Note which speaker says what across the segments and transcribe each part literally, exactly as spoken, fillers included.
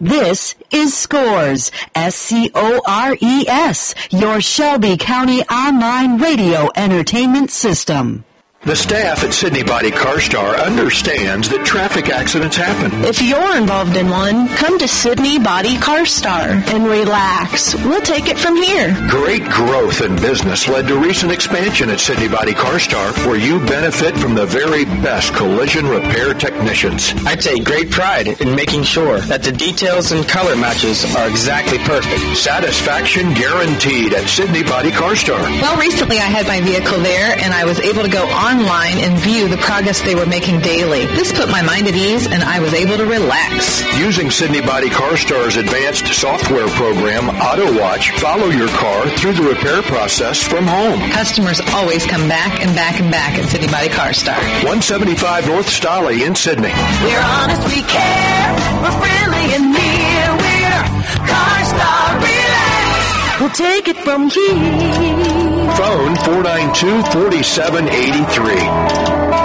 Speaker 1: This is Scores, S C O R E S, your Shelby County online radio entertainment system.
Speaker 2: The staff at Sydney Body CarStar understands that traffic accidents happen.
Speaker 3: If you're involved in one, come to Sydney Body CarStar and relax. We'll take it from here.
Speaker 2: Great growth in business led to recent expansion at Sydney Body CarStar, where you benefit from the very best collision repair technicians.
Speaker 4: I take great pride in making sure that the details and color matches are exactly perfect.
Speaker 2: Satisfaction guaranteed at Sydney Body CarStar.
Speaker 5: Well, recently I had my vehicle there, and I was able to go on online and view the progress they were making daily. This put my mind at ease, and I was able to relax.
Speaker 2: Using Sydney Body CarStar's advanced software program, AutoWatch, follow your car through the repair process from home.
Speaker 5: Customers always come back and back and back at Sydney Body CarStar.
Speaker 2: one seventy-five North Stolly in Sydney.
Speaker 6: We're honest, we care. We're friendly and near. We're CarStar. Relax.
Speaker 1: We'll take it from here.
Speaker 2: Phone four nine two, four seven eight three.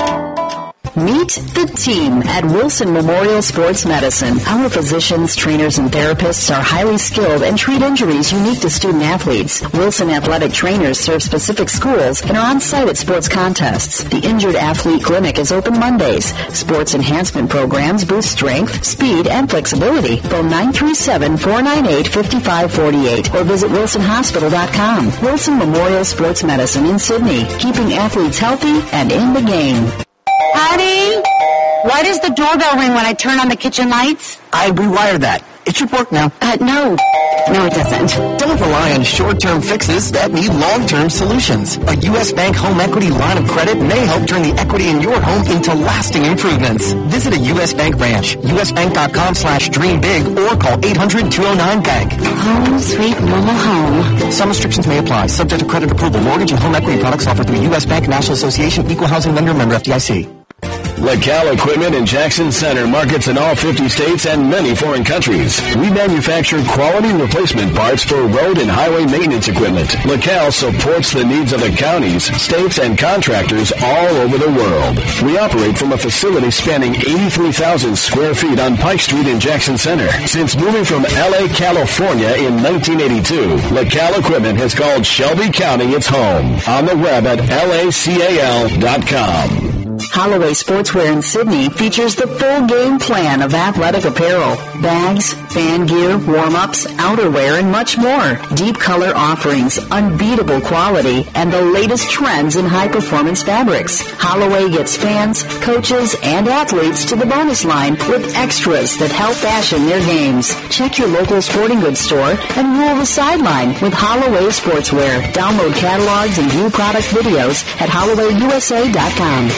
Speaker 1: Meet the team at Wilson Memorial Sports Medicine. Our physicians, trainers, and therapists are highly skilled and treat injuries unique to student athletes. Wilson athletic trainers serve specific schools and are on site at sports contests. The Injured Athlete Clinic is open Mondays. Sports enhancement programs boost strength, speed, and flexibility. Phone nine three seven, four nine eight, five five four eight or visit wilson hospital dot com. Wilson Memorial Sports Medicine in Sydney, keeping athletes healthy and in the game.
Speaker 7: Honey, why does the doorbell ring when I turn on the kitchen lights?
Speaker 8: I rewired that. It should work now.
Speaker 7: Uh, no. No, it doesn't.
Speaker 8: Don't rely on short-term fixes that need long-term solutions. A U S Bank home equity line of credit may help turn the equity in your home into lasting improvements. Visit a U S Bank branch, usbank.com slash dream big, or call eight hundred, two oh nine, bank.
Speaker 7: Home, sweet mobile home.
Speaker 8: Some restrictions may apply, subject to credit approval. Mortgage and home equity products offered through U S Bank, National Association, Equal Housing Lender, member F D I C.
Speaker 9: LaCal Equipment in Jackson Center markets in all fifty states and many foreign countries. We manufacture quality replacement parts for road and highway maintenance equipment. LaCal supports the needs of the counties, states, and contractors all over the world. We operate from a facility spanning eighty-three thousand square feet on Pike Street in Jackson Center. Since moving from L A, California in nineteen eighty-two, LaCal Equipment has called Shelby County its home. On the web at L A C A L dot com.
Speaker 1: Holloway Sportswear in Sydney features the full game plan of athletic apparel, bags, fan gear, warm-ups, outerwear, and much more. Deep color offerings, unbeatable quality, and the latest trends in high-performance fabrics. Holloway gets fans, coaches, and athletes to the bonus line with extras that help fashion their games. Check your local sporting goods store and rule the sideline with Holloway Sportswear. Download catalogs and view product videos at holloway u s a dot com.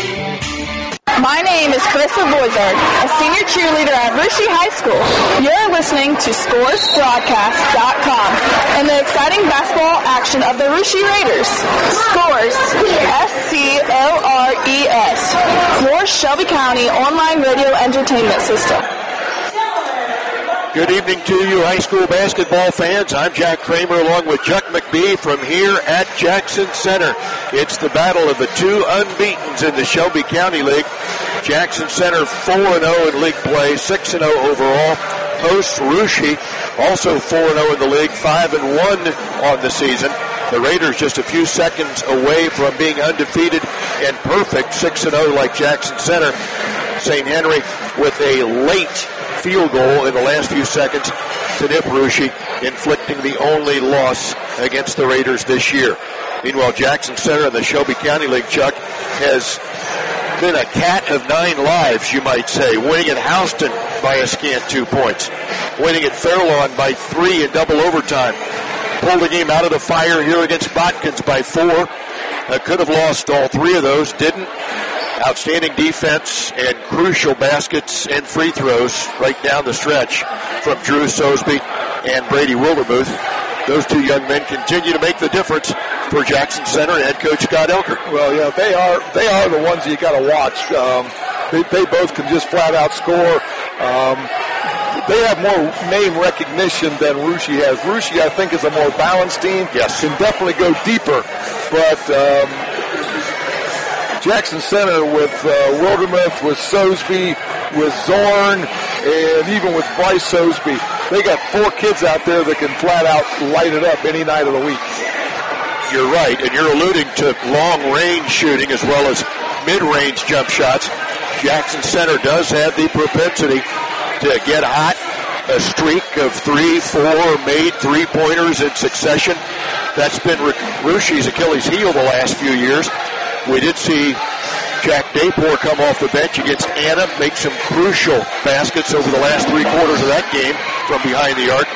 Speaker 10: My name is Clarissa Voizard, a senior cheerleader at Rushi High School. You're listening to Scores Broadcast dot com and the exciting basketball action of the Rushi Raiders. Scores, S C O R E S, your Shelby County online radio entertainment system.
Speaker 11: Good evening to you high school basketball fans. I'm Jack Kramer along with Chuck McBee from here at Jackson Center. It's the battle of the two unbeatens in the Shelby County League. Jackson Center four and oh in league play, six and oh overall. Hosts Rushi, also four and oh in the league, five and one on the season. The Raiders just a few seconds away from being undefeated and perfect, six and oh like Jackson Center. Saint Henry with a late field goal in the last few seconds to nip Rushi, inflicting the only loss against the Raiders this year. Meanwhile, Jackson Center in the Shelby County League, Chuck, has been a cat of nine lives, you might say, winning at Houston by a scant two points, winning at Fairlawn by three in double overtime, pulled the game out of the fire here against Botkins by four. Uh, could have lost all three of those, didn't. Outstanding defense and crucial baskets and free throws right down the stretch from Drew Sosby and Brady Wildermuth. Those two young men continue to make the difference for Jackson Center and head coach Scott Elker.
Speaker 12: Well, yeah, they are they are the ones you got to watch. Um, they, they both can just flat out score. Um, they have more name recognition than Rushi has. Rushi, I think, is a more balanced team.
Speaker 11: Yes,
Speaker 12: can definitely go deeper, but. Um, Jackson Center with uh, Wildermuth, with Sosby, with Zorn, And even with Bryce Sosby, they got four kids out there that can flat out light it up any night of the week.
Speaker 11: You're right, and you're alluding to long-range shooting as well as mid-range jump shots. Jackson Center does have the propensity to get hot. A streak of three, four made three-pointers in succession. That's been Rushie's Achilles heel the last few years. We did see Jack Daypore come off the bench against Anna, make some crucial baskets over the last three quarters of that game from behind the arc.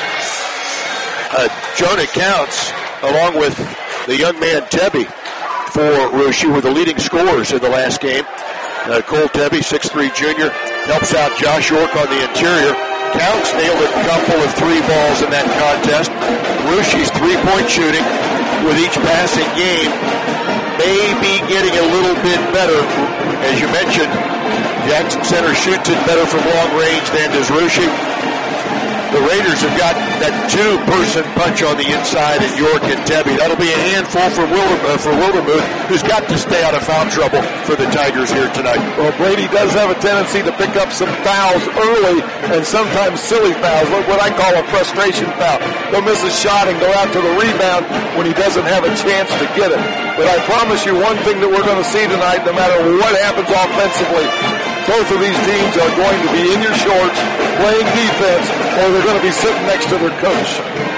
Speaker 11: Uh, Jonah Counts, along with the young man Tebby for Rushie, were the leading scorers in the last game. Uh, Cole Tebby, six three junior, helps out Josh York on the interior. Counts nailed a couple of three balls in that contest. Rushie's three-point shooting with each passing game may be getting a little bit better. As you mentioned, Jackson Center shoots it better from long range than does Rushie. The Raiders have got that two-person punch on the inside in York and Tebby. That'll be a handful for, Wilder, uh, for Wildermuth, who's got to stay out of foul trouble for the Tigers here tonight.
Speaker 12: Well, Brady does have a tendency to pick up some fouls early and sometimes silly fouls, what I call a frustration foul. He'll miss a shot and go out to the rebound when he doesn't have a chance to get it. But I promise you one thing that we're going to see tonight, no matter what happens offensively, both of these teams are going to be in your shorts, playing defense, or they're going to be sitting next to their coach.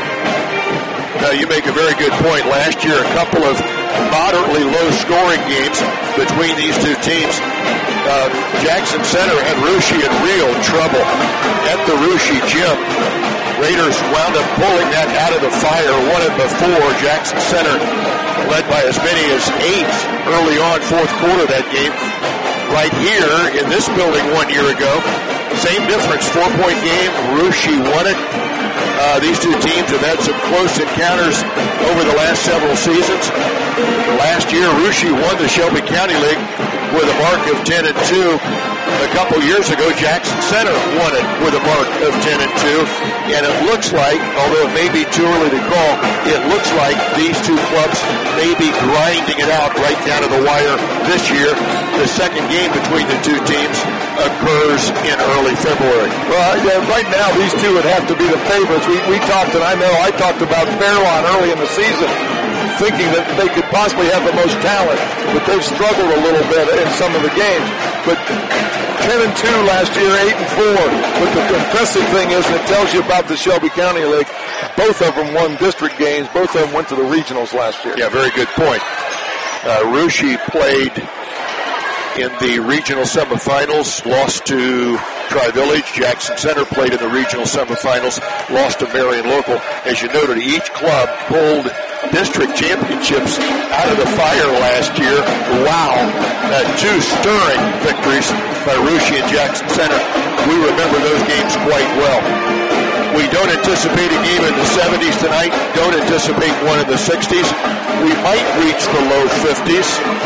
Speaker 11: Now, you make a very good point. Last year, a couple of moderately low-scoring games between these two teams. Uh, Jackson Center had Rushie in real trouble at the Rushie gym. Raiders wound up pulling that out of the fire, won it before. Jackson Center led by as many as eight early on, fourth quarter of that game. Right here in this building one year ago, same difference, four-point game. Rushie won it. Uh, these two teams have had some close encounters over the last several seasons. Last year, Rushie won the Shelby County League with a mark of ten and two. A couple years ago, Jackson Center won it with a mark of ten and two. And it looks like, although it may be too early to call, it looks like these two clubs may be grinding it out right down to the wire this year. The second game between the two teams occurs in early February.
Speaker 12: Well, yeah, right now, these two would have to be the favorites. We, we talked, and I know I talked about Fairlawn early in the season, thinking that they could possibly have the most talent, but they've struggled a little bit in some of the games. But ten and two last year, eight and four. But the impressive thing is, and it tells you about the Shelby County League, both of them won district games. Both of them went to the regionals last year.
Speaker 11: Yeah, very good point. Uh, Rushie played in the regional semifinals, lost to Tri-Village. Jackson Center played in the regional semifinals, lost to Marion Local. As you noted, each club pulled district championships out of the fire last year. Wow. Uh, two stirring victories by Rushie and Jackson Center. We remember those games quite well. We don't anticipate a game in the seventies tonight. Don't anticipate one in the sixties. We might reach the low fifties.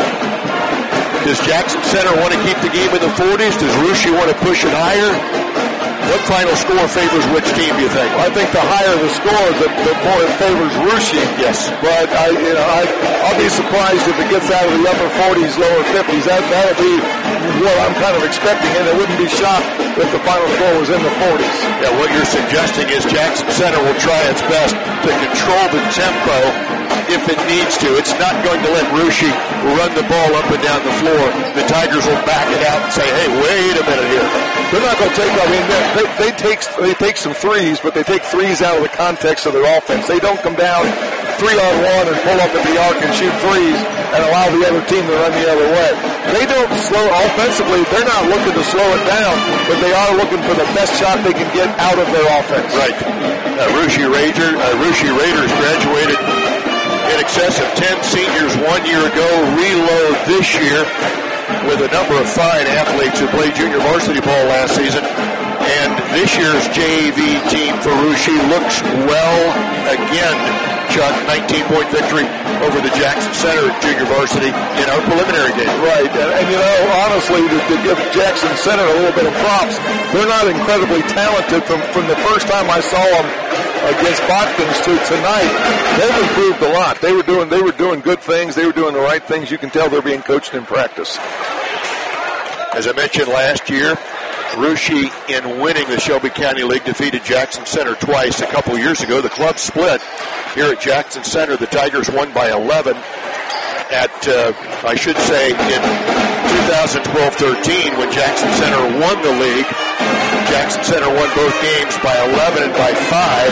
Speaker 11: Does Jackson Center want to keep the game in the forties? Does Rushie want to push it higher? What final score favors which team, do you think?
Speaker 12: I think the higher the score, the, the more it favors Rushie.
Speaker 11: Yes.
Speaker 12: But I, you know, I, I'll be surprised if it gets out of the upper forties, lower fifties. That, that'll be what I'm kind of expecting, and I wouldn't be shocked if the final score was in the forties.
Speaker 11: Yeah, what you're suggesting is Jackson Center will try its best to control the tempo if it needs to. It's not going to let Rushie run the ball up and down the floor. The Tigers will back it out and say, hey, wait a minute here.
Speaker 12: They're not going to take, I mean, they, they, take, they take some threes, but they take threes out of the context of their offense. They don't come down three on one and pull up at the arc and shoot threes and allow the other team to run the other way. They don't slow, offensively, they're not looking to slow it down, but they are looking for the best shot they can get out of their offense.
Speaker 11: Right. Uh, Rushie, Raider, uh, Rushie Raiders graduated in excess of ten seniors one year ago, reload this year with a number of fine athletes who played junior varsity ball last season. And this year's J V team for Rushie looks well again. Chuck, nineteen-point victory over the Jackson Center junior varsity in our preliminary game.
Speaker 12: Right, and, and you know, honestly, to, to give Jackson Center a little bit of props, they're not incredibly talented. From, from the first time I saw them against Botkins to tonight, they've improved a lot. They were doing, they were doing good things. They were doing the right things. You can tell they're being coached in practice.
Speaker 11: As I mentioned last year, Russia, in winning the Shelby County League, defeated Jackson Center twice a couple years ago. The club split here at Jackson Center. The Tigers won by eleven at, uh, I should say, in twenty twelve thirteen when Jackson Center won the league. Jackson Center won both games by eleven and by five.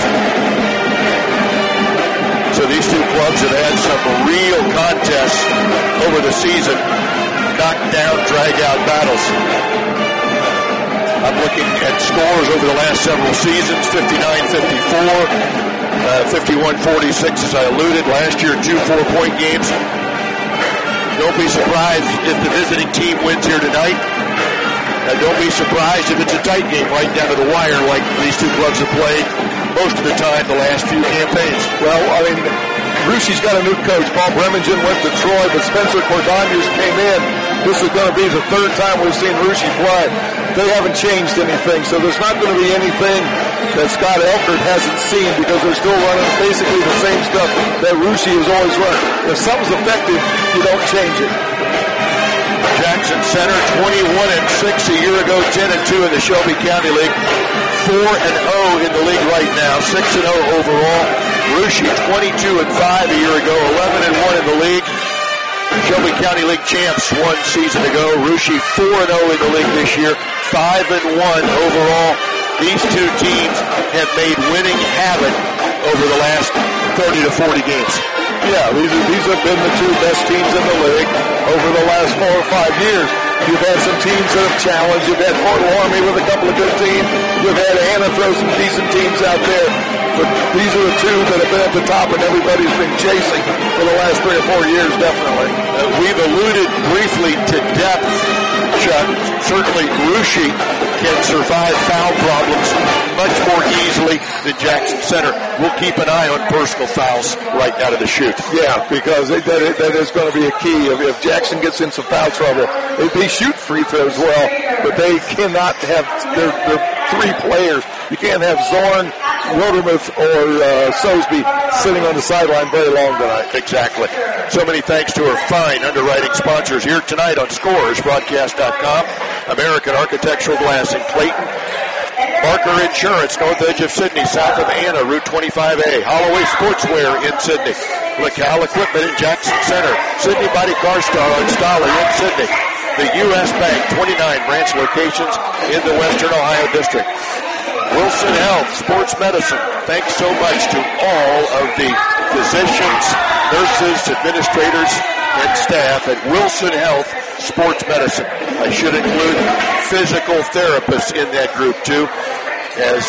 Speaker 11: So these two clubs have had some real contests over the season, knockdown, drag-out battles. I'm looking at scores over the last several seasons, fifty-nine fifty-four, uh, fifty-one forty-six as I alluded. Last year, two four-point games. Don't be surprised if the visiting team wins here tonight. Uh, don't be surprised if it's a tight game right down to the wire like these two clubs have played most of the time the last few campaigns.
Speaker 12: Well, I mean, Russia's got a new coach. Paul Bremingen went to Troy, but Spencer Cordoniers came in. This is going to be the third time we've seen Russia play. They haven't changed anything, so there's not going to be anything that Scott Elkert hasn't seen because they're still running basically the same stuff that Russia has always run. If something's effective, you don't change it.
Speaker 11: Jackson Center twenty-one and six a year ago, ten and two in the Shelby County League, four and oh in the league right now, six and oh overall. Russia twenty-two and five a year ago, eleven and one in the league. Shelby County League champs one season ago. Russia four and oh in the league this year, five and one overall. These two teams have made winning habit over the last thirty to forty games.
Speaker 12: Yeah, these, are, these have been the two best teams in the league over the last four or five years. You've had some teams that have challenged. You've had Fort Laramie with a couple of good teams. You've had Anna throw some decent teams out there. But these are the two that have been at the top and everybody's been chasing for the last three or four years, definitely.
Speaker 11: Uh, we've alluded briefly to depth, Chuck. Certainly, Russia can survive foul problems much more easily than Jackson Center. We'll keep an eye on personal fouls right out of the chute.
Speaker 12: Yeah, because they, that, that is going to be a key. If, if Jackson gets in some foul trouble, they, they shoot free throws well, but they cannot have their, their three players. You can't have Zorn, Wildermuth, or uh, Sosby sitting on the sideline very long tonight.
Speaker 11: Exactly. So many thanks to our fine underwriting sponsors here tonight on Scores Broadcast dot com. American Architectural Glass in Clayton. Barker Insurance, north edge of Sydney, south of Anna, Route twenty-five A. Holloway Sportswear in Sydney. LaCal Equipment in Jackson Center. Sydney Body Car Star on Stoller in Sydney. The U S Bank, twenty-nine branch locations in the Western Ohio District. Wilson Health, Sports Medicine. Thanks so much to all of the physicians, nurses, administrators, and staff at Wilson Health Sports Medicine. I should include physical therapists in that group too, as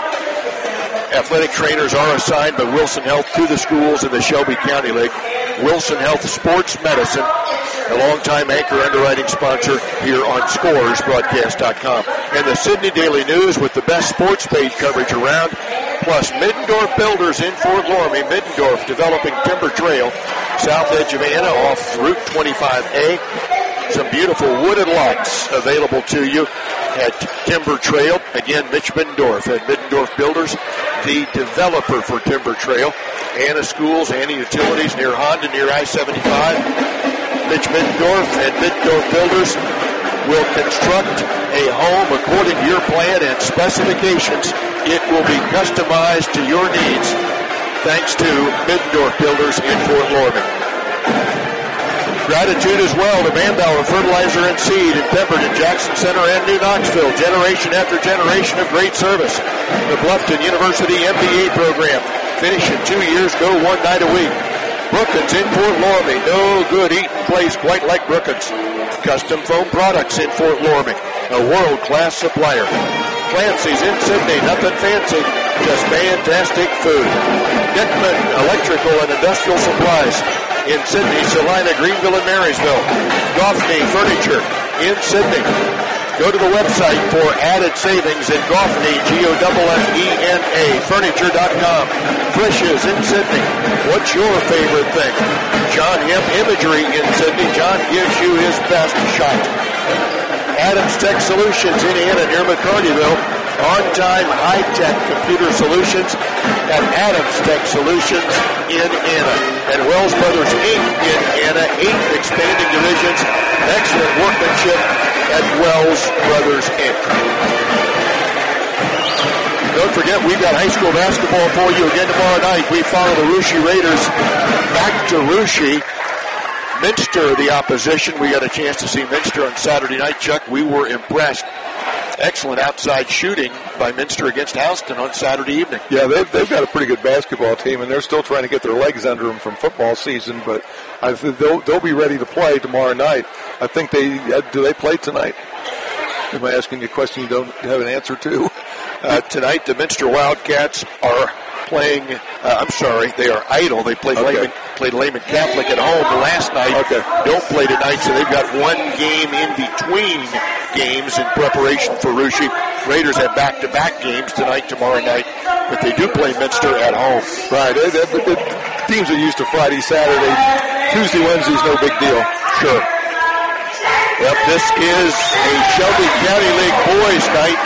Speaker 11: athletic trainers are assigned by Wilson Health to the schools in the Shelby County League. Wilson Health Sports Medicine, a longtime anchor underwriting sponsor here on Scores Broadcast dot com. And the Sydney Daily News with the best sports page coverage around, plus Middendorf Builders in Fort Loramie. Middendorf developing Timber Trail, south edge of Anna off Route twenty-five A. Some beautiful wooded lots available to you at Timber Trail. Again, Mitch Middendorf at Middendorf Builders, the developer for Timber Trail. Anna Schools, Anna Utilities near Honda, near I seventy-five. Mitch Middendorf and Middendorf Builders will construct a home according to your plan and specifications. It will be customized to your needs thanks to Middendorf Builders in Fort Loramie. Gratitude as well to Manbauer Fertilizer and Seed in Pemberton, Jackson Center, and New Knoxville. Generation after generation of great service. The Bluffton University M B A program. Finish in two years, go one night a week. Brookins in Fort Loramie. No good eating place quite like Brookins. Custom foam products in Fort Loramie. A world-class supplier. Clancy's in Sydney. Nothing fancy, just fantastic food. Dickman Electrical and Industrial Supplies in Sydney, Salina, Greenville, and Marysville. Goffney Furniture in Sydney. Go to the website for added savings at Goffney, G O F F E N A, furniture dot com. Frisch's in Sydney. What's your favorite thing? John Hemp Imagery in Sydney. John gives you his best shot. Adams Tech Solutions in Anna, near McCartyville. On-time, high-tech computer solutions at Adams Tech Solutions in Anna. And Wells Brothers Incorporated in Anna, eight expanding divisions. Excellent workmanship at Wells. Wells Brothers, Incorporated. Don't forget, we've got high school basketball for you again tomorrow night. We follow the Russia Raiders back to Russia. Minster, the opposition. We got a chance to see Minster on Saturday night, Chuck. We were impressed. Excellent outside shooting by Minster against Houston on Saturday evening.
Speaker 12: Yeah, they've, they've got a pretty good basketball team, and they're still trying to get their legs under them from football season, but I think they'll, they'll be ready to play tomorrow night. I think they, do they play tonight? Am I asking you a question you don't have an answer to?
Speaker 11: Uh, tonight, the Minster Wildcats are playing, uh, I'm sorry, they are idle. They played, okay. Lehman, played Lehman Catholic at home last night.
Speaker 12: Okay.
Speaker 11: Don't play tonight, so they've got one game in between games in preparation for Russia. Raiders have back-to-back games tonight, tomorrow night, but they do play Minster at home.
Speaker 12: Right. They, they, they, teams are used to Friday, Saturday. Tuesday, Wednesday's no big deal.
Speaker 11: Sure. Yep, this is a Shelby County League boys night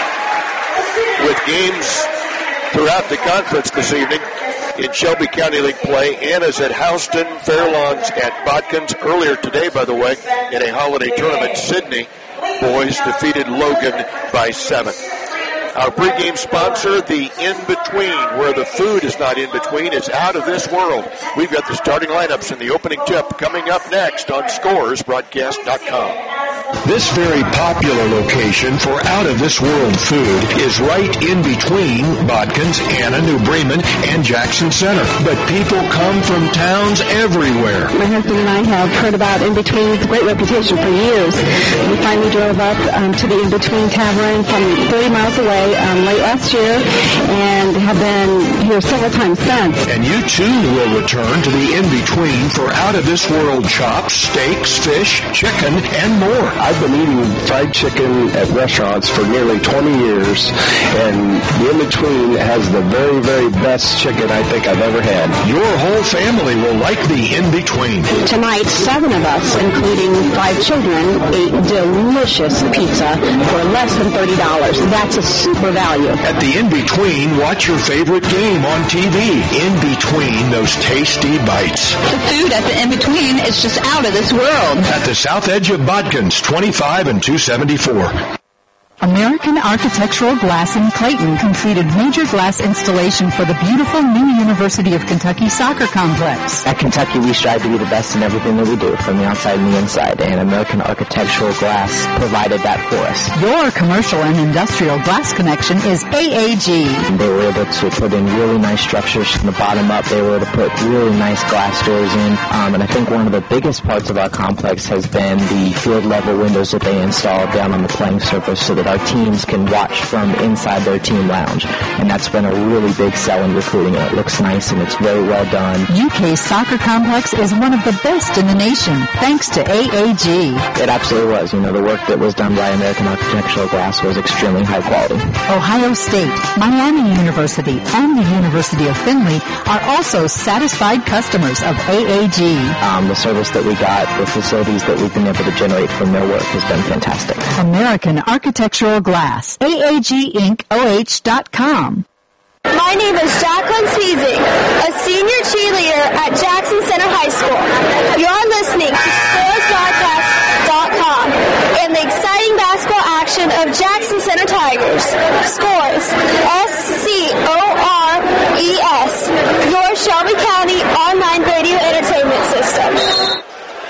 Speaker 11: with games throughout the conference this evening in Shelby County League play. Anna's at Houston, Fairlawns at Bodkins. Earlier today, by the way, in a holiday tournament, Sydney boys defeated Logan by seven. Our pregame sponsor, the In-Between, where the food is not in between, is out of this world. We've got the starting lineups and the opening tip coming up next on Scores Broadcast dot com.
Speaker 2: This very popular location for out-of-this-world food is right in between Bodkins, Anna, New Bremen, and Jackson Center. But people come from towns everywhere.
Speaker 13: My husband and I have heard about In-Between. It's a great reputation for years. We finally drove up um, to the In-Between Tavern from thirty miles away um, late last year and have been here several times since.
Speaker 2: And you, too, will return to the In-Between for out-of-this-world chops, steaks, fish, chicken, and more.
Speaker 14: I've been eating fried chicken at restaurants for nearly twenty years, and the In-Between has the very, very best chicken I think I've ever had.
Speaker 2: Your whole family will like the In-Between.
Speaker 13: Tonight, seven of us, including five children, ate delicious pizza for less than thirty dollars. That's a super value.
Speaker 2: At the In-Between, watch your favorite game on T V. In-Between those tasty bites.
Speaker 5: The food at the In-Between is just out of this world.
Speaker 2: At the south edge of Bodkins, twenty-five and two seventy-four.
Speaker 15: American Architectural Glass in Clayton completed major glass installation for the beautiful new University of Kentucky soccer complex.
Speaker 16: At Kentucky, we strive to be the best in everything that we do, from the outside and the inside, and American Architectural Glass provided that for us.
Speaker 15: Your commercial and industrial glass connection is A A G.
Speaker 16: They were able to put in really nice structures from the bottom up. They were able to put really nice glass doors in, um, and I think one of the biggest parts of our complex has been the field-level windows that they installed down on the playing surface so that our teams can watch from inside their team lounge. And that's been a really big sell in recruiting. It looks nice and it's very well done.
Speaker 15: U K's soccer complex is one of the best in the nation, thanks to A A G.
Speaker 16: It absolutely was. You know, the work that was done by American Architectural Glass was extremely high quality.
Speaker 15: Ohio State, Miami University, and the University of Findlay are also satisfied customers of A A G.
Speaker 16: Um, the service that we got, the facilities that we've been able to generate from their work has been fantastic.
Speaker 15: American Architectural Glass. A A G Inc O H dot com.
Speaker 10: My name is Jacqueline Seizing, a senior cheerleader at Jackson Center High School. You're listening to Scores Broadcast dot com and the exciting basketball action of Jackson Center Tigers. Scores, S C O R E S, your Shelby County online radio entertainment system.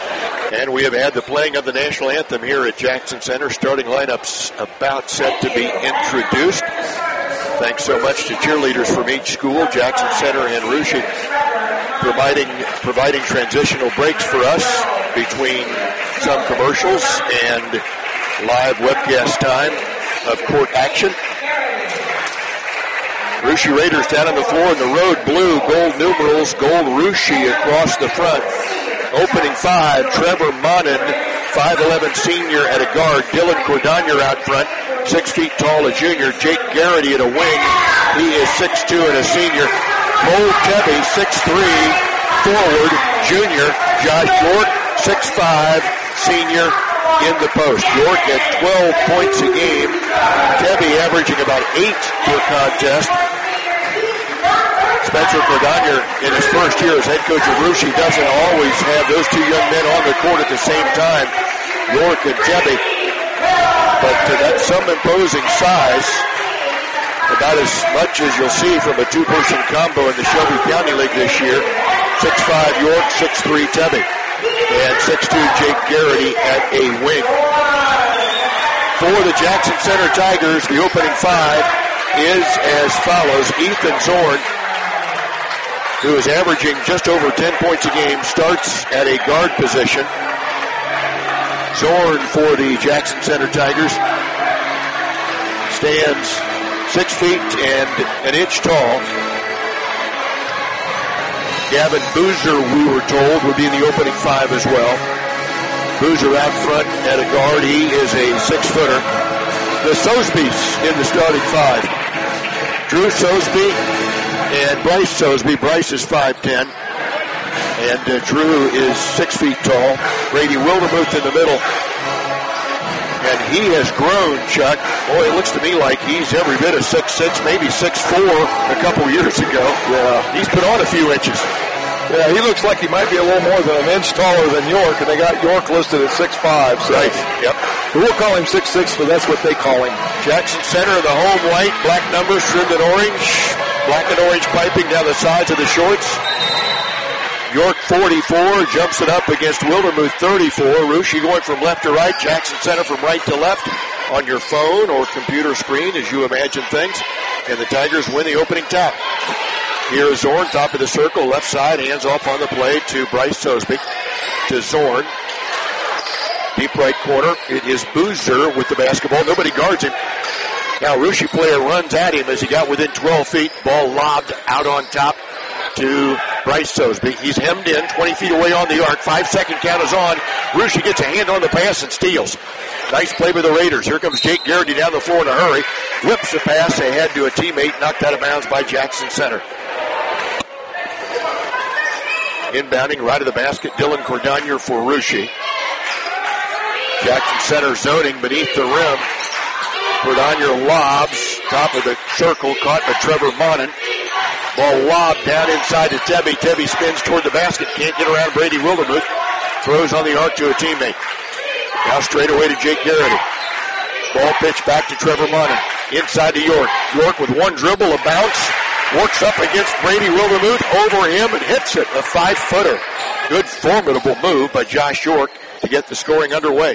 Speaker 11: And we have had the playing of the national anthem here at Jackson Center. Starting lineups about set to be introduced. Thanks so much to cheerleaders from each school, Jackson Center and Russia, providing providing transitional breaks for us between some commercials and live webcast time of court action. Russia Raiders down on the floor in the road blue, gold numerals, gold Russia across the front. Opening five, Trevor Monin, five eleven senior at a guard. Dylan Cordonier out front, six feet tall, a junior. Jake Garrity at a wing. He is six two and a senior. Cole Tebby, six three, forward, junior. Josh York, six five, senior in the post. York at twelve points a game. Tebby averaging about eight per contest. Spencer Cordonier, in his first year as head coach of Russia, doesn't always have those two young men on the court at the same time. York and Tebby but uh, that's some imposing size. About as much as you'll see from a two-person combo in the Shelby County League this year. six five York, six three Tebby, and six two Jake Garrity at a wing. For the Jackson Center Tigers, the opening five is as follows. Ethan Zorn, who is averaging just over ten points a game, starts at a guard position. Zorn for the Jackson Center Tigers stands six feet and an inch tall. Gavin Boozer, we were told, would be in the opening five as well. Boozer out front at a guard. He is a six-footer. The Sosbys in the starting five. Drew Sosby and Bryce Sosby. Bryce is five ten. And uh, Drew is six feet tall. Brady Wildermuth in the middle. And he has grown, Chuck. Boy, it looks to me like he's every bit of six six, maybe six four a couple years ago. Yeah. He's put on a few inches.
Speaker 12: Yeah, he looks like he might be a little more than an inch taller than York, and they got York listed at six five. So.
Speaker 11: Right, yep.
Speaker 12: We'll call him six six, but that's what they call him.
Speaker 11: Jackson Center, the home white, black numbers trimmed in orange. Black and orange piping down the sides of the shorts. York forty-four, jumps it up against Wildermuth thirty-four. Russia going from left to right, Jackson Center from right to left on your phone or computer screen as you imagine things. And the Tigers win the opening tap. Here is Zorn, top of the circle, left side, hands off on the play to Bryce Sosby. To Zorn. Deep right corner, it is Boozer with the basketball. Nobody guards him. Now Russia player runs at him as he got within twelve feet. Ball lobbed out on top to Bryce Sosby. He's hemmed in, twenty feet away on the arc. Five second count is on. Russia gets a hand on the pass and steals. Nice play by the Raiders. Here comes Jake Garrity down the floor in a hurry. Whips the pass ahead to a teammate, knocked out of bounds by Jackson Center. Inbounding right of the basket, Dylan Cordonier for Russia. Jackson Center zoning beneath the rim. Cordonier lobs, top of the circle, caught by Trevor Monin. Ball lobbed down inside to Tebby. Tebby spins toward the basket, can't get around Brady Wildermuth. Throws on the arc to a teammate. Now straight away to Jake Garrity. Ball pitched back to Trevor Monin. Inside to York. York with one dribble, a bounce. Works up against Brady Wildermuth, over him and hits it. A five-footer. Good, formidable move by Josh York to get the scoring underway.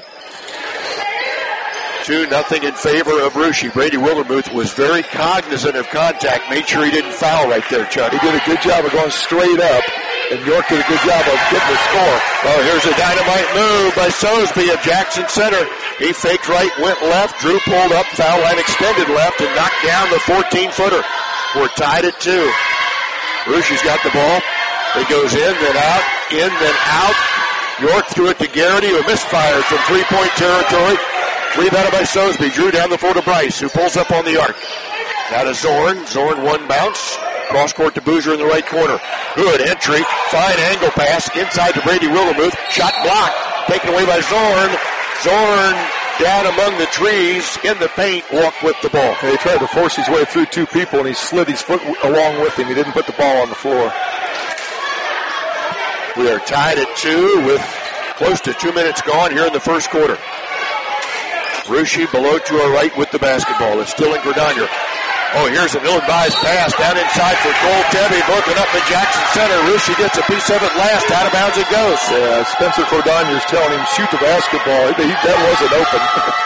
Speaker 11: two nothing in favor of Russia. Brady Wildermuth was very cognizant of contact. Made sure he didn't foul right there, Chuck.
Speaker 12: He did a good job of going straight up, and York did a good job of getting the score.
Speaker 11: Oh, here's a dynamite move by Sosby of Jackson Center. He faked right, went left. Drew pulled up, foul line extended left, and knocked down the fourteen-footer. We're tied at two. Russia's got the ball. It goes in, then out, in, then out. York threw it to Garrity, who misfired from three-point territory. Rebounded by Sosby. Drew down the floor to Bryce, who pulls up on the arc. Now to Zorn. Zorn one bounce. Cross court to Boozer in the right corner. Good entry. Fine angle pass inside to Brady Wildermuth. Shot blocked. Taken away by Zorn. Zorn down among the trees in the paint. Walked with the ball.
Speaker 12: He tried to force his way through two people, and he slid his foot along with him. He didn't put the ball on the floor.
Speaker 11: We are tied at two with close to two minutes gone here in the first quarter. Russia below to our right with the basketball. It's still in Cordonier. Oh, here's an ill-advised pass down inside for Cole Tebby, broken up at Jackson Center. Russia gets a piece of it last. Out of bounds it goes.
Speaker 12: Yeah, Spencer Cordonier's telling him, shoot the basketball. He, that wasn't open.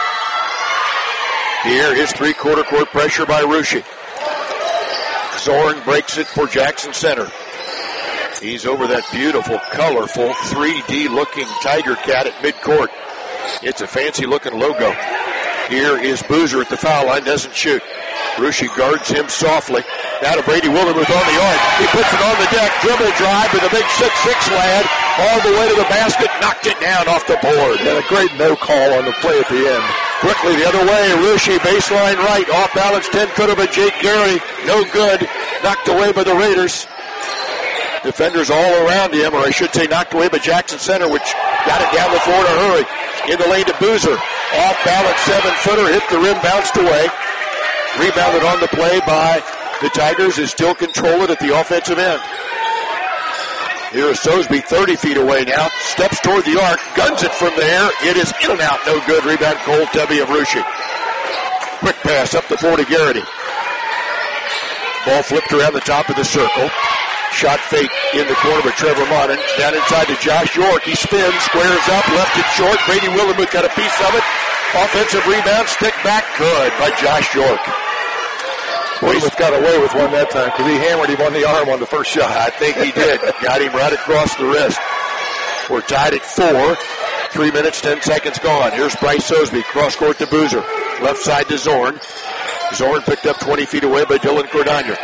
Speaker 11: Here is three-quarter court pressure by Russia. Zorn breaks it for Jackson Center. He's over that beautiful, colorful, three D looking Tiger Cat at midcourt. It's a fancy-looking logo. Here is Boozer at the foul line, doesn't shoot. Russia guards him softly. Now to Brady Wildermuth on the arc. He puts it on the deck, dribble drive with a big six six lad, all the way to the basket, knocked it down off the board.
Speaker 12: And a great no call on the play at the end.
Speaker 11: Quickly the other way, Russia baseline right, off balance ten-footer by Jake Garrity. No good, knocked away by the Raiders. Defenders all around him, or I should say knocked away by Jackson Center, which got it down the floor in a hurry. In the lane to Boozer. Off balance seven-footer, hit the rim, bounced away. Rebounded on the play by the Tigers, is still control it at the offensive end. Here is Sosby, thirty feet away now. steps toward the arc, guns it from there. It is in and out, no good. Rebound, Cole Tubby of Russia. Quick pass up the floor to Garrity. Ball flipped around the top of the circle. Shot fake in the corner by Trevor Monnin. Down inside to Josh York. He spins, squares up, left it short. Brady Wildermuth got a piece of it. Offensive rebound, stick back, good by Josh York.
Speaker 12: Wildermuth got away with one that time because he hammered him on the arm on the first shot.
Speaker 11: I think he did. Got him right across the wrist. We're tied at four. Three minutes, ten seconds gone. Here's Bryce Sosby, cross court to Boozer. Left side to Zorn. Zorn picked up twenty feet away by Dylan Cordonier.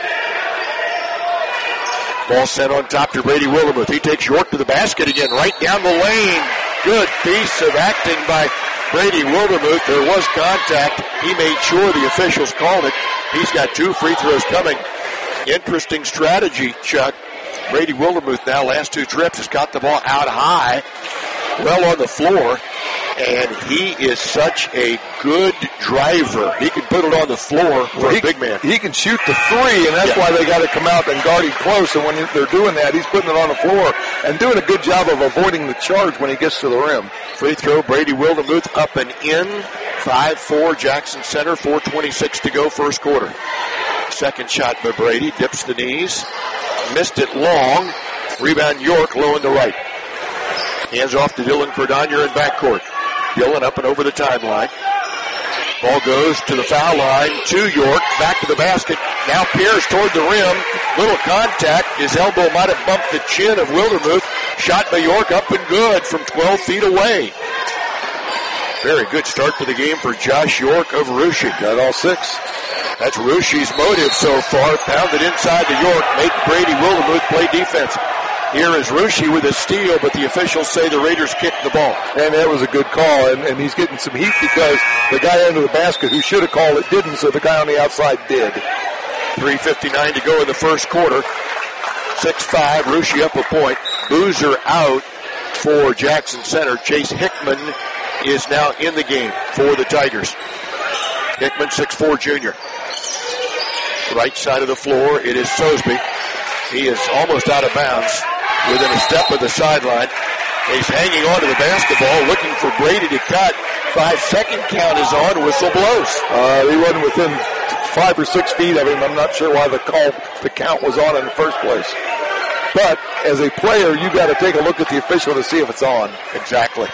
Speaker 11: Ball sent on top to Brady Wildermuth. He takes York to the basket again, right down the lane. Good piece of acting by Brady Wildermuth. There was contact. He made sure the officials called it. He's got two free throws coming. Interesting strategy, Chuck. Brady Wildermuth now, last two trips, has got the ball out high, well on the floor, and he is such a good driver. He can put it on the floor for
Speaker 12: well, he,
Speaker 11: a big man.
Speaker 12: He can shoot the three, and that's
Speaker 11: yeah.
Speaker 12: why they got to come out and guard him close. And when they're doing that, he's putting it on the floor and doing a good job of avoiding the charge when he gets to the rim.
Speaker 11: Free throw, Brady Wildermuth up and in. five four, Jackson Center, four twenty-six to go, first quarter. Second shot by Brady, dips the knees. Missed it long. Rebound York, low in the right. Hands off to Dylan Cordonier in backcourt. Dylan up and over the timeline. Ball goes to the foul line to York. Back to the basket. Now Pierce toward the rim. Little contact. His elbow might have bumped the chin of Wildermuth. Shot by York up and good from twelve feet away. Very good start to the game for Josh York of Russia.
Speaker 12: Got all six.
Speaker 11: That's Rushie's motive so far. Pounded inside to York. Make Brady Wildermuth play defense. Here is Rushi with a steal, but the officials say the Raiders kicked the ball.
Speaker 12: And that was a good call, and, and he's getting some heat because the guy under the basket who should have called it didn't, so the guy on the outside did.
Speaker 11: three fifty-nine to go in the first quarter. six five, Rushi up a point. Boozer out for Jackson Center. Chase Hickman is now in the game for the Tigers. Hickman, six four junior. Right side of the floor, it is Sosby. He is almost out of bounds, within a step of the sideline. He's hanging on to the basketball, looking for Brady to cut. Five-second count is on, whistle blows.
Speaker 12: Uh, he wasn't within five or six feet of him. I'm not sure why the call, the count was on in the first place. But as a player, you got to take a look at the official to see if it's on.
Speaker 11: Exactly.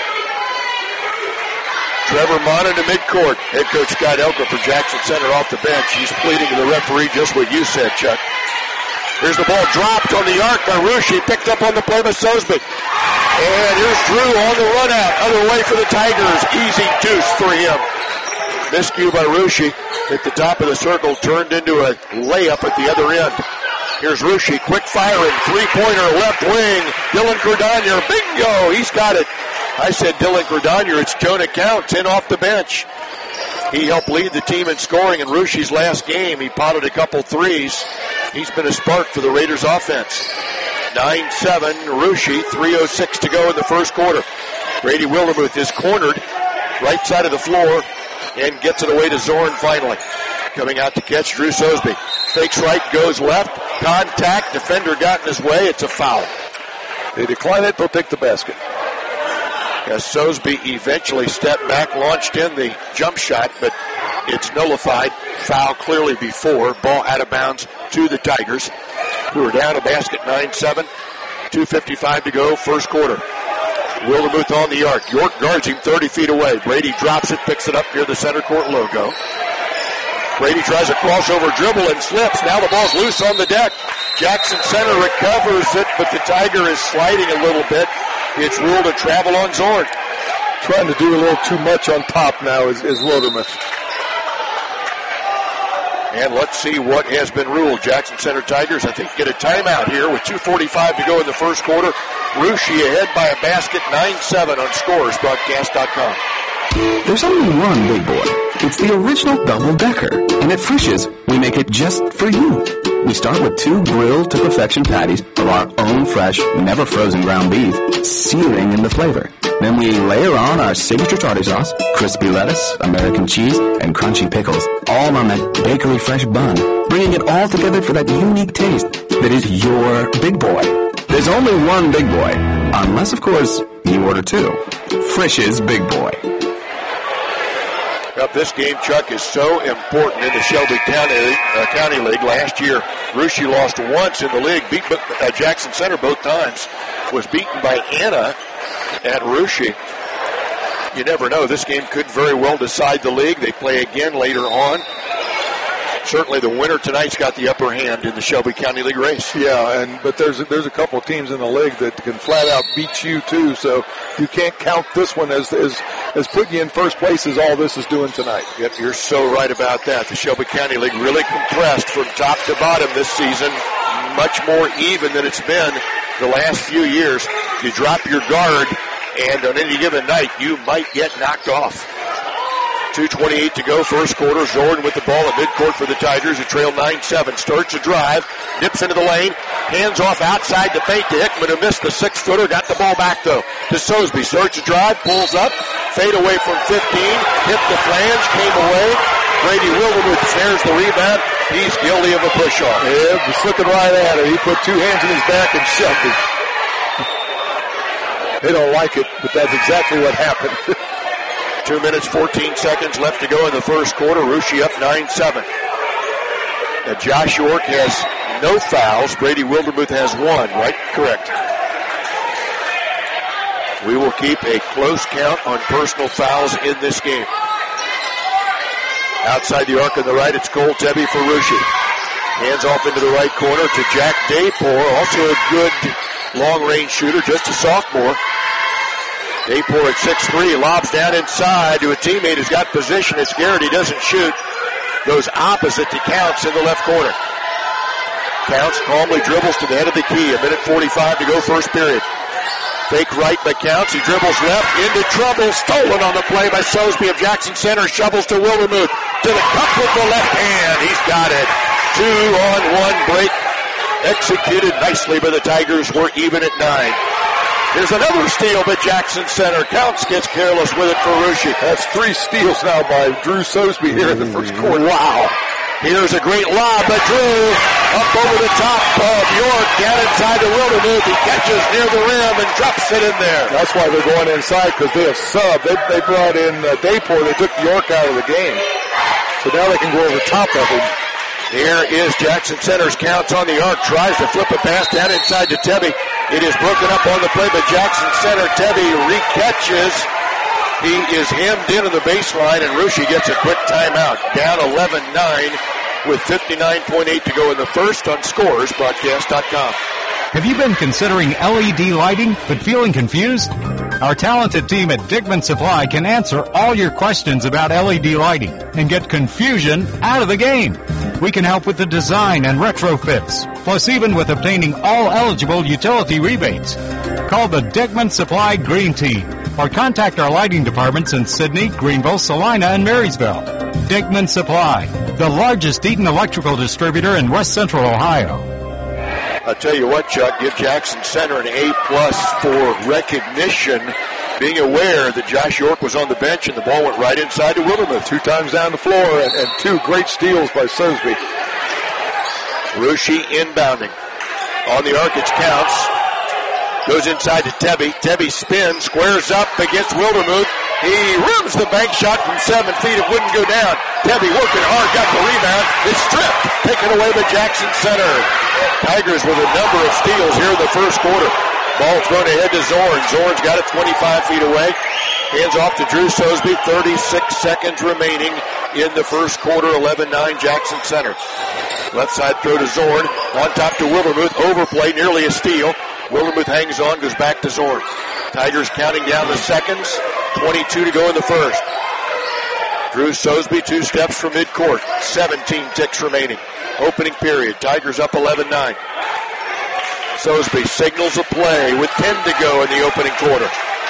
Speaker 11: Trevor Monnin to midcourt. Head coach Scott Elker for Jackson Center off the bench. He's pleading to the referee just what you said, Chuck. Here's the ball dropped on the arc by Rushi. Picked up on the play by Sosby. And here's Drew on the run out. Other way for the Tigers. Easy deuce for him. Miscue by Rushi at the top of the circle. Turned into a layup at the other end. Here's Rushi. Quick firing. Three-pointer left wing. Dylan Cordonier. Bingo. He's got it. I said Dylan Cordonier. It's Jonah Count. ten off the bench. He helped lead the team in scoring in Rushi's last game. He potted a couple threes. He's been a spark for the Raiders offense. nine seven, Rushi, three oh six to go in the first quarter. Brady Wildermuth is cornered, right side of the floor, and gets it away to Zorn finally. Coming out to catch Drew Sosby. Fakes right, goes left, contact, defender got in his way, it's a foul.
Speaker 12: They decline it, they'll take the basket.
Speaker 11: As Sosby eventually stepped back, launched in the jump shot, but it's nullified. Foul clearly before. Ball out of bounds to the Tigers, who are down a basket nine seven. two fifty-five to go, first quarter. Wildermuth on the arc. York guards him thirty feet away. Brady drops it, picks it up near the center court logo. Brady tries a crossover dribble and slips. Now the ball's loose on the deck. Jackson Center recovers it, but the Tiger is sliding a little bit. It's ruled a travel on Zorn.
Speaker 12: Trying to do a little too much on top now is, is Wildermuth.
Speaker 11: And let's see what has been ruled. Jackson Center Tigers, I think, get a timeout here with two forty-five to go in the first quarter. Rushi ahead by a basket, nine seven on scores broadcast dot com.
Speaker 17: There's only one big boy. It's the original double-decker. And at Frisch's, we make it just for you. We start with two grilled to perfection patties of our own fresh, never frozen ground beef, searing in the flavor. Then we layer on our signature tartar sauce, crispy lettuce, American cheese, and crunchy pickles, all on that bakery fresh bun, bringing it all together for that unique taste that is your big boy. There's only one big boy, unless, of course, you order two. Frisch's Big Boy.
Speaker 11: Well, this game, Chuck, is so important in the Shelby County, uh, County League. Last year, Russia lost once in the league, beat uh, Jackson Center both times, was beaten by Anna at Russia. You never know. This game could very well decide the league. They play again later on. Certainly the winner tonight's got the upper hand in the Shelby County League race.
Speaker 12: Yeah, and but there's a, there's a couple of teams in the league that can flat out beat you too, so you can't count this one as as, as putting you in first place as all this is doing tonight.
Speaker 11: Yep, you're so right about that. The Shelby County League really compressed from top to bottom this season, much more even than it's been the last few years. You drop your guard, and on any given night, you might get knocked off. two twenty-eight to go, first quarter. Zorn with the ball at midcourt for the Tigers, who trail nine seven. Starts a drive, dips into the lane, hands off outside to fade to Hickman, who missed the six-footer. Got the ball back, though, to Sosby. Starts a drive, pulls up, fade away from fifteen, hit the flange, came away. Brady Wildermuth snares the rebound. He's guilty of a push-off.
Speaker 12: Yeah, was looking right at it. He put two hands in his back and shoved it. They don't like it, but that's exactly what happened.
Speaker 11: Two minutes, fourteen seconds left to go in the first quarter. Russia up nine seven. Now Josh York has no fouls. Brady Wildermuth has one, right? Correct. We will keep a close count on personal fouls in this game. Outside the arc on the right, it's Cole Tebby for Russia. Hands off into the right corner to Jack Daypore, also a good long-range shooter, just a sophomore. Daypore at six three, lobs down inside to a teammate who's got position. It's Garrett. He doesn't shoot. Goes opposite to Counts in the left corner. Counts calmly dribbles to the head of the key. A minute forty-five to go, first period. Fake right by Counts. He dribbles left into trouble. Stolen on the play by Sosby of Jackson Center. Shovels to Wildermuth. To the cup with the left hand. He's got it. Two on one break. Executed nicely by the Tigers. We're even at nine. Here's another steal by Jackson Center. Counts gets careless with it for Russia.
Speaker 12: That's three steals now by Drew Sosby here in the first quarter.
Speaker 11: Wow. Here's a great lob by Drew. Up over the top of York. Down inside to Wildermuth. He catches near the rim and drops it in there.
Speaker 12: That's why they're going inside, because they have subbed. They, they brought in uh, Daypore. They took York out of the game. So now they can go over top of him.
Speaker 11: Here is Jackson Center's Counts on the arc. Tries to flip a pass down inside to Tebby. It is broken up on the play by Jackson Center. Tebby recatches. He is hemmed in on the baseline, and Russia gets a quick timeout. Down eleven nine with fifty-nine point eight to go in the first on scores broadcast dot com.
Speaker 18: Have you been considering L E D lighting but feeling confused? Our talented team at Dickman Supply can answer all your questions about L E D lighting and get confusion out of the game. We can help with the design and retrofits, plus even with obtaining all eligible utility rebates. Call the Dickman Supply Green Team or contact our lighting departments in Sidney, Greenville, Salina, and Marysville. Dickman Supply, the largest Eaton electrical distributor in West Central Ohio.
Speaker 11: I'll tell you what, Chuck, give Jackson Center an A plus for recognition, being aware that Josh York was on the bench and the ball went right inside to Wildermuth.
Speaker 12: Two times down the floor and, and two great steals by Sosby.
Speaker 11: Russia inbounding. On the arc, it's Counts. Goes inside to Tebby. Tebby spins, squares up against Wildermuth. He rims the bank shot from seven feet. It wouldn't go down. Tebby working hard, got the rebound. It's stripped, taken away by Jackson Center. Tigers with a number of steals here in the first quarter. Ball thrown ahead to Zorn. Zorn's got it twenty-five feet away. Hands off to Drew Sosby. thirty-six seconds remaining in the first quarter. eleven nine Jackson Center. Left side throw to Zorn. On top to Wildermuth. Overplay, nearly a steal. Wildermuth hangs on, goes back to Zorn. Tigers counting down the seconds. twenty-two to go in the first. Drew Sosby two steps from midcourt. seventeen ticks remaining. Opening period. Tigers up eleven nine. Sosby signals a play with ten to go in the opening quarter.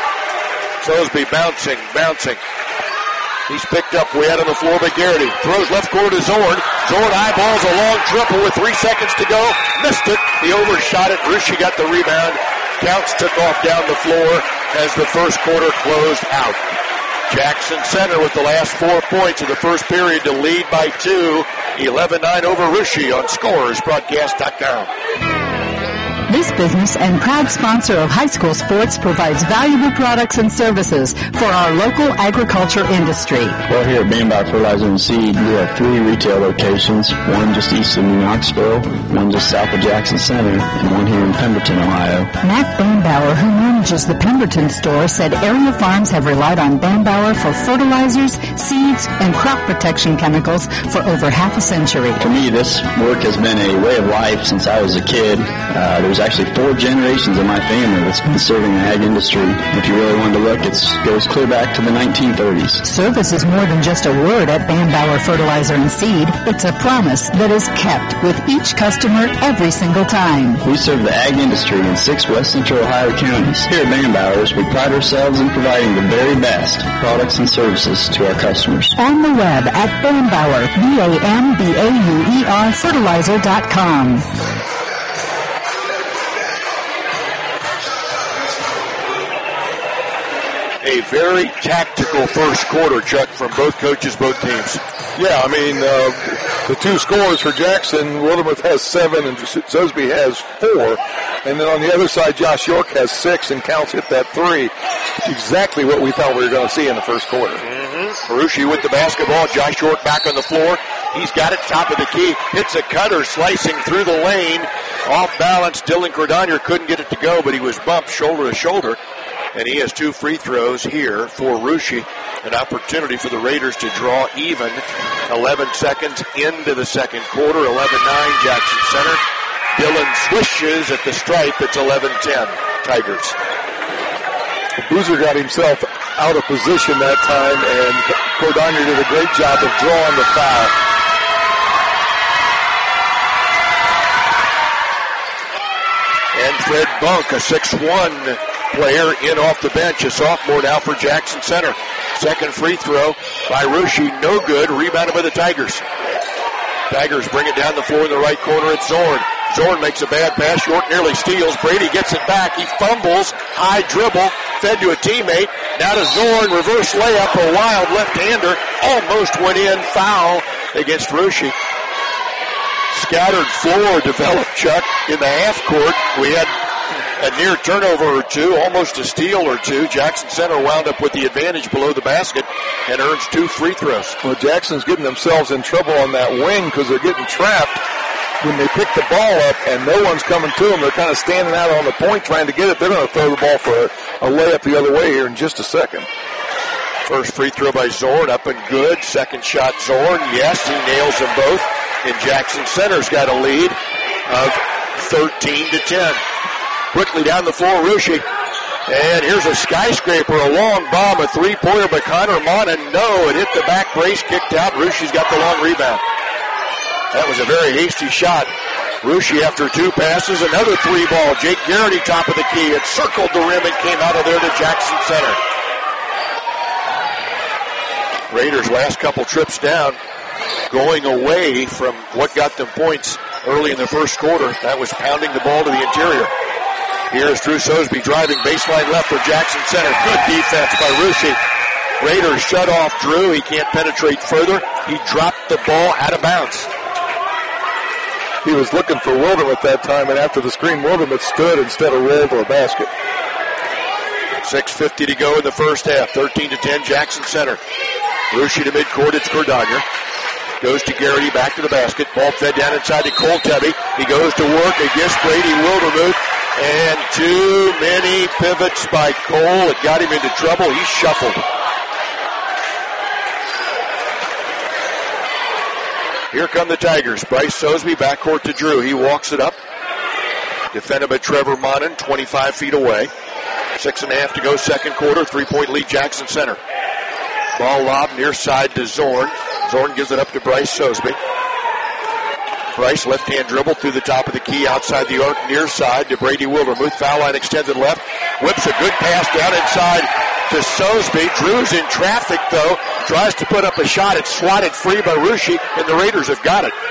Speaker 11: Sosby bouncing, bouncing. He's picked up way out on the floor by Garrity. Throws left corner to Zorn. Zorn eyeballs a long triple with three seconds to go. Missed it. He overshot it. Russia got the rebound. Counts took off down the floor as the first quarter closed out. Jackson Center with the last four points of the first period to lead by two. eleven nine over Russia on scores broadcast dot com.
Speaker 15: This business and proud sponsor of high school sports provides valuable products and services for our local agriculture industry.
Speaker 19: Well, here at Bambauer Fertilizer and Seed, we have three retail locations, one just east of New Knoxville, one just south of Jackson Center, and one here in Pemberton, Ohio.
Speaker 15: Matt Bambauer, who manages the Pemberton store, said area farms have relied on Bambauer for fertilizers, seeds, and crop protection chemicals for over half a century.
Speaker 19: For me, this work has been a way of life since I was a kid. Uh, there's actually four generations of my family that's been serving the ag industry. If you really wanted to look, it goes clear back to the nineteen thirties.
Speaker 15: Service is more than just a word at Bambauer Fertilizer and Seed. It's a promise that is kept with each customer every single time.
Speaker 19: We serve the ag industry in six West Central Ohio counties. Here at Bambauer's, we pride ourselves in providing the very best products and services to our customers.
Speaker 15: On the web at Bambauer, B A M B A U E R fertilizer dot com.
Speaker 11: A very tactical first quarter, Chuck, from both coaches, both teams.
Speaker 12: Yeah, I mean, uh, the two scores for Jackson, Wildermuth has seven and Soseby has four. And then on the other side, Josh York has six and Counts hit that three. Exactly what we thought we were going to see in the first quarter.
Speaker 11: Mm-hmm. Marucci with the basketball. Josh York back on the floor. He's got it, top of the key. Hits a cutter slicing through the lane. Off balance, Dylan Cordonier couldn't get it to go, but he was bumped shoulder to shoulder. And he has two free throws here for Russia. An opportunity for the Raiders to draw even. eleven seconds into the second quarter. eleven nine Jackson Center. Dillon swishes at the stripe. It's eleven ten Tigers.
Speaker 12: Boozer got himself out of position that time, and Cordonier did a great job of drawing the foul.
Speaker 11: And Fred Bunk, a six one player, in off the bench, a sophomore now for Jackson Center. Second free throw by Russia, no good, rebounded by the Tigers. Tigers bring it down the floor in the right corner. It's Zorn. Zorn makes a bad pass. York nearly steals. Brady gets it back. He fumbles. High dribble. Fed to a teammate. Now to Zorn. Reverse layup. A wild left-hander. Almost went in. Foul against Russia. Scattered floor developed, Chuck, in the half court. We had a near turnover or two, almost a steal or two. Jackson Center wound up with the advantage below the basket and earns two free throws.
Speaker 12: Well, Jackson's getting themselves in trouble on that wing because they're getting trapped when they pick the ball up and no one's coming to them. They're kind of standing out on the point trying to get it. They're going to throw the ball for a, a layup the other way here in just a second.
Speaker 11: First free throw by Zorn, up and good. Second shot, Zorn. Yes, he nails them both. And Jackson Center's got a lead of thirteen to ten. Quickly down the floor, Russia. And here's a skyscraper, a long bomb, a three-pointer by Connor Monaghan. No, it hit the back brace, kicked out. Russia's got the long rebound. That was a very hasty shot. Russia after two passes, another three ball. Jake Garrity, top of the key. It circled the rim and came out of there to Jackson Center. Raiders last couple trips down, going away from what got them points early in the first quarter. That was pounding the ball to the interior. Here's Drew Soseby driving baseline left for Jackson Center. Good defense by Russia. Raiders shut off Drew. He can't penetrate further. He dropped the ball out of bounds.
Speaker 12: He was looking for Wildermuth that time, and after the screen, Wildermuth stood instead of rolled to a basket.
Speaker 11: six fifty to go in the first half. thirteen to ten, Jackson Center. Russia to midcourt. It's Cordonier. Goes to Garrity, back to the basket. Ball fed down inside to Cole Tebby. He goes to work against Brady Wildermuth. And too many pivots by Cole. It got him into trouble. He shuffled. Here come the Tigers. Bryce Soseby, backcourt to Drew. He walks it up. Defended by Trevor Monaghan, twenty-five feet away. Six and a half to go, second quarter. Three-point lead, Jackson Center. Ball lob near side to Zorn. Zorn gives it up to Bryce Soseby. Bryce, left-hand dribble through the top of the key, outside the arc, near side to Brady Wildermuth. Foul line extended left. Whips a good pass down inside to Soseby. Drew's in traffic, though. Tries to put up a shot. It's swatted free by Russia, and the Raiders have got it.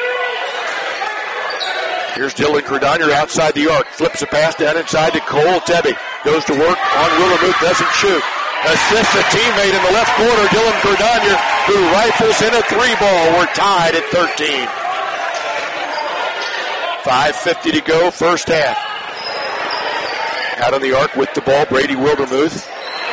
Speaker 11: Here's Dylan Cordonier outside the arc. Flips a pass down inside to Cole Tebby. Goes to work on Wildermuth, doesn't shoot. Assists a teammate in the left corner, Dylan Cordonier, who rifles in a three ball. We're tied at thirteen. five fifty to go, first half. Out on the arc with the ball, Brady Wildermuth.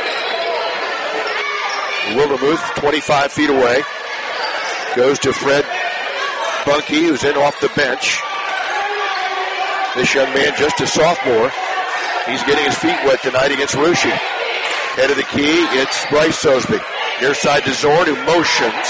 Speaker 11: Wildermuth, twenty-five feet away. Goes to Fred Bunky, who's in off the bench. This young man, just a sophomore. He's getting his feet wet tonight against Russia. Head of the key, it's Bryce Sosby. Near side to Zorn, who motions.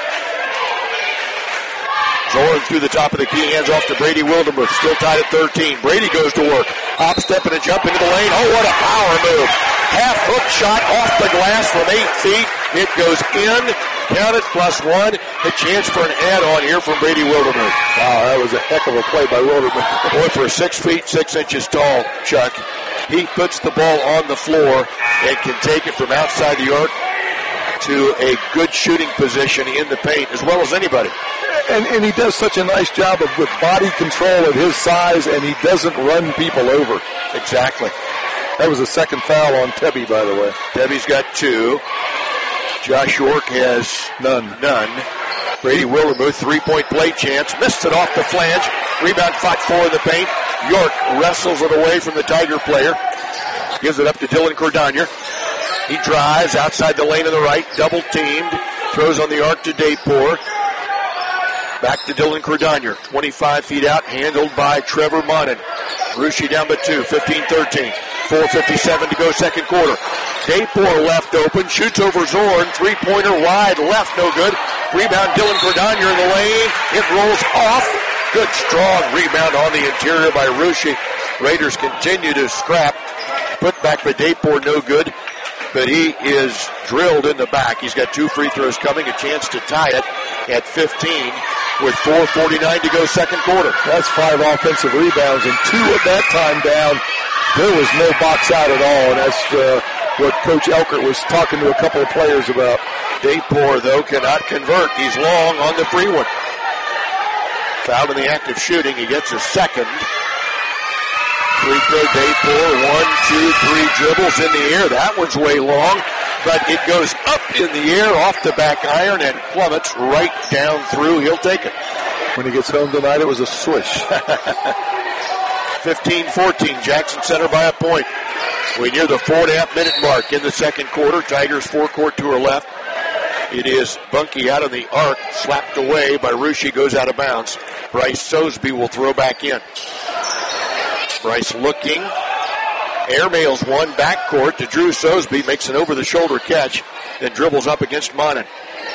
Speaker 11: Zorn through the top of the key, hands off to Brady Wildermuth. Still tied at thirteen. Brady goes to work. Hop, step, and a jump into the lane. Oh, what a power move. Half hook shot off the glass from eight feet. It goes in. Count it, plus one. A chance for an add-on here from Brady Wildermuth.
Speaker 12: Wow, that was a heck of a play by Wildermuth.
Speaker 11: Boy, for six feet, six inches tall, Chuck, he puts the ball on the floor and can take it from outside the arc to a good shooting position in the paint as well as anybody.
Speaker 12: And, and he does such a nice job of with body control at his size, and he doesn't run people over.
Speaker 11: Exactly.
Speaker 12: That was a second foul on Tebby, by the way.
Speaker 11: Tebby's got two. Josh York has
Speaker 12: none.
Speaker 11: None. Brady Wildermuth, three-point play chance. Missed it off the flange. Rebound fought for in the paint. York wrestles it away from the Tiger player. Gives it up to Dylan Cordonier. He drives outside the lane on the right. Double teamed. Throws on the arc to Daypor. Back to Dylan Cordonier. twenty-five feet out. Handled by Trevor Monin. Russia down by two. fifteen thirteen. four fifty-seven to go second quarter. Daypor left open. Shoots over Zorn. Three-pointer wide left. No good. Rebound Dylan Cordonier in the lane. It rolls off. Good strong rebound on the interior by Russia. Raiders continue to scrap. Put back by Daypor. No good. But he is drilled in the back. He's got two free throws coming. A chance to tie it at fifteen with four forty-nine to go second quarter.
Speaker 12: That's five offensive rebounds and two at that time down. There was no box out at all, and that's uh, what Coach Elkert was talking to a couple of players about.
Speaker 11: Daypor, though, cannot convert. He's long on the free one. Fouled in the act of shooting. He gets a second. Free throw, Daypor, one, two, three dribbles in the air. That one's way long, but it goes up in the air off the back iron and plummets right down through. He'll take it.
Speaker 12: When he gets home tonight, it was a swish.
Speaker 11: fifteen fourteen, Jackson Center by a point. We near the four and a half minute mark in the second quarter. Tigers forecourt to her left. It is Bunky out on the arc, slapped away by Russia, goes out of bounds. Bryce Sosby will throw back in. Bryce looking. Airmails one backcourt to Drew Sosby, makes an over-the-shoulder catch, then dribbles up against Monin.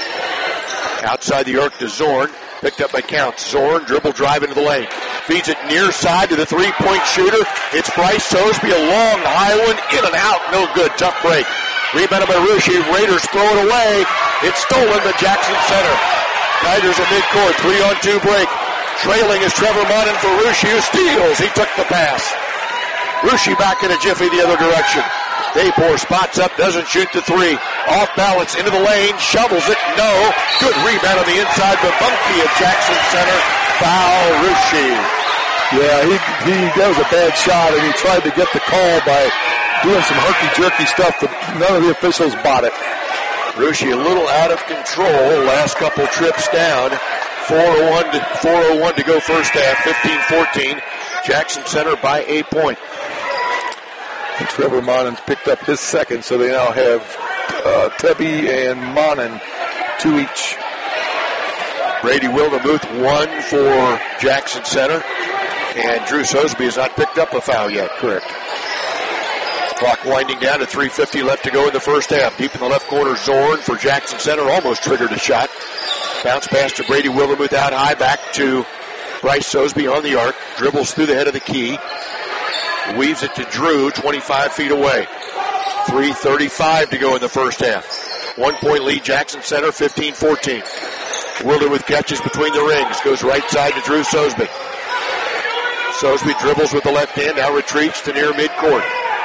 Speaker 11: Outside the arc to Zorn, picked up by Counts. Zorn, dribble drive into the lane. Feeds it near side to the three-point shooter. It's Bryce Sosby, a long high one, in and out, no good, tough break. Rebounded by Russia, Raiders throw it away. It's stolen to Jackson Center. Tigers at midcourt, three on two break. Trailing is Trevor Monin for Russia, who steals. He took the pass. Russia back in a jiffy the other direction. Daypor spots up, doesn't shoot the three. Off balance into the lane, shovels it, no. Good rebound on the inside, but Bunky at Jackson Center. Foul Russia.
Speaker 12: Yeah, he, he that was a bad shot, and he tried to get the call by doing some herky-jerky stuff, but none of the officials bought it.
Speaker 11: Russia a little out of control. Last couple trips down. four oh one to, four oh one to go first half, fifteen fourteen. Jackson Center by a point.
Speaker 12: And Trevor Monin's picked up his second, so they now have uh, Tebby and Monin, two each.
Speaker 11: Brady Wildermuth, one for Jackson Center. And Drew Sosby has not picked up a foul yet.
Speaker 12: Correct.
Speaker 11: Clock winding down to three fifty left to go in the first half. Deep in the left corner, Zorn for Jackson Center almost triggered a shot. Bounce pass to Brady Wildermuth out high, back to Bryce Sosby on the arc. Dribbles through the head of the key. Weaves it to Drew, twenty-five feet away. three thirty-five to go in the first half. One point lead, Jackson Center, fifteen fourteen. Wildermuth catches between the rings. Goes right side to Drew Sosby. Sosby dribbles with the left hand, now retreats to near midcourt.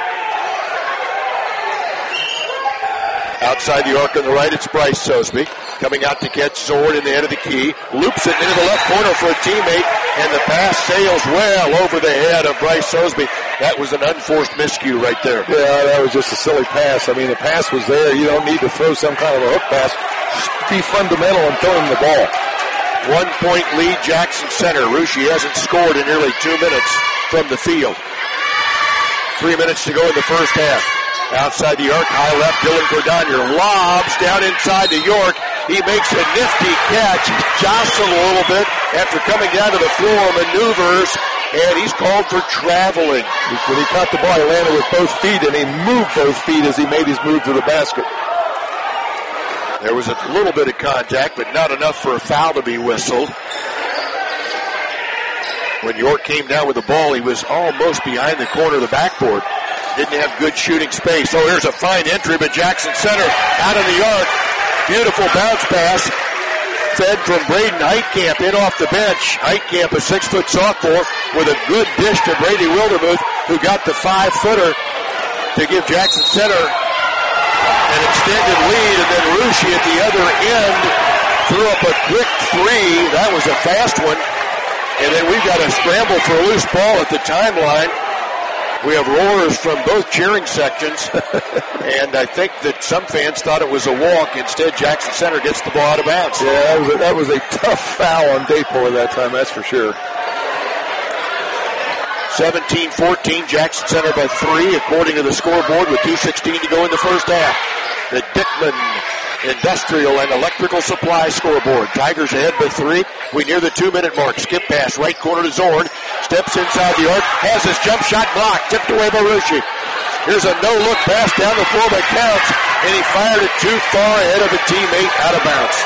Speaker 11: Outside the arc on the right, it's Bryce Sosby. Coming out to catch Zorn in the head of the key. Loops it into the left corner for a teammate, and the pass sails well over the head of Bryce Sosby. That was an unforced miscue right there.
Speaker 12: Yeah, that was just a silly pass. I mean, the pass was there. You don't need to throw some kind of a hook pass. Just be fundamental in throwing the ball.
Speaker 11: One point lead, Jackson Center. Russia hasn't scored in nearly two minutes from the field. Three minutes to go in the first half. Outside the arc, high left, Dylan Cordonier lobs down inside to York. He makes a nifty catch. He's jostled a little bit after coming down to the floor, maneuvers, and he's called for traveling.
Speaker 12: When he caught the ball, he landed with both feet, and he moved both feet as he made his move to the basket.
Speaker 11: There was a little bit of contact, but not enough for a foul to be whistled. When York came down with the ball, he was almost behind the corner of the backboard. Didn't have good shooting space. Oh, here's a fine entry, but Jackson Center out of the arc. Beautiful bounce pass. Fed from Braden Heitkamp in off the bench. Heitkamp, a six-foot sophomore, with a good dish to Brady Wildermuth, who got the five-footer to give Jackson Center an extended lead, and then Russia at the other end threw up a quick three. That was a fast one. And then we've got a scramble for a loose ball at the timeline. We have roars from both cheering sections, and I think that some fans thought it was a walk. Instead, Jackson Center gets the ball out of bounds.
Speaker 12: Yeah, that was a, that was a tough foul on Dayport that time, that's for sure.
Speaker 11: seventeen fourteen, Jackson Center by three, according to the scoreboard, with two sixteen to go in the first half. The Dickman Industrial and Electrical Supply scoreboard. Tigers ahead by three. We near the two-minute mark. Skip pass, right corner to Zorn. Steps inside the arc. Has his jump shot blocked. Tipped away by Russia. Here's a no-look pass down the floor by Counts, and he fired it too far ahead of a teammate, out of bounds.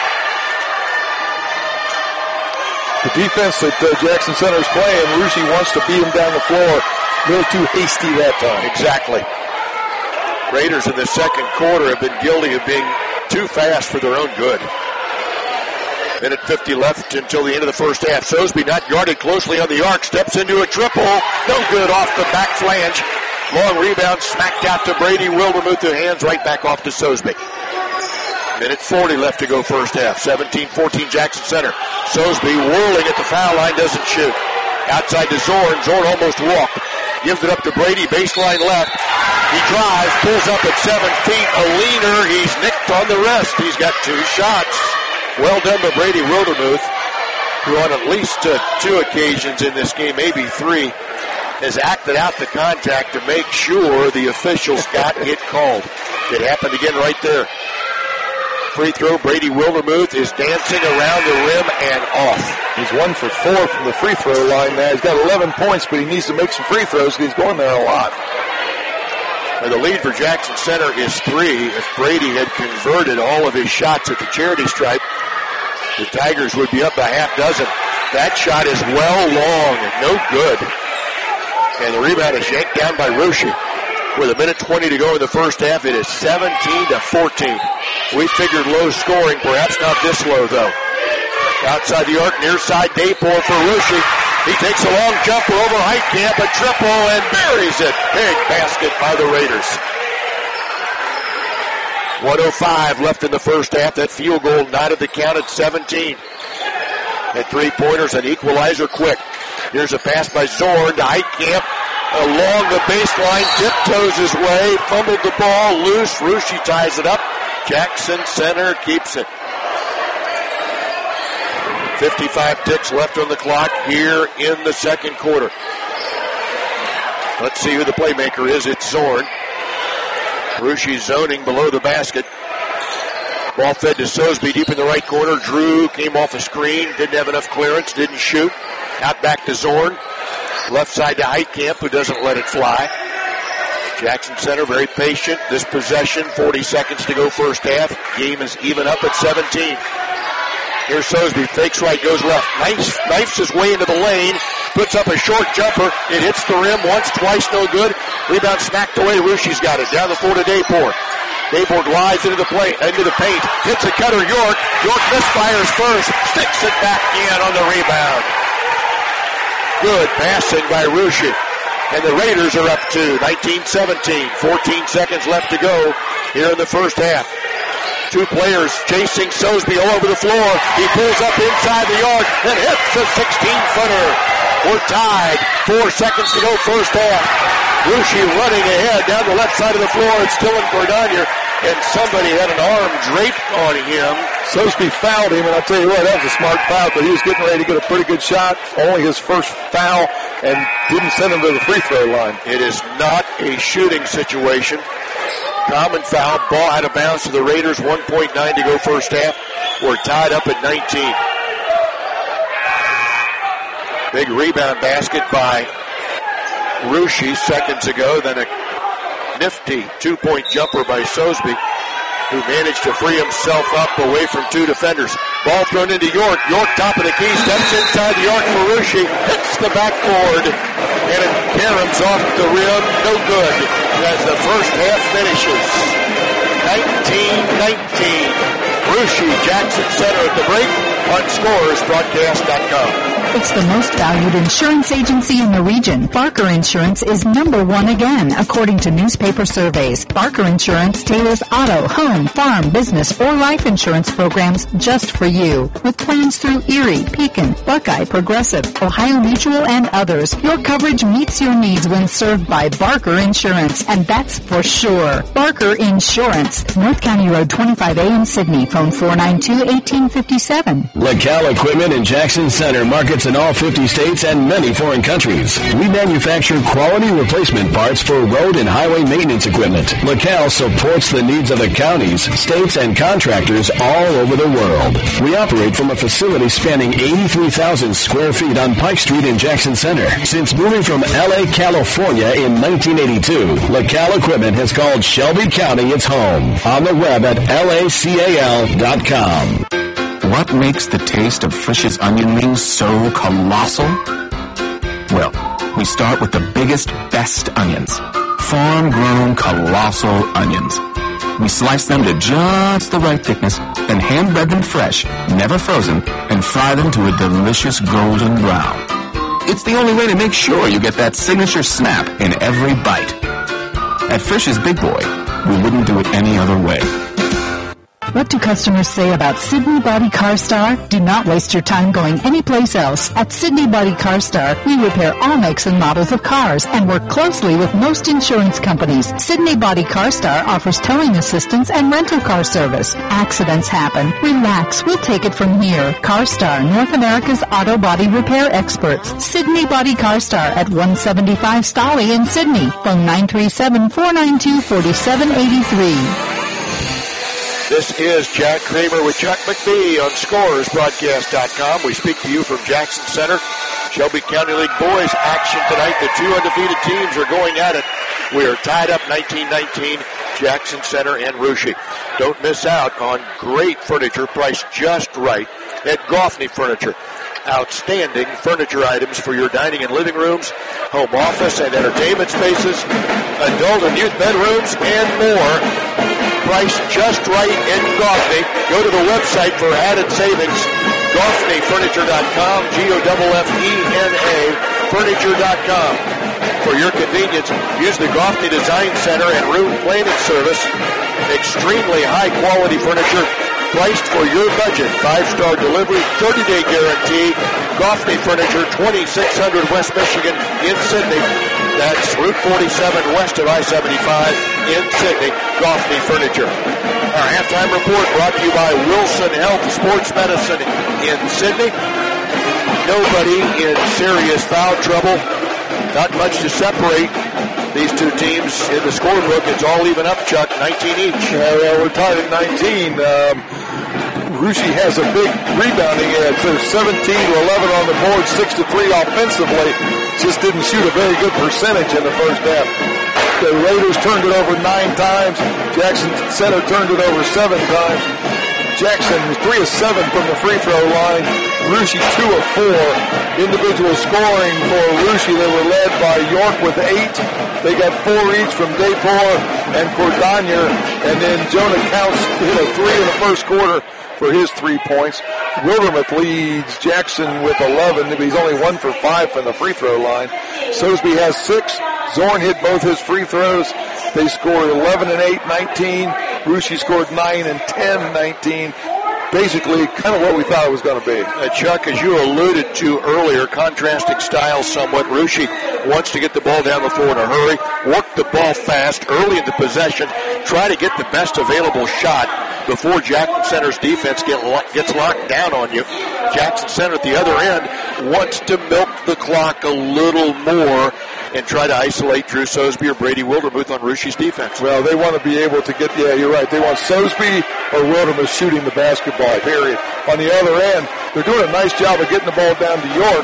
Speaker 12: The defense that uh, Jackson Center is playing, Russia wants to beat him down the floor. A little too hasty that time.
Speaker 11: Exactly. Raiders in the second quarter have been guilty of being too fast for their own good. Minute fifty left until the end of the first half. Sosby not guarded closely on the arc. Steps into a triple. No good off the back flange. Long rebound smacked out to Brady Wildermuth, who hands right back off to Sosby. Minute forty left to go first half. seventeen fourteen Jackson Center. Sosby whirling at the foul line, doesn't shoot. Outside to Zorn. Zorn almost walked. Gives it up to Brady, baseline left. He drives, pulls up at seven feet. A leaner. He's nicked on the wrist. He's got two shots. Well done to Brady Wildermuth, who on at least uh, two occasions in this game, maybe three, has acted out the contact to make sure the officials got it called. It happened again right there. Free throw, Brady Wildermuth is dancing around the rim and off.
Speaker 12: He's one for four from the free throw line now. He's got eleven points, but he needs to make some free throws because he's going there a lot.
Speaker 11: And the lead for Jackson Center is three. If Brady had converted all of his shots at the charity stripe, the Tigers would be up a half dozen. That shot is well long and no good. And the rebound is yanked down by Russia. With a minute twenty to go in the first half, it is seventeen to fourteen. We figured low scoring, perhaps not this low though. Outside the arc, near side, Dayport for Russia. He takes a long jumper over Heitkamp, a triple, and buries it. Big basket by the Raiders. one oh five left in the first half. That field goal not at the count at seventeen. At three-pointers, an equalizer quick. Here's a pass by Zorn to Heitkamp. Along the baseline, tiptoes his way, fumbled the ball, loose. Russia ties it up. Jackson Center keeps it. fifty-five ticks left on the clock here in the second quarter. Let's see who the playmaker is. It's Zorn. Russia zoning below the basket. Ball fed to Sosby deep in the right corner. Drew came off a screen, didn't have enough clearance, didn't shoot. Out back to Zorn. Left side to Heitkamp, who doesn't let it fly. Jackson Center very patient. This possession, forty seconds to go first half. Game is even up at seventeen. Here's Sosby, fakes right, goes left. Knifes, knifes his way into the lane, puts up a short jumper. It hits the rim once, twice, no good. Rebound smacked away. Russia's got it. Down the floor to Dayport. Dayport glides into the play, into the paint. Hits a cutter, York. York misfires first. Sticks it back in on the rebound. Good passing by Russia. And the Raiders are up to nineteen seventeen. fourteen seconds left to go here in the first half. Two players chasing Sosby all over the floor. He pulls up inside the arc and hits a sixteen-footer. We're tied. Four seconds to go first half. Russia running ahead down the left side of the floor. It's Dylan Cordonier. and somebody had an arm draped on him.
Speaker 12: Sosby fouled him, and I'll tell you what, that was a smart foul, but he was getting ready to get a pretty good shot. Only his first foul, and didn't send him to the free throw line.
Speaker 11: It is not a shooting situation. Common foul, ball out of bounds to the Raiders, one point nine to go first half. We're tied up at nineteen. Big rebound basket by Russia seconds ago, then a nifty two-point jumper by Sosby, who managed to free himself up away from two defenders. Ball thrown into York. York, top of the key, steps inside York for Russia, hits the backboard, and it caroms off the rim. No good as the first half finishes. nineteen nineteen. Russia, Jackson Center at the break on Scores Broadcast dot com.
Speaker 15: It's the most valued insurance agency in the region. Barker Insurance is number one again, according to newspaper surveys. Barker Insurance tailors auto, home, farm, business, or life insurance programs just for you. With plans through Erie, Pekin, Buckeye, Progressive, Ohio Mutual, and others, your coverage meets your needs when served by Barker Insurance, and that's for sure. Barker Insurance, North County Road twenty-five A in Sydney. Phone four nine two, one eight five seven.
Speaker 9: LaCal Equipment in Jackson Center markets in all fifty states and many foreign countries. We manufacture quality replacement parts for road and highway maintenance equipment. LaCal supports the needs of the counties, states, and contractors all over the world. We operate from a facility spanning eighty-three thousand square feet on Pike Street in Jackson Center. Since moving from L A, California in nineteen eighty-two, LaCal Equipment has called Shelby County its home. On the web at L A C A L dot com.
Speaker 17: What makes the taste of Frisch's onion rings so colossal? Well, we start with the biggest, best onions. Farm-grown colossal onions. We slice them to just the right thickness, then hand-bread them fresh, never frozen, and fry them to a delicious golden brown. It's the only way to make sure you get that signature snap in every bite. At Frisch's Big Boy, we wouldn't do it any other way.
Speaker 15: What do customers say about Sydney Body Car Star? Do not waste your time going anyplace else. At Sydney Body Car Star, we repair all makes and models of cars and work closely with most insurance companies. Sydney Body Car Star offers towing assistance and rental car service. Accidents happen. Relax. We'll take it from here. Car Star, North America's auto body repair experts. Sydney Body Car Star at one seventy-five Stolly in Sydney. Phone nine three seven, four nine two, four seven eight three.
Speaker 11: This is Jack Kramer with Chuck McBee on Scores Broadcast dot com. We speak to you from Jackson Center. Shelby County League boys action tonight. The two undefeated teams are going at it. We are tied up nineteen nineteen, Jackson Center and Russia. Don't miss out on great furniture priced just right at Goffney Furniture. Outstanding furniture items for your dining and living rooms, home office and entertainment spaces, adult and youth bedrooms, and more. Priced just right in Goffney. Go to the website for added savings, Goffney Furniture dot com, G O F F E N A, Furniture dot com. For your convenience, use the Goffney Design Center and Room Planning Service. Extremely high-quality furniture, priced for your budget. Five-star delivery, thirty-day guarantee. Goffney Furniture, twenty-six hundred West Michigan in Sydney. That's Route forty-seven west of I seventy-five in Sydney. Goffney Furniture. Our halftime report brought to you by Wilson Health Sports Medicine in Sydney. Nobody in serious foul trouble. Not much to separate these two teams in the scorebook. It's all even up, Chuck, nineteen each.
Speaker 12: Yeah, well, we're tied at nineteen. Um, Russia has a big rebounding edge. They're seventeen to eleven on the board, six to three offensively. Just didn't shoot a very good percentage in the first half. The Raiders turned it over nine times. Jackson Center turned it over seven times. Jackson was three of seven from the free throw line. Russia two of four. Individual scoring for Russia, they were led by York with eight. They got four each from Daypor and Cordonier. And then Jonah Counts hit a three in the first quarter for his three points. Wildermuth leads Jackson with eleven. He's only one for five from the free throw line. Sosby has six. Zorn hit both his free throws. They scored eleven and eight, nineteen. Russia scored nine and ten, nineteen. basically kind of what we thought it was going to be.
Speaker 11: Uh, Chuck, as you alluded to earlier, contrasting styles somewhat. Russia wants to get the ball down the floor in a hurry, work the ball fast early in the possession, try to get the best available shot before Jackson Center's defense get, gets locked down on you. Jackson Center at the other end wants to milk the clock a little more and try to isolate Drew Sosby or Brady Wildermuth on Rushie's defense.
Speaker 12: Well, they want to be able to get, yeah, you're right. They want Sosby or Wildermuth shooting the basketball, period. On the other end, they're doing a nice job of getting the ball down to York.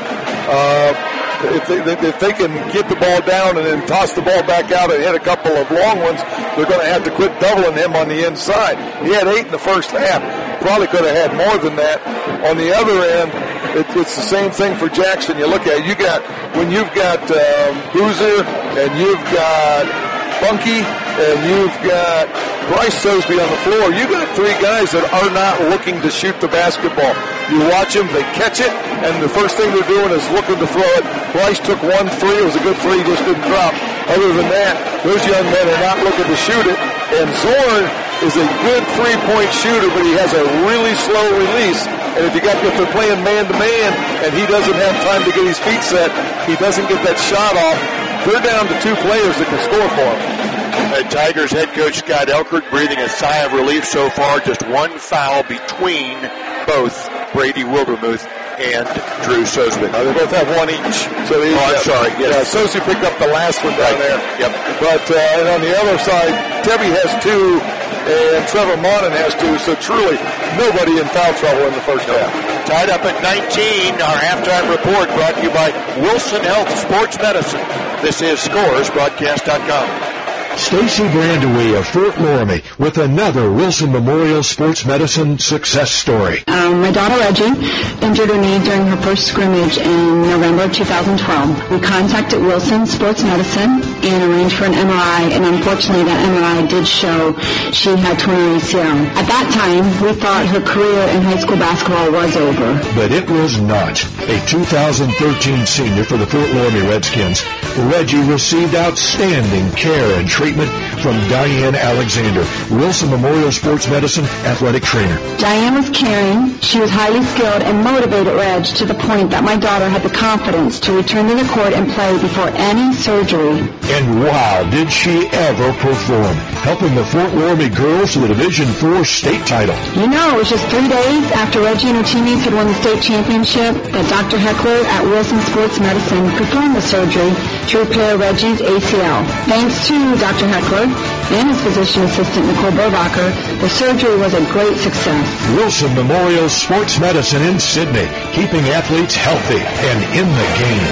Speaker 12: Uh, if, they, if they can get the ball down and then toss the ball back out and hit a couple of long ones, they're going to have to quit doubling him on the inside. He had eight in the first half. Probably could have had more than that. On the other end, it, it's the same thing for Jackson. You look at it, you got, when you've got um, Boozer and you've got Bunky and you've got Bryce Sosby on the floor, you got three guys that are not looking to shoot the basketball. You watch them, they catch it, and the first thing they're doing is looking to throw it. Bryce took one three. It was a good three, just didn't drop. Other than that, those young men are not looking to shoot it. And Zorn is a good three-point shooter, but he has a really slow release. And if you got if they're playing man-to-man and he doesn't have time to get his feet set, he doesn't get that shot off, they're down to two players that can score for him.
Speaker 11: Uh, Tigers head coach Scott Elkert breathing a sigh of relief so far. Just one foul between both Brady Wildermuth and Drew Sosby.
Speaker 12: Uh, they both have one each. So they,
Speaker 11: oh, I'm
Speaker 12: uh,
Speaker 11: sorry. Yes.
Speaker 12: Yeah, Sosby picked up the last one down
Speaker 11: right
Speaker 12: there.
Speaker 11: Yep.
Speaker 12: But uh, and on the other side, Tebby has two, and Trevor Monin has two. So truly, nobody in foul trouble in the first half.
Speaker 11: Tied up at nineteen. Our halftime report brought to you by Wilson Health Sports Medicine. This is Scores Broadcast dot com.
Speaker 2: Stacy Brandewee of Fort Loramie with another Wilson Memorial Sports Medicine success story.
Speaker 13: Um, my daughter Reggie injured her knee during her first scrimmage in November of two thousand twelve. We contacted Wilson Sports Medicine and arranged for an M R I, and unfortunately that M R I did show she had torn her A C L. At that time, we thought her career in high school basketball was over.
Speaker 2: But it was not. A two thousand thirteen senior for the Fort Loramie Redskins, Reggie received outstanding care and treatment from Diane Alexander, Wilson Memorial Sports Medicine athletic trainer.
Speaker 13: Diane was caring, she was highly skilled, and motivated Reg to the point that my daughter had the confidence to return to the court and play before any surgery.
Speaker 2: And wow, did she ever perform, helping the Fort Loramie girls to the Division four state title.
Speaker 13: You know, it was just three days after Reggie and her teammates had won the state championship that Doctor Heckler at Wilson Sports Medicine performed the surgery to repair Reggie's A C L. Thanks to Doctor Heckler and his physician assistant, Nicole Bovacher, the surgery was a great success.
Speaker 2: Wilson Memorial Sports Medicine in Sydney, keeping athletes healthy and in the game.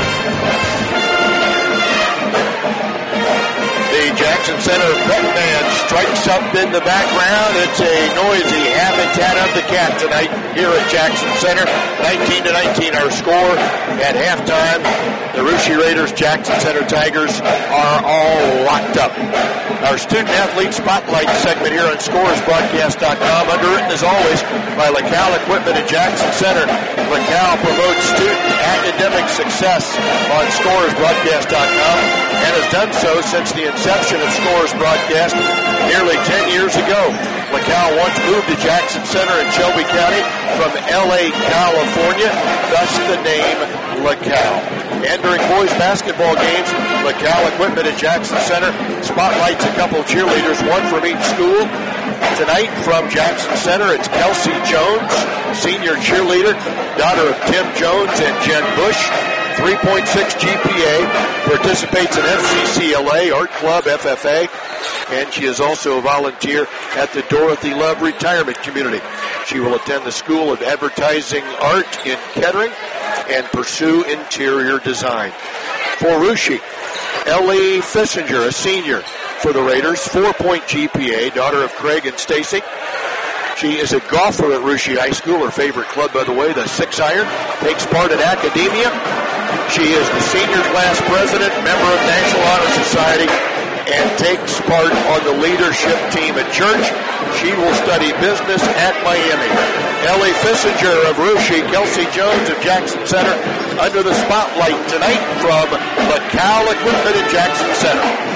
Speaker 11: The Jackson Center Pep Band strikes up in the background. It's a noisy Habitat of the Cat tonight here at Jackson Center. nineteen to nineteen our score at halftime. The Russia Raiders, Jackson Center Tigers are all locked up. Our student athlete spotlight segment here on Scores Broadcast dot com, underwritten as always by LaCal Equipment at Jackson Center. LaCal promotes student academic success on Scores Broadcast dot com and has done so since the inception of Scores Broadcast nearly ten years ago. LaCal once moved to Jackson Center in Shelby County from L A, California, thus the name LaCal. And during boys basketball games, LaCal Equipment at Jackson Center spotlights a couple cheerleaders, one from each school. Tonight from Jackson Center, it's Kelsey Jones, senior cheerleader, daughter of Tim Jones and Jen Bush. three point six G P A, participates in F C C L A, Art Club, F F A, and she is also a volunteer at the Dorothy Love Retirement Community. She will attend the School of Advertising Art in Kettering and pursue interior design. For Russia, Ellie Fissinger, a senior for the Raiders, four point G P A, daughter of Craig and Stacy. She is a golfer at Russia High School, her favorite club, by the way, the Six Iron. Takes part in academia. She is the senior class president, member of National Honor Society, and takes part on the leadership team at church. She will study business at Miami. Ellie Fissinger of Russia, Kelsey Jones of Jackson Center, under the spotlight tonight from LaCal Equipment at Jackson Center.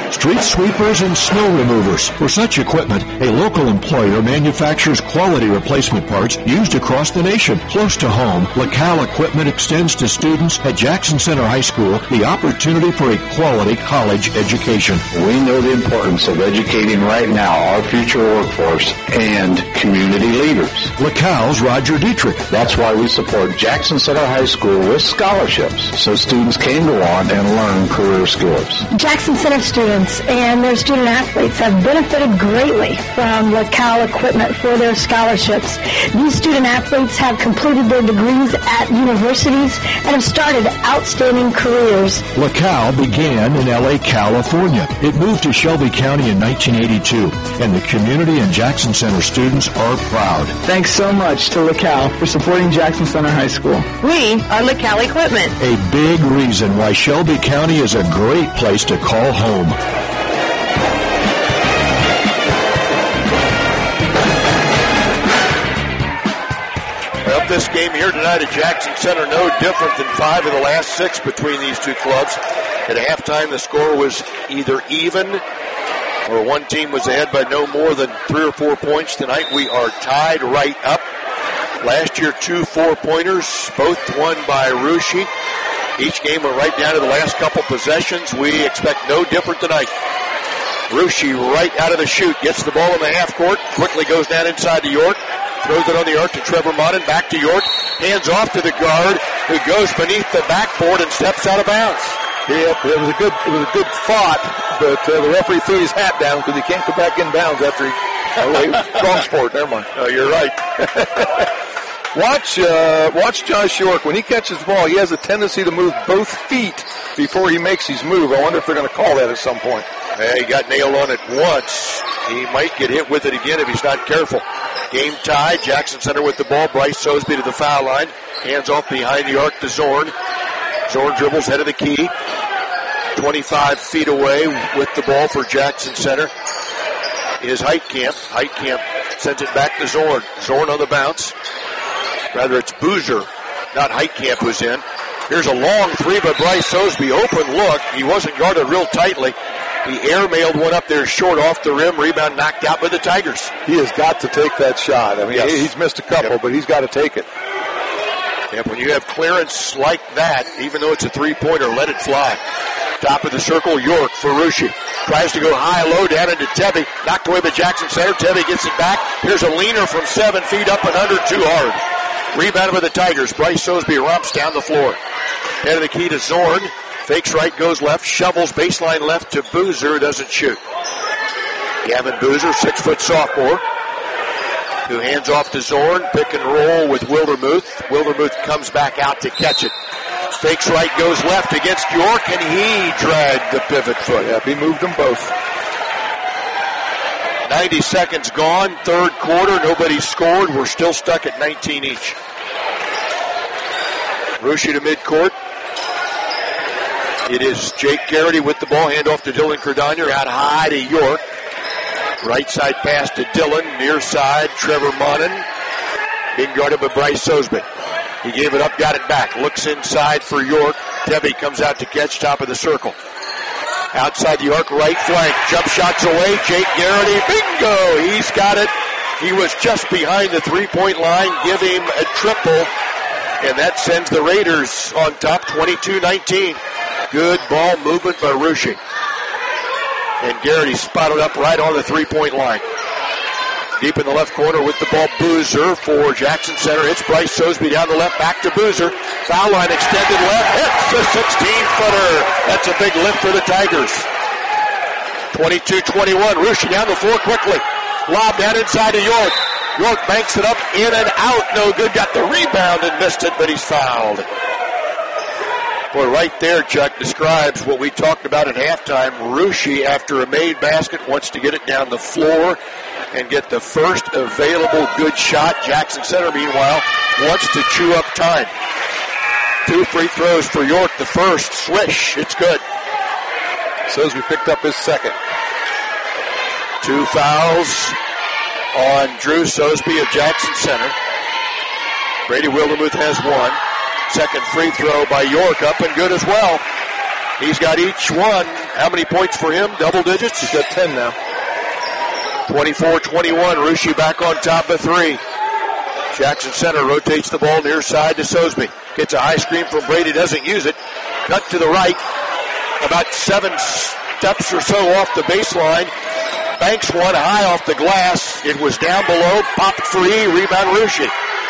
Speaker 2: street sweepers, and snow removers. For such equipment, a local employer manufactures quality replacement parts used across the nation. Close to home, LaCal Equipment extends to students at Jackson Center High School the opportunity for a quality college education.
Speaker 14: We know the importance of educating right now our future workforce and community leaders.
Speaker 2: LaCal's Roger Dietrich.
Speaker 14: That's why we support Jackson Center High School with scholarships so students can go on and learn career skills.
Speaker 20: Jackson Center students and their student athletes have benefited greatly from LaCal Equipment for their scholarships. These student athletes have completed their degrees at universities and have started outstanding careers.
Speaker 2: LaCal began in L A, California. It moved to Shelby County in nineteen eighty-two, and the community and Jackson Center students are proud.
Speaker 21: Thanks so much to LaCal for supporting Jackson Center High School.
Speaker 5: We are LaCal Equipment.
Speaker 2: A big reason why Shelby County is a great place to call home.
Speaker 11: Well, this game here tonight at Jackson Center, no different than five of the last six between these two clubs. At halftime, the score was either even or one team was ahead by no more than three or four points. Tonight, we are tied right up. Last year, two four-pointers, both won by Russia. Each game went right down to the last couple possessions. We expect no different tonight. Russia right out of the chute, gets the ball in the half court, quickly goes down inside to York, throws it on the arc to Trevor Modden, back to York, hands off to the guard, who goes beneath the backboard and steps out of bounds.
Speaker 12: Yeah, it was a good, it was a good thought, but uh, the referee threw his hat down because he can't go back in bounds after he. Oh, wait, wrong sport. Never mind.
Speaker 11: Oh, you're right.
Speaker 12: Watch, uh, watch Josh York. When he catches the ball, he has a tendency to move both feet before he makes his move. I wonder if they're going to call that at some point.
Speaker 11: Yeah, he got nailed on it once. He might get hit with it again if he's not careful. Game tied. Jackson Center with the ball. Bryce Sosby to the foul line. Hands off behind the arc to Zorn. Zorn dribbles head of the key. twenty-five feet away with the ball for Jackson Center is Heitkamp. Heitkamp sends it back to Zorn. Zorn on the bounce. Rather, it's Boozer, not Heitkamp, who's in. Here's a long three by Bryce Sosby. Open look. He wasn't guarded real tightly. He air-mailed one up there short off the rim. Rebound knocked out by the Tigers.
Speaker 12: He has got to take that shot. I mean,
Speaker 11: yes.
Speaker 12: He's missed a couple, yep. But he's got to take it.
Speaker 11: And when you have clearance like that, even though it's a three-pointer, let it fly. Top of the circle, York for Russia. Tries to go high-low down into Tebby. Knocked away by Jackson Center. Tebby gets it back. Here's a leaner from seven feet up and under, too hard. Rebounded by the Tigers. Bryce Sosby romps down the floor. Head of the key to Zorn. Fakes right, goes left. Shovels baseline left to Boozer. Doesn't shoot. Gavin Boozer, six-foot sophomore, who hands off to Zorn. Pick and roll with Wildermuth. Wildermuth comes back out to catch it. Fakes right, goes left against York, and he dragged the pivot foot.
Speaker 12: Yep, he moved them both.
Speaker 11: ninety seconds gone, third quarter, nobody scored. We're still stuck at nineteen each. Russia to midcourt. It is Jake Garrity with the ball, hand off to Dylan Cordonier, out high to York. Right side pass to Dylan, near side, Trevor Monin, being guarded by Bryce Sosby. He gave it up, got it back, looks inside for York. Tebby comes out to catch, top of the circle. Outside the arc, right flank, jump shots away, Jake Garrity, bingo, he's got it. He was just behind the three-point line, give him a triple, and that sends the Raiders on top, twenty-two nineteen. Good ball movement by Russia. And Garrity spotted up right on the three-point line. Deep in the left corner with the ball, Boozer for Jackson Center. Hits Bryce Sosby down the left, back to Boozer. Foul line extended left, hits the sixteen-footer. That's a big lift for the Tigers. twenty-two twenty-one, Russia down the floor quickly. Lob down inside to York. York banks it up, in and out, no good. Got the rebound and missed it, but he's fouled. Boy, right there, Chuck, describes what we talked about at halftime. Russia, after a made basket, wants to get it down the floor and get the first available good shot. Jackson Center, meanwhile, wants to chew up time. Two free throws for York. The first, swish, it's good.
Speaker 12: Sosby picked up his second.
Speaker 11: Two fouls on Drew Sosby of Jackson Center. Brady Wildermuth has one. Second free throw by York, up and good as well. He's got each one How many points for him? Double digits?
Speaker 12: He's got ten now.
Speaker 11: twenty-four twenty-one. Russia back on top of three. Jackson Center rotates the ball near side to Sosby. Gets a high screen from Brady, doesn't use it. Cut to the right. About seven steps or so off the baseline. Banks one high off the glass. It was down below. Popped free. Rebound Russia.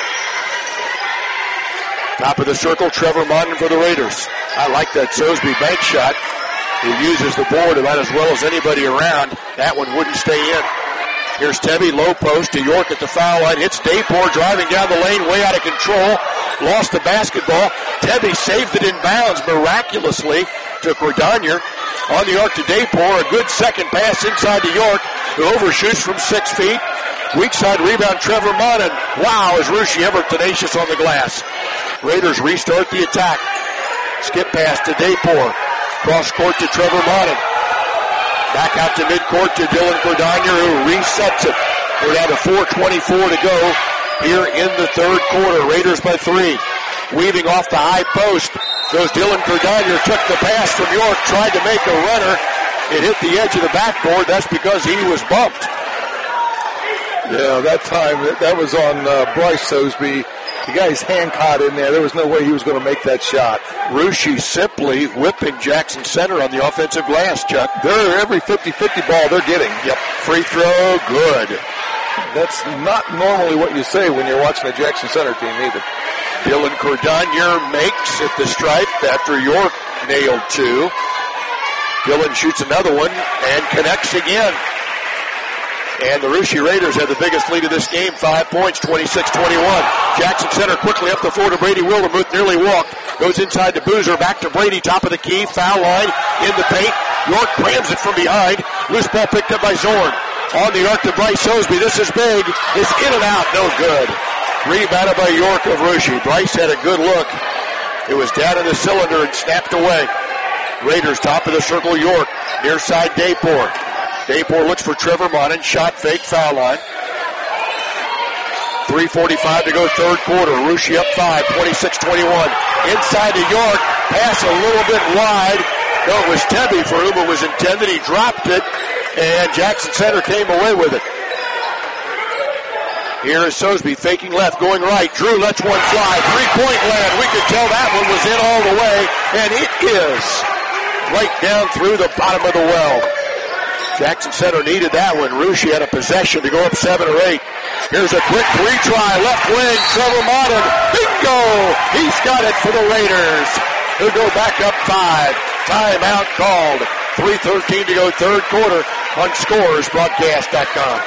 Speaker 11: Top of the circle, Trevor Mondin for the Raiders. I like that Sosby bank shot. He uses the board about as well as anybody around. That one wouldn't stay in. Here's Tebby, low post to York at the foul line. Hits Dayport driving down the lane, way out of control. Lost the basketball. Tebby saved it in bounds miraculously to Cordonier. On the arc to Dayport. A good second pass inside to York, who overshoots from six feet. Weak side rebound, Trevor Mondin. Wow, is Russia ever tenacious on the glass. Raiders restart the attack. Skip pass to Dayport. Cross court to Trevor Mondin. Back out to midcourt to Dylan Cordonier, who resets it. We're down to four twenty-four to go here in the third quarter. Raiders by three. Weaving off the high post goes Dylan Cordonier. Took the pass from York, tried to make a runner. It hit the edge of the backboard. That's because he was bumped.
Speaker 12: Yeah, that time, that was on uh, Bryce Sosby. The guy's hand caught in there. There was no way he was going to make that shot.
Speaker 11: Russia simply whipping Jackson Center on the offensive glass, Chuck.
Speaker 12: They're every fifty-fifty ball they're getting.
Speaker 11: Yep. Free throw, good.
Speaker 12: That's not normally what you say when you're watching a Jackson Center team either.
Speaker 11: Dylan Cordonier makes at the stripe after York nailed two. Dylan shoots another one and connects again. And the Russia Raiders have the biggest lead of this game, five points, twenty-six twenty-one. Jackson Center quickly up the floor to Brady Wildermuth, nearly walked. Goes inside to Boozer, back to Brady, top of the key, foul line, in the paint. York crams it from behind. Loose ball picked up by Zorn. On the arc to Bryce Sosby, this is big. It's in and out, no good. Rebounded by York of Russia. Bryce had a good look. It was down in the cylinder and snapped away. Raiders, top of the circle, York. Near side, Dayport. Dayport looks for Trevor Mondin. Shot fake, foul line. three forty-five to go, third quarter. Russia up five, twenty-six twenty-one. Inside to York. Pass a little bit wide. No, it was Tebby for whom it was intended. He dropped it, and Jackson Center came away with it. Here is Sosby faking left, going right. Drew lets one fly. Three-point land. We could tell that one was in all the way, and it is right down through the bottom of the well. Jackson Center needed that one. Russia had a possession to go up seven or eight. Here's a quick three-try. Left wing, Trevor Mondin. Bingo! He's got it for the Raiders, who go back up five. Timeout called. three thirteen to go, third quarter on Scores Broadcast dot com.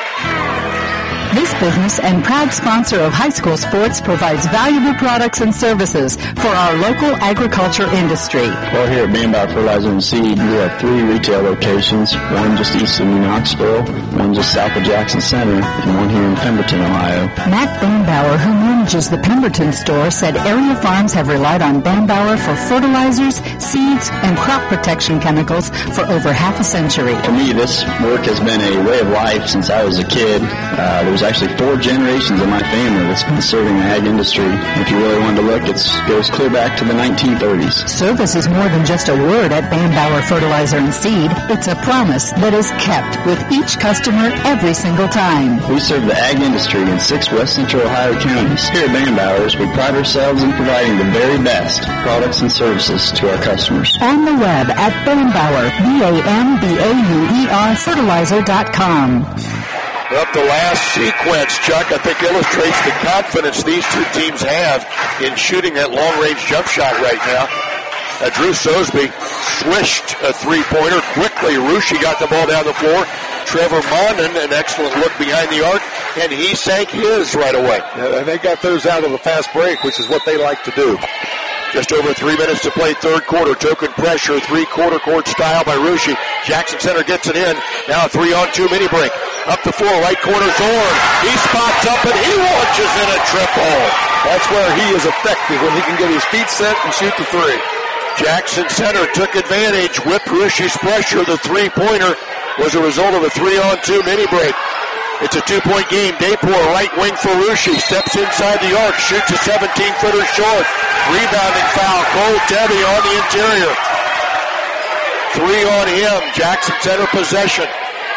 Speaker 15: This business and proud sponsor of high school sports provides valuable products and services for our local agriculture industry.
Speaker 19: Well, here at Bambauer Fertilizer and Seed, we have three retail locations, one just east of New Knoxville, one just south of Jackson Center, and one here in Pemberton, Ohio.
Speaker 15: Matt Bambauer, who manages the Pemberton store, said area farms have relied on Bambauer for fertilizers, seeds, and crop protection chemicals for over half a century.
Speaker 19: For me, this work has been a way of life since I was a kid. Uh, there was actually four generations of my family that's been serving the ag industry. If you really wanted to look, it goes clear back to the nineteen thirties.
Speaker 15: Service is more than just a word at Bambauer Fertilizer and Seed. It's a promise that is kept with each customer every single time.
Speaker 19: We serve the ag industry in six west central Ohio counties. Here at Bambauer's, we pride ourselves in providing the very best products and services to our customers.
Speaker 15: On the web at Bambauer, B A M B A U E R fertilizer dot com.
Speaker 11: Up the last sequence, Chuck, I think illustrates the confidence these two teams have in shooting that long-range jump shot right now. Uh, Drew Sosby swished a three-pointer quickly. Russia got the ball down the floor. Trevor Mondin, an excellent look behind the arc, and he sank his right away.
Speaker 12: Yeah, and they got those out of the fast break, which is what they like to do.
Speaker 11: Just over three minutes to play third quarter. Token pressure, three-quarter court style by Russia. Jackson Center gets it in. Now a three-on-two mini break. Up the floor, right corner, Zorn. He spots up and he launches in a triple.
Speaker 12: That's where he is effective, when he can get his feet set and shoot the three.
Speaker 11: Jackson Center took advantage, whipped Russia's pressure. The three-pointer was a result of a three-on-two mini break. It's a two-point game. Dayport, right wing for Russia. Steps inside the arc, shoots a seventeen-footer short. Rebounding foul. Cole Tebby on the interior. Three on him. Jackson Center possession.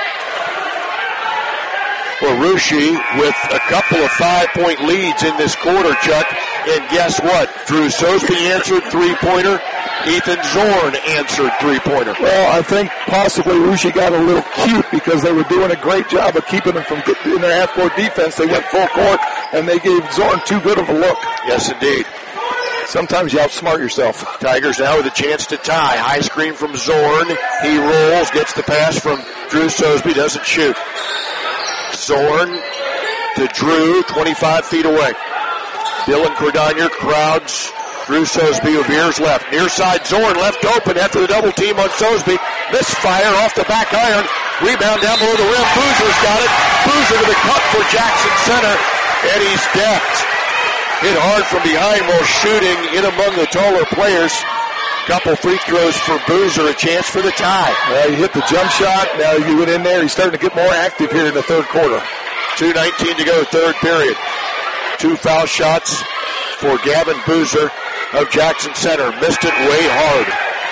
Speaker 11: Well, Russia with a couple of five-point leads in this quarter, Chuck. And guess what? Drew Sosby answered three-pointer. Ethan Zorn answered three-pointer.
Speaker 12: Well, I think possibly Russia got a little cute because they were doing a great job of keeping them from getting in their half-court defense. They went full court, and they gave Zorn too good of a look.
Speaker 11: Yes, indeed.
Speaker 12: Sometimes you outsmart yourself.
Speaker 11: Tigers now with a chance to tie. High screen from Zorn. He rolls, gets the pass from Drew Sosby, doesn't shoot. Zorn to Drew, twenty-five feet away. Dylan Cordonier crowds Drew Sosby, who veers left. Near side, Zorn left open after the double team on Sosby. Misfire off the back iron. Rebound down below the rim. Boozer's got it. Boozer to the cup for Jackson Center. And he's decked. Hit hard from behind while shooting in among the taller players. Couple free throws for Boozer, a chance for the tie.
Speaker 12: Well, he hit the jump shot. Now you went in there. He's starting to get more active here in the third quarter.
Speaker 11: two nineteen to go, third period. Two foul shots for Gavin Boozer of Jackson Center. Missed it way hard.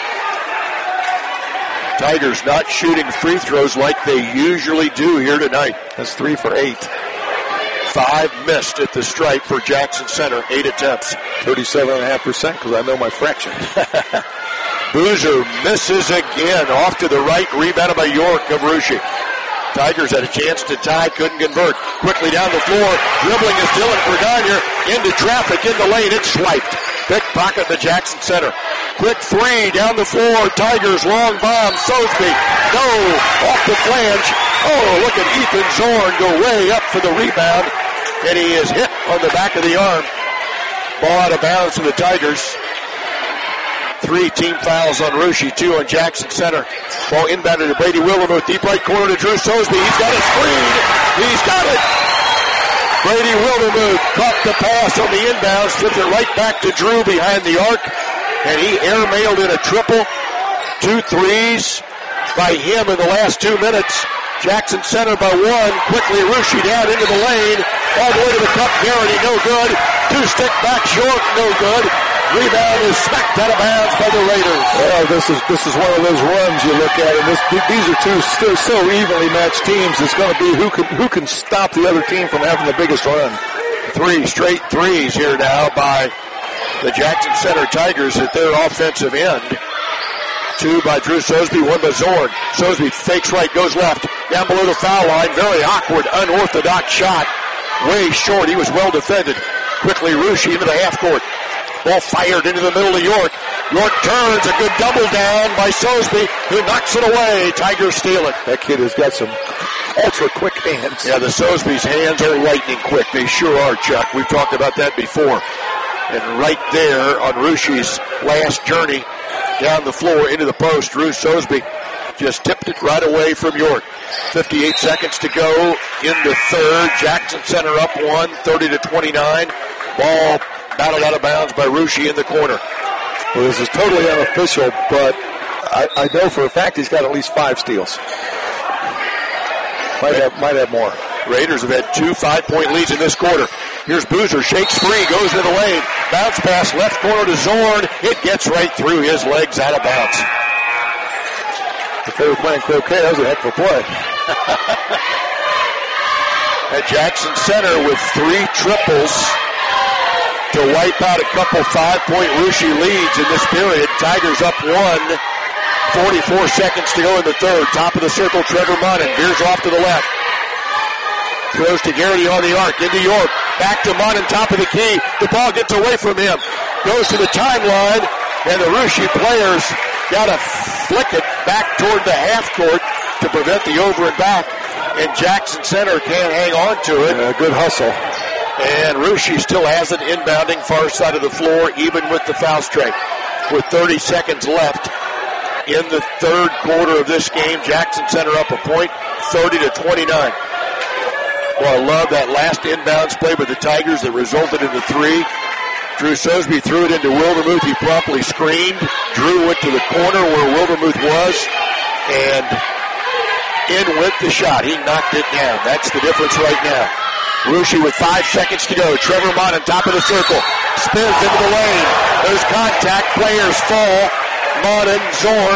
Speaker 11: Tigers not shooting free throws like they usually do here tonight.
Speaker 12: That's three for eight.
Speaker 11: Five missed at the stripe for Jackson Center. Eight attempts.
Speaker 12: thirty-seven point five percent because I know my fractions.
Speaker 11: Boozer misses again. Off to the right. Rebounded by York of Russia. Tigers had a chance to tie. Couldn't convert. Quickly down the floor. Dribbling is Dylan Cordonier. Into traffic. In the lane. It's swiped. Pickpocket the Jackson Center. Quick three down the floor. Tigers long bomb. Sosby. No. Off the flange. Oh, look at Ethan Zorn go way up for the rebound. And he is hit on the back of the arm. Ball out of bounds to the Tigers. Three team fouls on Russia, two on Jackson Center. Ball inbounded to Brady Wildermuth. Deep right corner to Drew Sosby. He's got a screen. He's got it. Brady Wildermuth caught the pass on the inbound. Flipped it right back to Drew behind the arc. And he airmailed in a triple. Two threes by him in the last two minutes. Jackson Center by one. Quickly Russia down into the lane. All the way to the cup. Garrity, no good. Two stick back short, no good. Rebound is smacked out of bounds by the Raiders.
Speaker 12: Well, this is this is one of those runs you look at, and this, these are two still so evenly matched teams. It's going to be who can who can stop the other team from having the biggest run.
Speaker 11: Three straight threes here now by the Jackson Center Tigers at their offensive end. Two by Drew Sosby, one by Zorn. Sosby fakes right, goes left. Down below the foul line, very awkward, unorthodox shot. Way short, he was well defended. Quickly Russia into the half court. Ball fired into the middle of York. York turns, a good double down by Sosby, who knocks it away. Tigers steal it.
Speaker 12: That kid has got some ultra quick hands.
Speaker 11: Yeah, the Sosby's hands are lightning quick. They sure are, Chuck. We've talked about that before. And right there on Russia's last journey down the floor into the post, Drew Sosby just tipped it right away from York. fifty-eight seconds to go in the third. Jackson Center up one, thirty to twenty-nine. Ball battled out of bounds by Russia in the corner.
Speaker 12: Well, this is totally unofficial, but I, I know for a fact he's got at least five steals. Might have, might have more.
Speaker 11: Raiders have had two five-point leads in this quarter. Here's Boozer, shakes free, goes to the lane. Bounce pass, left corner to Zorn. It gets right through his legs, out of bounds.
Speaker 12: If they were playing croquet, that was a heck of a play.
Speaker 11: At Jackson Center with three triples to wipe out a couple five-point Russia leads in this period. Tigers up one. forty-four seconds to go in the third. Top of the circle, Trevor Munnin veers off to the left. Throws to Garrity on the arc, into York. Back to Munnin, top of the key. The ball gets away from him. Goes to the timeline, and the Russia players got to flick it back toward the half court to prevent the over and back. And Jackson Center can't hang on to it.
Speaker 12: Yeah, good hustle.
Speaker 11: And Russia still has it inbounding far side of the floor, even with the foul strike. With thirty seconds left in the third quarter of this game, Jackson Center up a point, thirty to twenty-nine. Well, I love that last inbounds play with the Tigers that resulted in the three. Drew Sosby threw it into Wildermuth. He promptly screened. Drew went to the corner where Wildermuth was, and in went the shot. He knocked it down. That's the difference right now. Russia with five seconds to go. Trevor Munnin, top of the circle. Spins into the lane. There's contact. Players fall. Munnin, Zorn,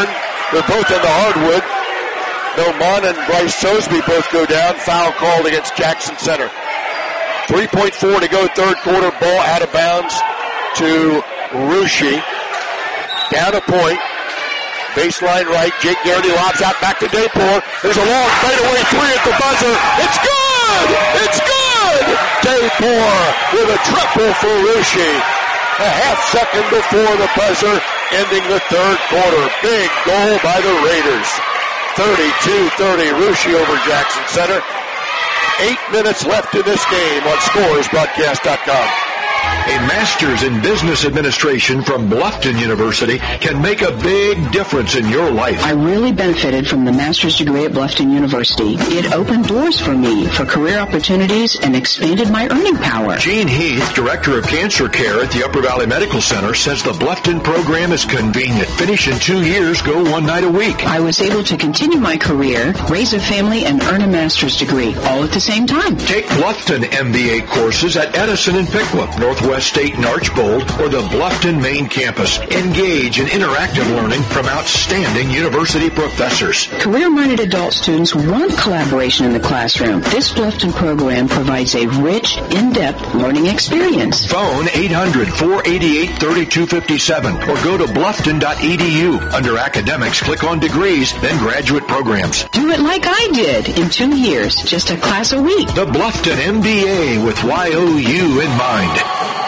Speaker 11: They're both in the hardwood. Noman and Bryce Sosby both go down. Foul called against Jackson Center. three point four to go, third quarter. Ball out of bounds to Russia. Down a point. Baseline right. Jake Garrity lobs out back to Daypore. There's a long fadeaway three at the buzzer. It's good! It's good! Daypore with a triple for Russia. A half second before the buzzer, ending the third quarter. Big goal by the Raiders. thirty-two thirty, Russia over Jackson Center. Eight minutes left in this game on scores broadcast dot com.
Speaker 2: A master's in business administration from Bluffton University can make a big difference in your life.
Speaker 1: I really benefited from the master's degree at Bluffton University. It opened doors for me for career opportunities and expanded my earning power.
Speaker 2: Gene Heath, Director of Cancer Care at the Upper Valley Medical Center, says the Bluffton program is convenient. Finish in two years, go one night a week.
Speaker 1: I was able to continue my career, raise a family, and earn a master's degree, all at the same time.
Speaker 2: Take Bluffton M B A courses at Edison and Pickwick, Northwest State and Archbold, or the Bluffton main campus. Engage in interactive learning from outstanding university professors.
Speaker 1: Career-minded adult students want collaboration in the classroom. This Bluffton program provides a rich, in-depth learning experience.
Speaker 2: Phone eight hundred, four eight eight, three two five seven or go to bluffton dot e d u. Under academics, click on degrees, then graduate programs.
Speaker 1: Do it like I did in two years, just a class a week.
Speaker 2: The Bluffton M B A with Y O U in mind.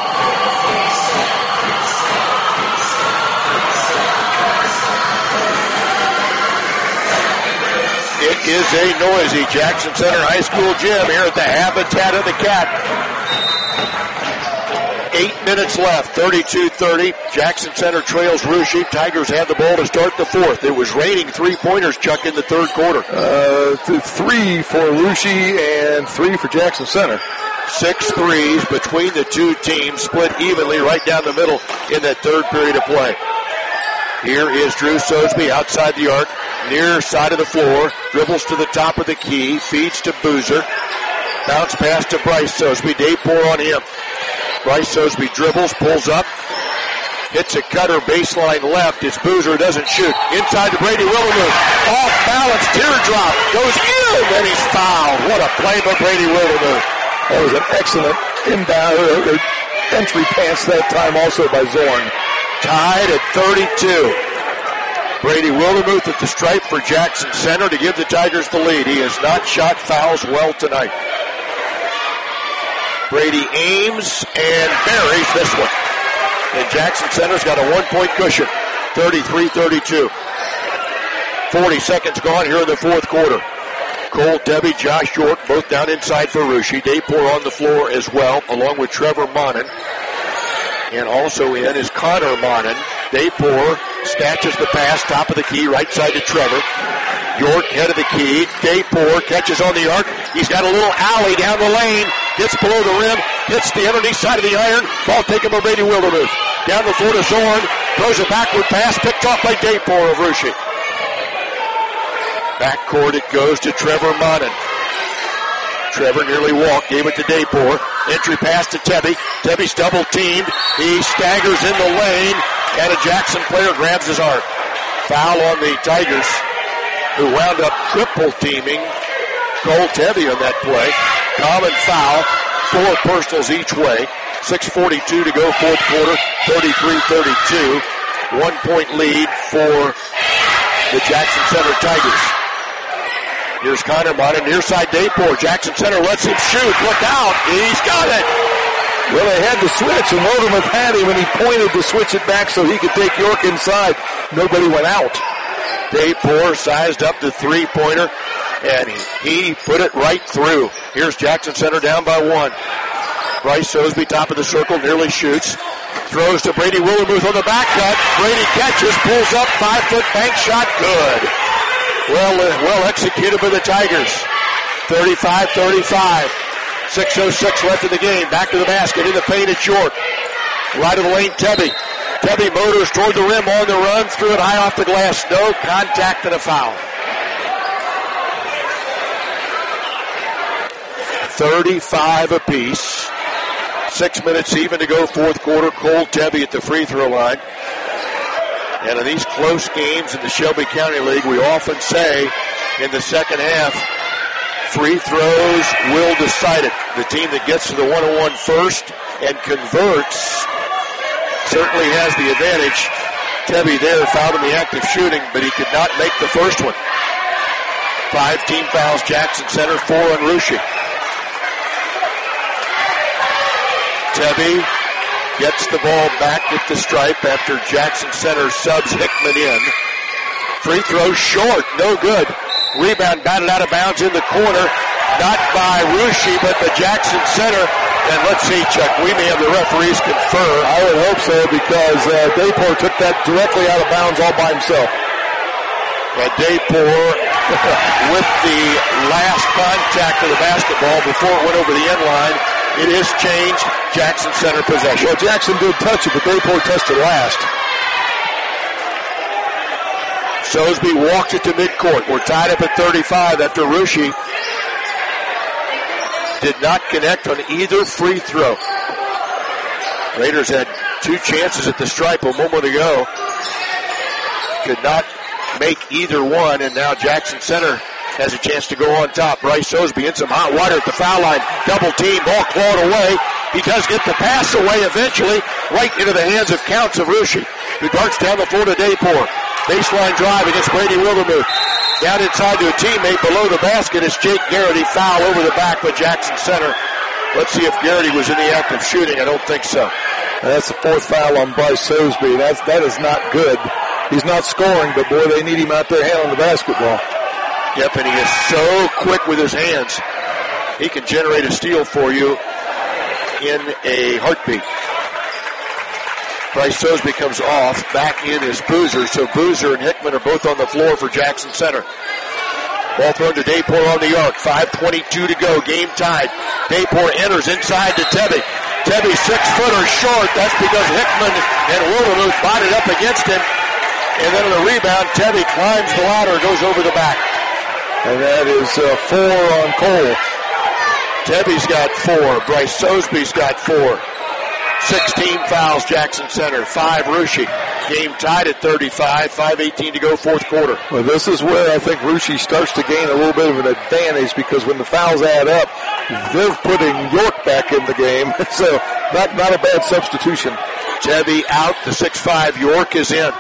Speaker 11: It is a noisy Jackson Center High School gym here at the Habitat of the Cat. Eight minutes left, thirty-two thirty. Jackson Center trails Russia. Tigers had the ball to start the fourth. It was raining three-pointers, Chuck, in the third quarter.
Speaker 12: Uh, th- three for Russia and three for Jackson Center.
Speaker 11: Six threes between the two teams, split evenly right down the middle in that third period of play. Here is Drew Sosby outside the arc, near side of the floor, dribbles to the top of the key, feeds to Boozer. Bounce pass to Bryce Sosby, Daypore on him. Bryce Sosby dribbles, pulls up, hits a cutter baseline left. It's Boozer, doesn't shoot. Inside to Brady Wildermuth. Off balance, teardrop, goes in, and he's fouled. What a play by Brady Wildermuth.
Speaker 12: That was an excellent inbound uh, entry pass that time also by Zorn.
Speaker 11: Tied at thirty-two. Brady Wildermuth at the stripe for Jackson Center to give the Tigers the lead. He has not shot fouls well tonight. Brady aims and buries this one. And Jackson Center's got a one-point cushion, thirty-three thirty-two. forty seconds gone here in the fourth quarter. Cole Tebby, Josh York, both down inside for Russia. Daypore on the floor as well, along with Trevor Monin. And also in is Connor Monin. Daypore snatches the pass, top of the key, right side to Trevor. York, head of the key. Daypore catches on the arc. He's got a little alley down the lane. Gets below the rim. Hits the underneath side of the iron. Ball taken by Brady Wildermuth. Down the floor to Zorn. Throws a backward pass. Picked off by Daypore of Russia. Backcourt it goes to Trevor Monin. Trevor nearly walked, gave it to Daypore. Entry pass to Tebby. Tebby's double teamed. He staggers in the lane, and a Jackson player grabs his arm. Foul on the Tigers, who wound up triple teaming Cole Tebby on that play. Common foul, four personals each way. six forty-two to go, fourth quarter, thirty-three thirty-two. One point lead for the Jackson Center Tigers. Here's Connor Monin, near side Daypore. Jackson Center lets him shoot. Look out. He's got it.
Speaker 12: Well, they had the switch, and Wildermuth had him, and he pointed to switch it back so he could take York inside. Nobody went out.
Speaker 11: Daypore sized up the three-pointer, and he put it right through. Here's Jackson Center down by one. Bryce Sosby, top of the circle, nearly shoots. Throws to Brady Wildermuth on the back cut. Brady catches, pulls up, five-foot bank shot, good. Well, uh, well executed by the Tigers. thirty-five thirty-five. six oh six left in the game. Back to the basket. In the paint, it's York. Right of the lane, Tebby. Tebby motors toward the rim on the run. Threw it high off the glass. No contact and a foul. thirty-five apiece. Six minutes even to go, fourth quarter. Cole Tebby at the free throw line. And in these close games in the Shelby County League, we often say in the second half, free throws will decide it. The team that gets to the one oh one first and converts certainly has the advantage. Tebby there fouled in the act of shooting, but he could not make the first one. Five team fouls, Jackson Center, four on Russia. Tebby gets the ball back at the stripe after Jackson Center subs Hickman in. Free throw short, no good. Rebound batted out of bounds in the corner. Not by Russia, but the Jackson Center. And let's see, Chuck, we may have the referees confer.
Speaker 12: I would hope so, because uh, Dayport took that directly out of bounds all by himself.
Speaker 11: And Dayport with the last contact of the basketball before it went over the end line. It is changed. Jackson Center possession.
Speaker 12: Well, Jackson did touch it, but Dayport touched it last.
Speaker 11: Sosby walks it to midcourt. We're tied up at thirty-five after Russia did not connect on either free throw. Raiders had two chances at the stripe a moment ago. Could not make either one, and now Jackson Center has a chance to go on top. Bryce Sosby in some hot water at the foul line. Double team, ball clawed away. He does get the pass away eventually, right into the hands of Counts of Russia, who darts down the floor to Dayport. Baseline drive against Brady Wildermuth. Down inside to a teammate below the basket is Jake Garrity. Foul over the back by Jackson Center. Let's see if Garrity was in the act of shooting. I don't think so.
Speaker 12: And that's the fourth foul on Bryce Sosby. That's, that is not good. He's not scoring, but boy, they need him out there handling the basketball.
Speaker 11: Yep, and he is so quick with his hands. He can generate a steal for you in a heartbeat. Bryce Sosby comes off. Back in is Boozer. So Boozer and Hickman are both on the floor for Jackson Center. Ball thrown to Dayport on the arc. five twenty-two to go. Game tied. Dayport enters inside to Tebby. Tebby six-footer short. That's because Hickman and Wildermuth botted up against him. And then on the rebound, Tebby climbs the ladder, goes over the back.
Speaker 12: And that is uh, four on Cole.
Speaker 11: Tebby's got four. Bryce Sosby's got four. sixteen fouls, Jackson Center. Five, Russia. Game tied at thirty-five. five eighteen to go, fourth quarter.
Speaker 12: Well, this is where I think Russia starts to gain a little bit of an advantage, because when the fouls add up, they're putting York back in the game. So not, not a bad substitution.
Speaker 11: Tebby out. The six five York is in.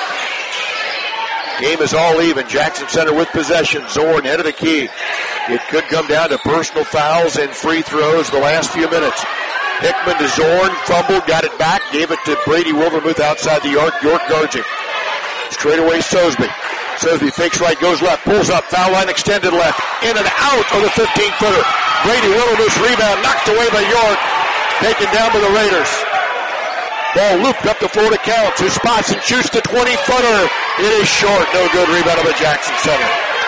Speaker 11: Game is all even. Jackson Center with possession. Zorn head of the key. It could come down to personal fouls and free throws the last few minutes. Hickman to Zorn, fumbled, got it back, gave it to Brady Wildermuth outside the arc. York guards him. Straight away Sosby. Sosby fakes right, goes left, pulls up, foul line extended left, in and out of the fifteen-footer. Brady Wildermuth's rebound knocked away by York, taken down by the Raiders. Ball looped up the floor to Counts, who spots and shoots the twenty-footer. It is short, no good. Rebound by Jackson Center.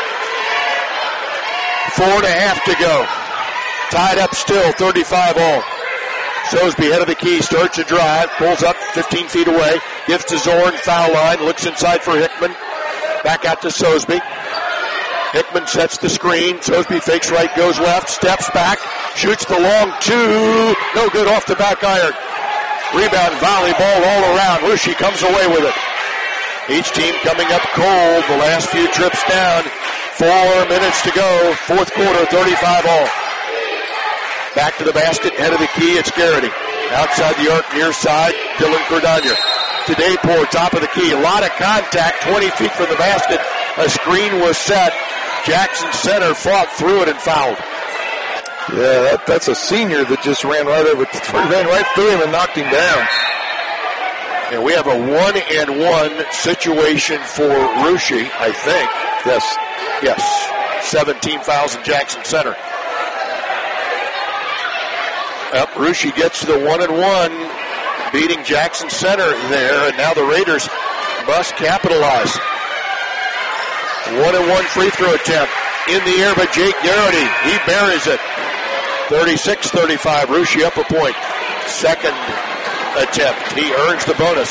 Speaker 11: Four and a half to go. Tied up still, thirty-five all. Sosby head of the key, starts a drive, pulls up fifteen feet away, gives to Zorn, foul line, looks inside for Hickman. Back out to Sosby. Hickman sets the screen. Sosby fakes right, goes left, steps back, shoots the long two. No good off the back iron. Rebound, volleyball all around. Russia comes away with it. Each team coming up cold. The last few trips down. Four minutes to go. Fourth quarter, thirty-five all. Back to the basket, head of the key, it's Garrity. Outside the arc, near side, Dylan Cordagna. To Dayport, top of the key. A lot of contact, twenty feet from the basket. A screen was set. Jackson Center fought through it and fouled.
Speaker 12: Yeah, that, that's a senior that just ran right over, ran right through him and knocked him down.
Speaker 11: And we have a one and one situation for Russia, I think.
Speaker 12: Yes.
Speaker 11: Yes. seventeen fouls in Jackson Center. Up, Russia gets to the one and one, beating Jackson Center there, and now the Raiders must capitalize. One and one free throw attempt in the air by Jake Garrity. He buries it. thirty-six thirty-five, Russia up a point. Second attempt, he earns the bonus.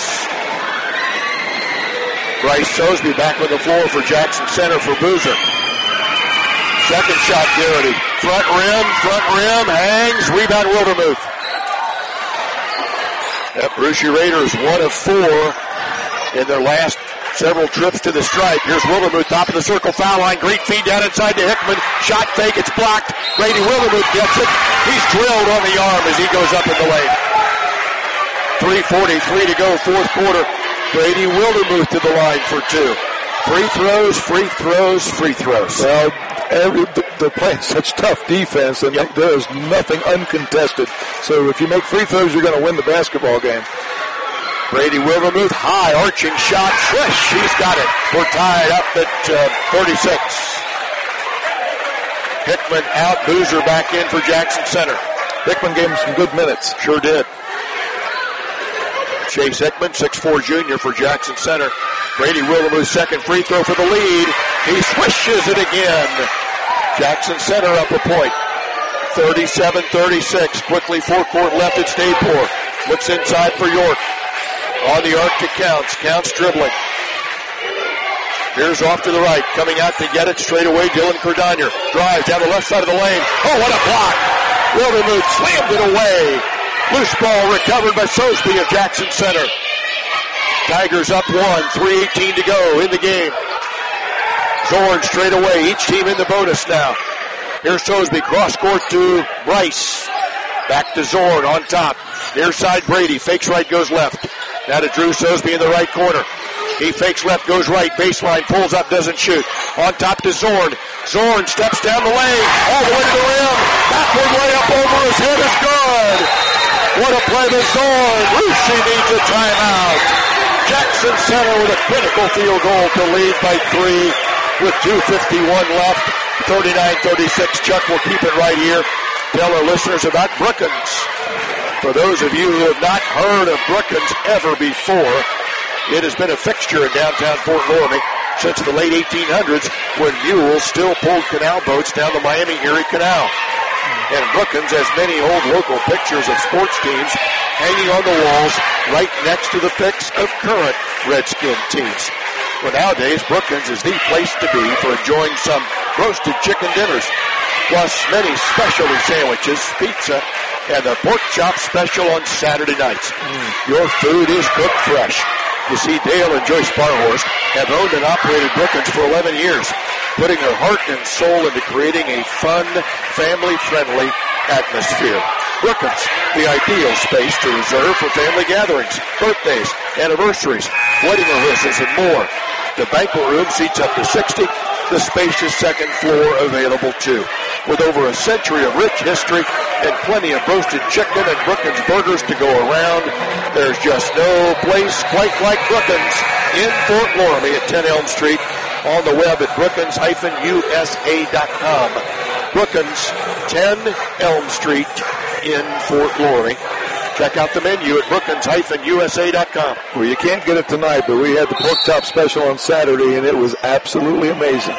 Speaker 11: Bryce Sosby back on the floor for Jackson Center for Boozer. Second shot, Garrity. Front rim, front rim, hangs, rebound Wildermuth. Yep, Russia Raiders one of four in their last several trips to the stripe. Here's Wildermuth, top of the circle, foul line. Great feed down inside to Hickman. Shot fake, it's blocked. Brady Wildermuth gets it. He's drilled on the arm as he goes up in the lane. three forty-three to go, fourth quarter. Brady Wildermuth to the line for two. Free throws, free throws, free throws.
Speaker 12: Well, every, they're playing such tough defense, and yep. there is nothing uncontested. So if you make free throws, you're going to win the basketball game.
Speaker 11: Brady Wildermuth, high arching shot, swish, he's got it. We're tied up at uh, thirty-six. Hickman out, Boozer back in for Jackson Center.
Speaker 12: Hickman gave him some good minutes.
Speaker 11: Sure did. Chase Hickman, six four junior for Jackson Center. Brady Wildermuth, second free throw for the lead. He swishes it again. Jackson Center up a point. thirty-seven thirty-six. Quickly, forecourt left at Stayport. Looks inside for York. On the arc to Counts. Counts dribbling. Here's off to the right. Coming out to get it straight away. Dylan Cordonier drives down the left side of the lane. Oh, what a block. Wildermuth slammed it away. Loose ball recovered by Sosby of Jackson Center. Tigers up one. three eighteen to go in the game. Zorn straight away. Each team in the bonus now. Here's Sosby. Cross court to Bryce. Back to Zorn on top. Near side Brady. Fakes right, goes left. Now to Drew Sosby in the right corner. He fakes left, goes right, baseline, pulls up, doesn't shoot. On top to Zorn. Zorn steps down the lane, all the way to the rim. Backward layup over his head is good. What a play by Zorn. Russi needs a timeout. Jackson Center with a critical field goal to lead by three with two fifty-one left. thirty-nine thirty-six. Chuck will keep it right here. Tell our listeners about Brookins. For those of you who have not heard of Brookins ever before, it has been a fixture in downtown Fort Lauderdale since the late eighteen hundreds when mules still pulled canal boats down the Miami-Erie Canal. And Brookins has many old local pictures of sports teams hanging on the walls right next to the pics of current Redskin teams. Well, nowadays, Brookins is the place to be for enjoying some roasted chicken dinners, plus many specialty sandwiches, pizza, and the pork chop special on Saturday nights. Mm. Your food is cooked fresh. You see, Dale and Joyce Barhorst have owned and operated Brookins for eleven years, putting their heart and soul into creating a fun, family-friendly atmosphere. Brookins, the ideal space to reserve for family gatherings, birthdays, anniversaries, wedding rehearsals, and more. The banquet room seats up to sixty. The spacious second floor available too. With over a century of rich history and plenty of roasted chicken and Brookins burgers to go around, there's just no place quite like Brookins in Fort Laramie at ten Elm Street, on the web at brookins dash U S A dot com. Brookins, ten Elm Street in Fort Laramie. Check out the menu at brookins dash U S A dot com.
Speaker 12: Well, you can't get it tonight, but we had the pork chop special on Saturday, and it was absolutely amazing.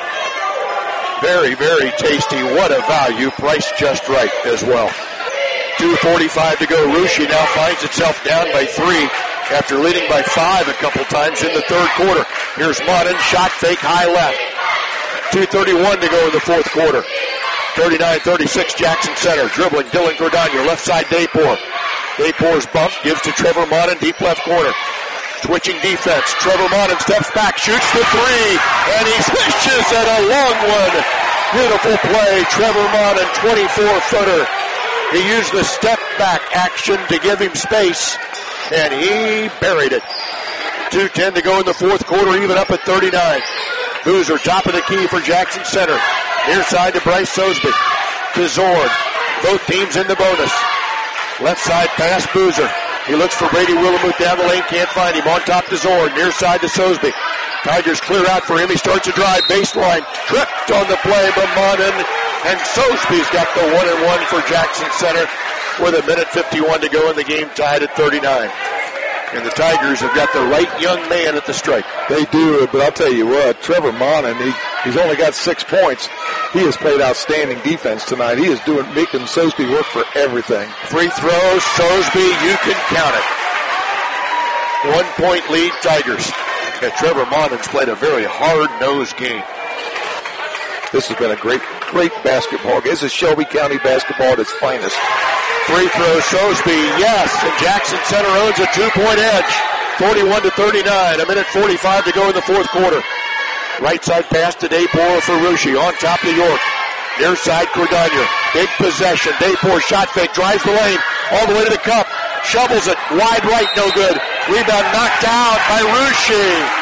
Speaker 11: Very, very tasty. What a value. Priced just right as well. two forty-five to go. Russia now finds itself down by three after leading by five a couple times in the third quarter. Here's Modern. Shot fake high left. two thirty-one to go in the fourth quarter. thirty-nine thirty-six Jackson Center. Dribbling Dylan Cordonier. Left side Dayport. Dayport's bump gives to Trevor Modern. Deep left corner. Switching defense. Trevor Modern steps back, shoots the three, and he swishes at a long one. Beautiful play. Trevor Modern, twenty-four footer. He used the step back action to give him space, and he buried it. two ten to go in the fourth quarter, even up at thirty-nine. Boozer, top of the key for Jackson Center. Near side to Bryce Sosby. To Zorn. Both teams in the bonus. Left side pass, Boozer. He looks for Brady Wildermuth down the lane, can't find him. On top to Zorn, near side to Sosby. Tigers clear out for him. He starts a drive, baseline. Tripped on the play by Monin. And Sosby's got the one and one for Jackson Center with a minute fifty-one to go in the game, tied at thirty-nine. And the Tigers have got the right young man at the stripe.
Speaker 12: They do, but I'll tell you what, Trevor Monin, he, he's only got six points. He has played outstanding defense tonight. He is doing making Sosby work for everything.
Speaker 11: Free throws, Sosby, you can count it. One point lead, Tigers. And Trevor Monin's played a very hard-nosed game.
Speaker 12: This has been a great, great basketball game. This is Shelby County basketball at its finest.
Speaker 11: Free throw, Sosby, yes, and Jackson Center owns a two-point edge. forty-one to thirty-nine. A minute forty-five to go in the fourth quarter. Right side pass to Daypor for Russia. On top to York. Near side, Cordonier. Big possession. Daypor shot fake. Drives the lane. All the way to the cup. Shovels it. Wide right. No good. Rebound knocked out by Russia.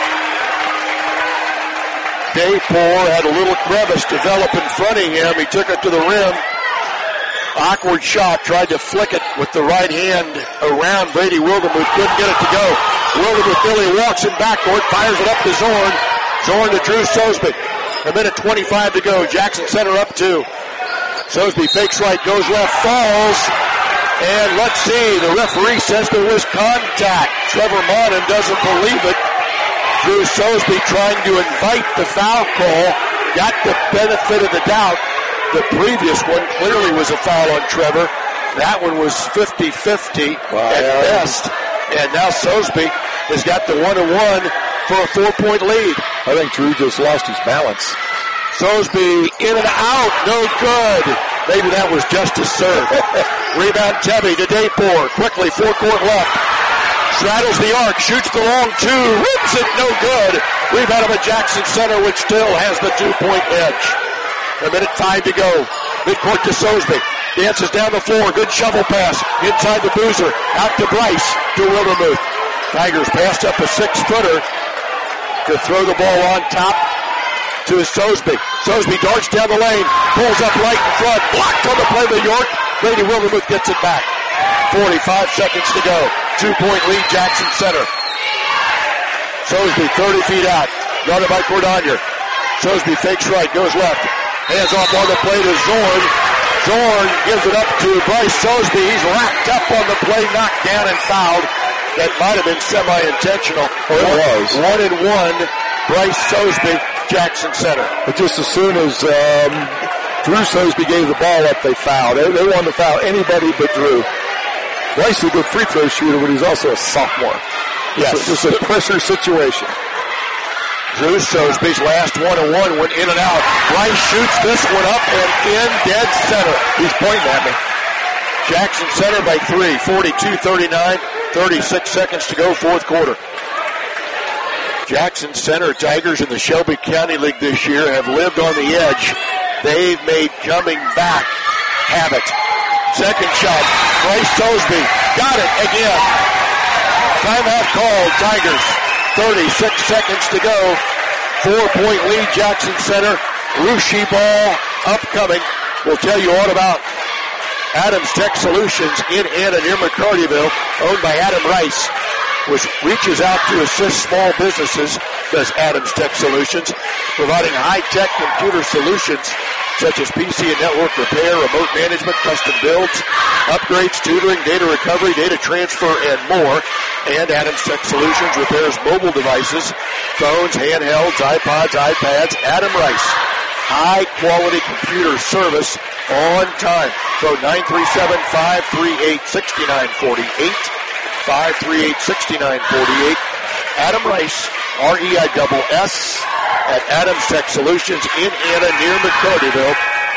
Speaker 11: Daypor had a little crevice develop in front of him. He took it to the rim. Awkward shot. Tried to flick it with the right hand around Brady Wildermuth. Couldn't get it to go. Wildermuth Billy walks in backcourt. Fires it up to Zorn. Zorn to Drew Sosby. A minute twenty-five to go. Jackson Center up two. Sosby fakes right. Goes left. Falls. And let's see. The referee says there was contact. Trevor Monnan doesn't believe it. Drew Sosby trying to invite the foul call. Got the benefit of the doubt. The previous one clearly was a foul on Trevor. That one was fifty-fifty wow. at best. And now Sosby has got the one-on-one for a four-point lead.
Speaker 12: I think Drew just lost his balance.
Speaker 11: Sosby in and out. No good. Maybe that was just a serve. Rebound Tebby to Daypor. Quickly, four-court left. Straddles the arc, shoots the long two, rims it, no good. Rebound of a Jackson Center, which still has the two-point edge. A minute five to go. Midcourt to Sosby. Dances down the floor, good shovel pass. Inside the Boozer, out to Bryce, to Wildermuth. Tigers passed up a six-footer to throw the ball on top to Sosby. Sosby darts down the lane, pulls up right in front, blocked on the play by York. Brady Wildermuth gets it back. forty-five seconds to go. Two-point lead, Jackson Center. Sosby thirty feet out. Guarded by Cordonier. Sosby fakes right, goes left. Hands off on the play to Zorn. Zorn gives it up to Bryce Sosby. He's racked up on the play, knocked down and fouled. That might have been semi-intentional.
Speaker 12: Oh, it one, was.
Speaker 11: One and one. Bryce Sosby, Jackson Center.
Speaker 12: But just as soon as um, Drew Sosby gave the ball up, they fouled. They, they wanted to foul anybody but Drew. Bryce is a good free throw shooter, but he's also a sophomore.
Speaker 11: Yes.
Speaker 12: It's a, it's a pressure situation.
Speaker 11: Drew Sosby's last one-on-one went in and out. Bryce shoots this one up and in dead center. He's pointing at me. Jackson Center by three, forty-two thirty-nine, thirty-six seconds to go, fourth quarter. Jackson Center Tigers in the Shelby County League this year have lived on the edge. They've made coming back habit. Second shot, Bryce Sosby, got it again. Timeout called, Tigers. thirty-six seconds to go. Four-point lead, Jackson Center. Russia ball upcoming. We'll tell you all about Adams Tech Solutions in Anna near McCartyville, owned by Adam Rice, which reaches out to assist small businesses, does Adams Tech Solutions, providing high-tech computer solutions such as P C and network repair, remote management, custom builds, upgrades, tutoring, data recovery, data transfer, and more. And Adams Tech Solutions repairs mobile devices, phones, handhelds, iPods, iPads. Adam Rice, high-quality computer service on time. Phone nine three seven, five three eight, six nine four eight, five three eight, six nine four eight. Adam Rice, R E I S S, at Adams Tech Solutions in Anna near McCartyville.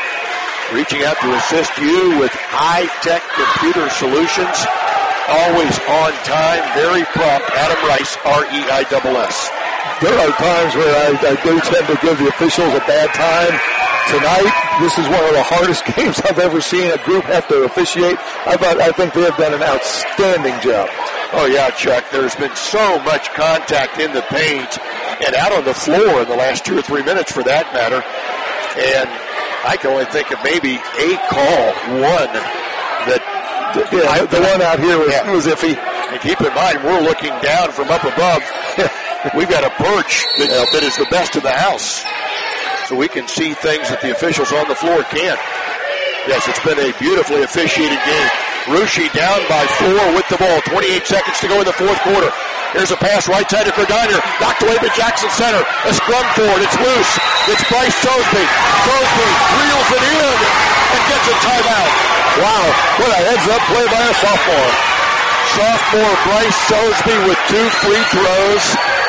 Speaker 11: Reaching out to assist you with high-tech computer solutions. Always on time, very prompt. Adam Rice, R E I S S.
Speaker 12: There are times where I, I do tend to give the officials a bad time. Tonight, this is one of the hardest games I've ever seen a group have to officiate. I thought, I think they have done an outstanding job.
Speaker 11: Oh, yeah, Chuck. There's been so much contact in the paint and out on the floor in the last two or three minutes, for that matter. And I can only think of maybe a call, one, that
Speaker 12: yeah, I, the one out here was, yeah. was iffy.
Speaker 11: And keep in mind, we're looking down from up above. We've got a perch that, uh, that is the best of the house. So we can see things that the officials on the floor can't. Yes, it's been a beautifully officiated game. Russia down by four with the ball. twenty-eight seconds to go in the fourth quarter. Here's a pass right side to Cordonier. Knocked away by Jackson Center. A scrum forward. It's loose. It's Bryce Sosby. Sosby reels it in and gets a timeout.
Speaker 12: Wow, what a heads-up play by a sophomore.
Speaker 11: Sophomore Bryce Sosby with two free throws.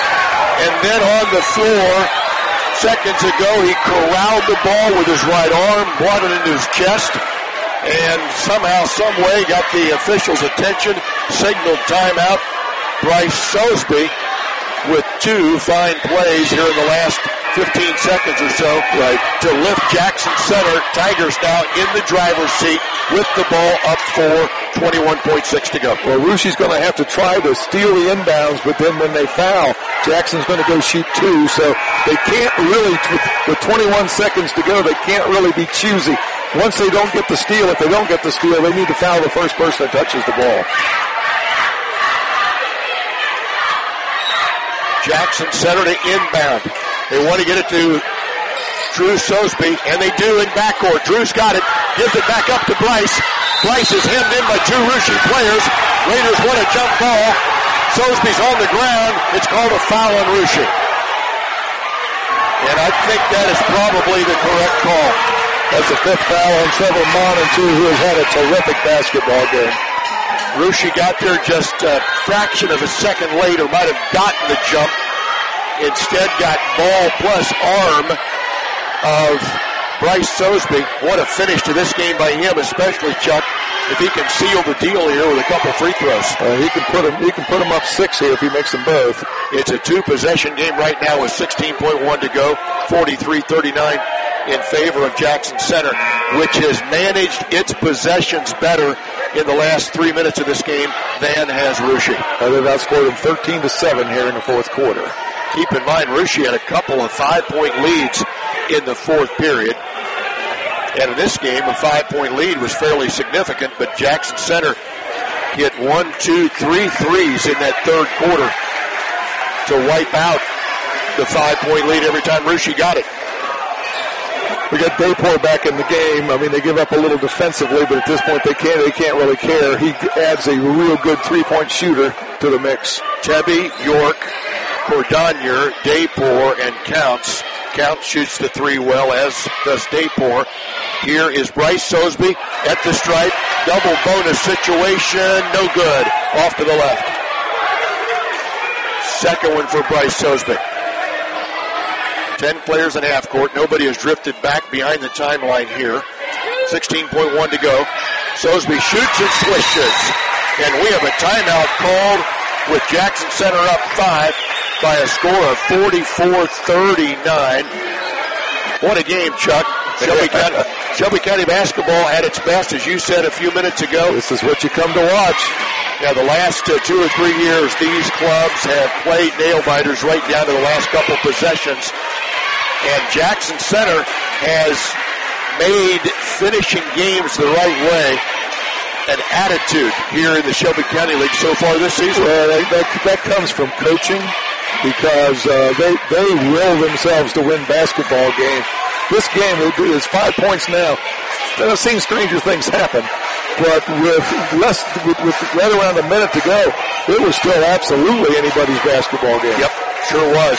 Speaker 11: And then on the floor, seconds ago, he corralled the ball with his right arm, brought it into his chest, and somehow, some way got the officials' attention, signaled timeout, Bryce Sosby with two fine plays here in the last fifteen seconds or so right, to lift Jackson Center. Tigers now in the driver's seat with the ball up four, twenty-one point six to go.
Speaker 12: Well, Rucci's going to have to try to steal the inbounds, but then when they foul, Jackson's going to go shoot two, so they can't really, with, with twenty-one seconds to go, they can't really be choosy. Once they don't get the steal, if they don't get the steal, they need to foul the first person that touches the ball.
Speaker 11: Jackson Center to inbound. They want to get it to Drew Sosby, and they do in backcourt. Drew's got it, gives it back up to Bryce. Bryce is hemmed in by two Rushi players. Raiders want a jump ball. Sosby's on the ground. It's called a foul on Rushi. And I think that is probably the correct call.
Speaker 12: That's the fifth foul on Trevor Montague, who has had a terrific basketball game.
Speaker 11: Rushi got there just a fraction of a second later, might have gotten the jump. Instead got ball plus arm of Bryce Sosby. What a finish to this game by him, especially Chuck, if he can seal the deal here with a couple free throws.
Speaker 12: Uh, he can put him. He can put him up six here if he makes them both.
Speaker 11: It's a two-possession game right now with sixteen point one to go, forty-three thirty-nine in favor of Jackson Center, which has managed its possessions better in the last three minutes of this game than has Rushi.
Speaker 12: Uh, they've outscored them thirteen to seven here in the fourth quarter.
Speaker 11: Keep in mind, Rushi had a couple of five-point leads in the fourth period. And in this game, a five-point lead was fairly significant, but Jackson Center hit one, two, three threes in that third quarter to wipe out the five-point lead every time Rushi got it.
Speaker 12: We got Dayport back in the game. I mean, they give up a little defensively, but at this point they can't, they can't really care. He adds a real good three-point shooter to the mix.
Speaker 11: Tebby, York, Cordonier, Dayport, and Counts. Counts shoots the three well, as does Dayport. Here is Bryce Sosby at the stripe. Double bonus situation, no good. Off to the left. Second one for Bryce Sosby. Ten players in half court. Nobody has drifted back behind the timeline here. sixteen point one to go. Sosby shoots and swishes. And we have a timeout called with Jackson Center up five by a score of forty-four thirty-nine. What a game, Chuck. Shelby County, Shelby County basketball at its best, as you said a few minutes ago.
Speaker 12: This is what you come to watch.
Speaker 11: Now, the last uh, two or three years, these clubs have played nail-biters right down to the last couple possessions. And Jackson Center has made finishing games the right way an attitude here in the Shelby County League so far this season.
Speaker 12: Well, that, that, that comes from coaching, because uh, they, they will themselves to win basketball games. This game is five points now. I've seen stranger things happen, but with less, with, with right around a minute to go, it was still absolutely anybody's basketball game.
Speaker 11: Yep, sure was.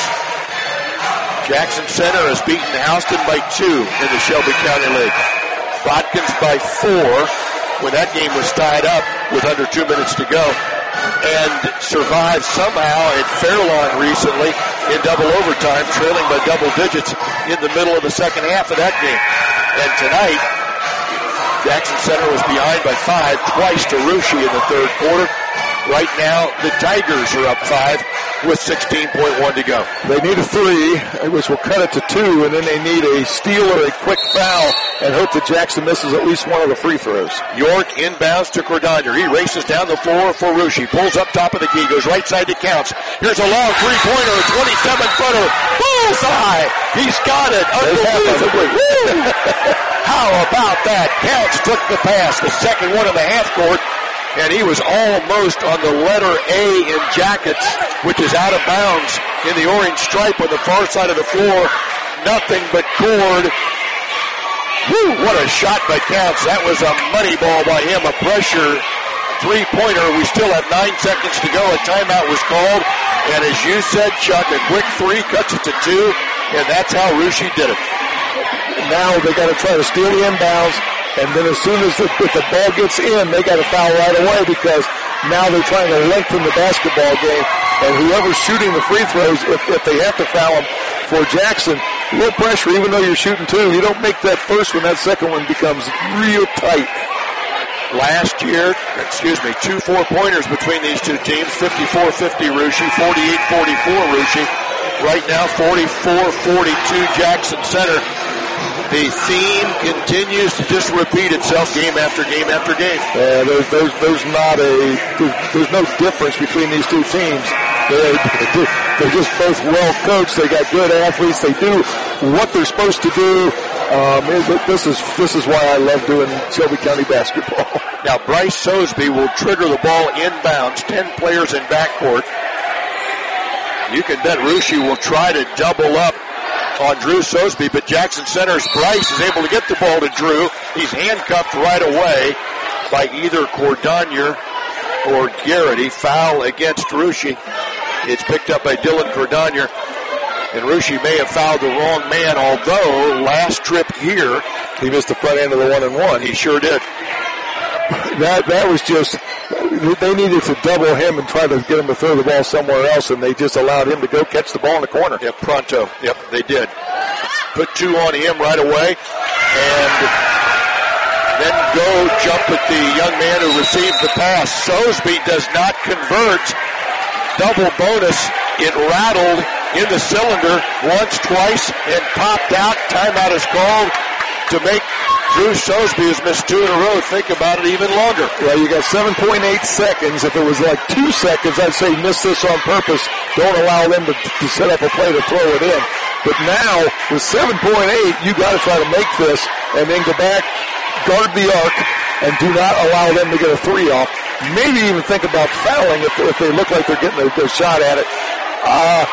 Speaker 11: Jackson Center has beaten Houston by two in the Shelby County League. Botkins by four when that game was tied up with under two minutes to go. And survived somehow at Fairlawn recently in double overtime, trailing by double digits in the middle of the second half of that game. And tonight, Jackson Center was behind by five, twice to Rushi in the third quarter. Right now, the Tigers are up five with sixteen point one to go.
Speaker 12: They need a three, which will cut it to two, and then they need a steal or a quick foul and hope that Jackson misses at least one of the free throws.
Speaker 11: York inbounds to Cordonier. He races down the floor for Rushi. Pulls up top of the key, goes right side to Counts. Here's a long three-pointer, twenty-seven footer. Bullseye! He's got it. Unbelievably. How about that? Counts took the pass, the second one in the half court. And he was almost on the letter A in Jackets, which is out of bounds in the orange stripe on the far side of the floor. Nothing but cord. Woo, what a shot by Counts. That was a money ball by him, a pressure three-pointer. We still have nine seconds to go. A timeout was called. And as you said, Chuck, a quick three cuts it to two, and that's how Rushi did it.
Speaker 12: Now they got to try to steal the inbounds. And then as soon as the, if the ball gets in, they got to foul right away, because now they're trying to lengthen the basketball game. And whoever's shooting the free throws, if, if they have to foul them for Jackson, low pressure, even though you're shooting two, you don't make that first one, that second one becomes real tight.
Speaker 11: Last year, excuse me, two four-pointers between these two teams, fifty-four fifty Russia, forty-eight forty-four Russia. Right now, forty-four forty-two Jackson Center. The theme continues to just repeat itself game after game after game.
Speaker 12: Yeah, there's, there's, there's not a, there's, there's no difference between these two teams. They're, they're just both well coached. They got good athletes. They do what they're supposed to do. Um, this is this is why I love doing Shelby County basketball.
Speaker 11: Now Bryce Sosby will trigger the ball inbounds. Ten players in backcourt. You can bet Russia will try to double up on Drew Sosby, but Jackson Center's Bryce is able to get the ball to Drew. He's handcuffed right away by either Cordonier or Garrity. Foul against Russia. It's picked up by Dylan Cordonier. And Russia may have fouled the wrong man, although last trip here,
Speaker 12: he missed the front end of the one and one.
Speaker 11: He sure did.
Speaker 12: That that was just, they needed to double him and try to get him to throw the ball somewhere else, and they just allowed him to go catch the ball in the corner.
Speaker 11: Yep, pronto. Yep, they did. Put two on him right away, and then go jump at the young man who receives the pass. Sosby does not convert. Double bonus. It rattled in the cylinder once, twice, and popped out. Timeout is called to make Drew Sosby, who's missed two in a row, think about it even longer.
Speaker 12: Well, you got seven point eight seconds. If it was like two seconds, I'd say miss this on purpose. Don't allow them to, to set up a play to throw it in. But now, with seven point eight, you got to try to make this and then go back, guard the arc, and do not allow them to get a three off. Maybe even think about fouling if, if they look like they're getting a, a shot at it. Uh,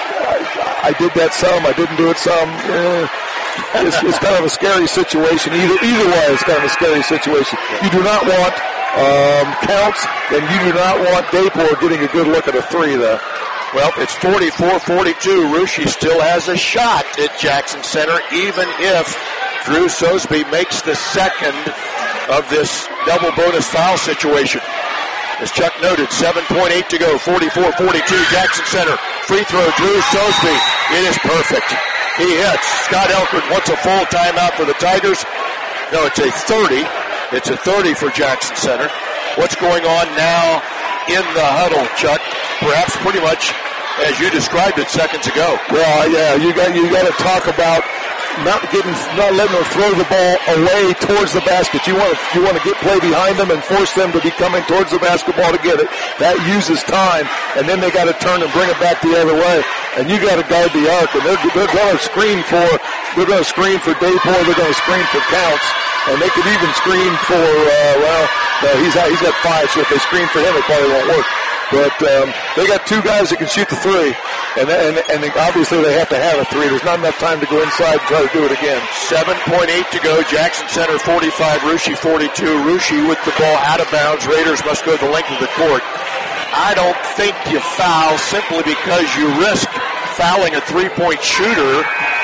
Speaker 12: I, I did that some. I didn't do it some. Eh, it's, it's kind of a scary situation. Either either way, it's kind of a scary situation. You do not want um, counts, and you do not want Dayport getting a good look at a three, though.
Speaker 11: Well, it's forty-four forty-two. Russia still has a shot at Jackson Center, even if Drew Sosby makes the second of this double bonus foul situation. As Chuck noted, seven point eight to go, forty-four forty-two, Jackson Center. Free throw, Drew Sosby. It is perfect. He hits. Scott Elkert wants a full timeout for the Tigers. No, it's a thirty. It's a thirty for Jackson Center. What's going on now in the huddle, Chuck? Perhaps pretty much as you described it seconds ago.
Speaker 12: Well, yeah, you got you got to talk about not getting, not letting them throw the ball away towards the basket. You want to, you want to get play behind them and force them to be coming towards the basketball to get it. That uses time, and then they got to turn and bring it back the other way. And you got to guard the arc, and they're, they're going to screen for, they're going to screen for Dayport, they're going to screen for counts, and they could even screen for, uh, well, no, he's he's got five, so if they screen for him, it probably won't work. But um, they got two guys that can shoot the three, and, and and obviously they have to have a three. There's not enough time to go inside and try to do it again.
Speaker 11: seven point eight to go. Jackson Center forty-five, Russia forty-two. Russia with the ball out of bounds. Raiders must go the length of the court. I don't think you foul simply because you risk fouling a three-point shooter.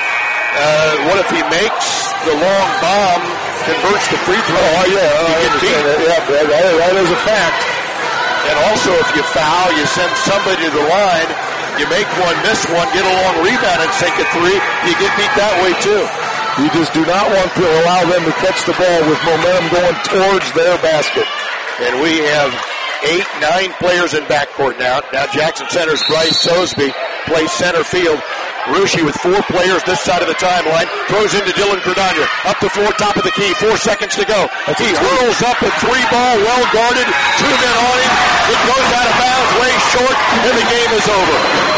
Speaker 11: Uh, what if he makes the long bomb, converts the free throw?
Speaker 12: Oh, yeah, I understand that. Yeah, that, that is a fact.
Speaker 11: And also, if you foul, you send somebody to the line, you make one, miss one, get a long rebound and sink a three, you get beat that way too.
Speaker 12: You just do not want to allow them to catch the ball with momentum going towards their basket.
Speaker 11: And we have eight, nine players in backcourt now. Now Jackson Center's Bryce Sosby plays center field. Russia with four players this side of the timeline. Throws into Dylan Cordonier. Up the floor, top of the key. Four seconds to go. He hurls up a three ball, well guarded. Two men on him. It goes out of bounds, way short, and the game is over.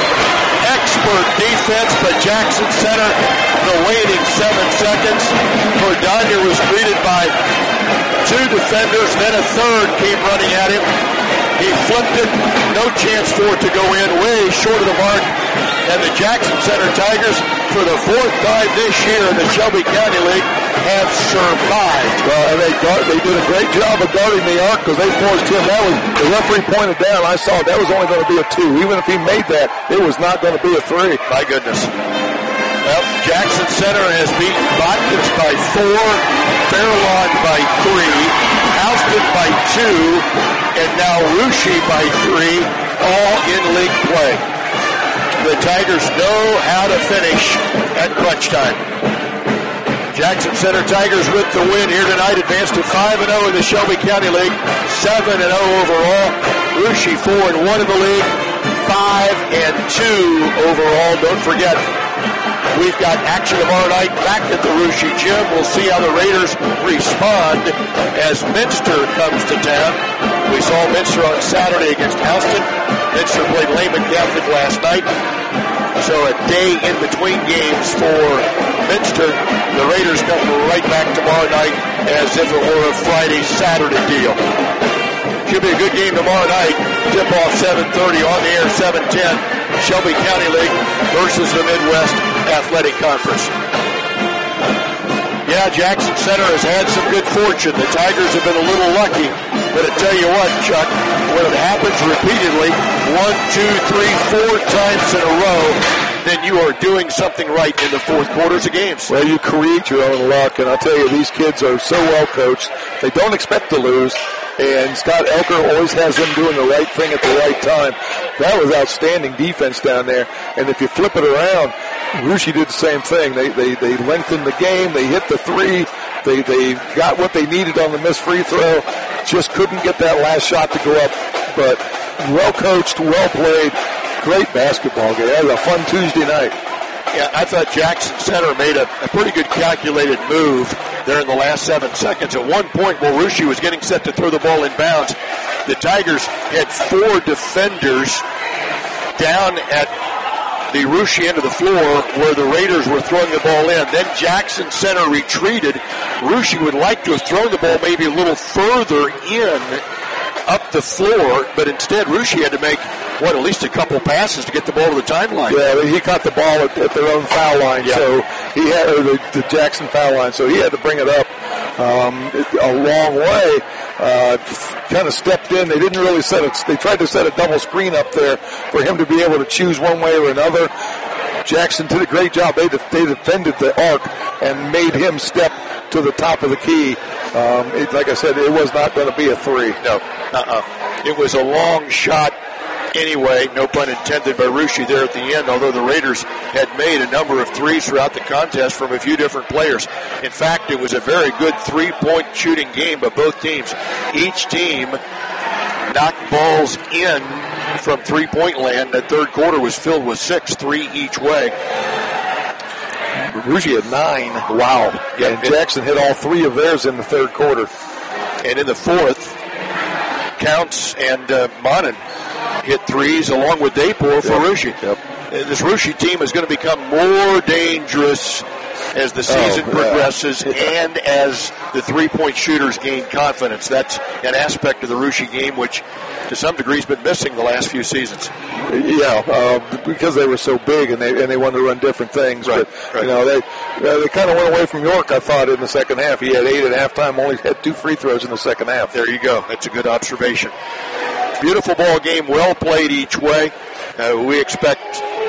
Speaker 11: Expert defense, but Jackson Center, the waiting seven seconds. Cordonier was greeted by two defenders, then a third came running at him. He flipped it, no chance for it to go in, way short of the mark. And the Jackson Center Tigers, for the fourth time this year in the Shelby County League, have survived.
Speaker 12: Well, and they guard, they did a great job of guarding the arc because they forced him. That was, the referee pointed down. I saw that was only going to be a two. Even if he made that, it was not going to be a three.
Speaker 11: My goodness. Well, Jackson Center has beaten Botkins by four, Fairlawn by three, Houston by two, and now Russia by three, all in league play. The Tigers know how to finish at crunch time. Jackson Center Tigers with the win here tonight, advanced to five and oh in the Shelby County League, seven and oh overall. Russia four and one in the league, five and two overall. Don't forget, we've got action tomorrow night back at the Russia Gym. We'll see how the Raiders respond as Minster comes to town. We saw Minster on Saturday against Houston. Minster played Lehman Catholic last night. So a day in between games for Minster. The Raiders come right back tomorrow night as if it were a Friday-Saturday deal. Should be a good game tomorrow night. Tip-off seven thirty, on the air seven ten. Shelby County League versus the Midwest Athletic Conference. Yeah, Jackson Center has had some good fortune. The Tigers have been a little lucky. But I tell you what, Chuck, when it happens repeatedly, one, two, three, four times in a row, then you are doing something right in the fourth quarters of games.
Speaker 12: Well, you create your own luck, and I'll tell you, these kids are so well coached. They don't expect to lose, and Scott Elker always has them doing the right thing at the right time. That was outstanding defense down there, and if you flip it around, Russia did the same thing. They they they lengthened the game. They hit the three. They they got what they needed on the missed free throw. Just couldn't get that last shot to go up. But well coached, well played, great basketball game. That was a fun Tuesday night.
Speaker 11: Yeah, I thought Jackson Center made a, a pretty good calculated move there in the last seven seconds. At one point, while Russia was getting set to throw the ball in bounds, the Tigers had four defenders down at the Russia end of the floor where the Raiders were throwing the ball in. Then Jackson Center retreated. Russia would like to have thrown the ball maybe a little further in up the floor, but instead Russia had to make, what, at least a couple passes to get the ball to the timeline.
Speaker 12: Yeah, he caught the ball at, at their own foul line, yeah. so he had or the, the Jackson foul line, so he had to bring it up um, a long way. Uh, kind of stepped in. They didn't really set it. They tried to set a double screen up there for him to be able to choose one way or another. Jackson did a great job. They, de- they defended the arc and made him step to the top of the key. Um, it, like I said, it was not going to be a three.
Speaker 11: No, uh-uh. It was a long shot anyway, no pun intended, by Russia there at the end, although the Raiders had made a number of threes throughout the contest from a few different players. In fact, it was a very good three-point shooting game by both teams. Each team knocked balls in from three-point land. That third quarter was filled with six, three each way.
Speaker 12: Russia had nine.
Speaker 11: Wow.
Speaker 12: Yeah, and Jackson hit all three of theirs in the third quarter.
Speaker 11: And in the fourth, Counts and uh, Monin hit threes along with Daypor for
Speaker 12: yep.
Speaker 11: Russia.
Speaker 12: Yep.
Speaker 11: This Russia team is going to become more dangerous as the season
Speaker 12: oh,
Speaker 11: progresses
Speaker 12: yeah.
Speaker 11: and as the three-point shooters gain confidence. That's an aspect of the Russia game which, to some degree, has been missing the last few seasons.
Speaker 12: Yeah, uh, because they were so big and they and they wanted to run different things.
Speaker 11: Right,
Speaker 12: but
Speaker 11: right.
Speaker 12: you know, they uh, they kind of went away from York, I thought, in the second half. He had eight at halftime, only had two free throws in the second half.
Speaker 11: There you go. That's a good observation. Beautiful ball game, well played each way. Uh, we expect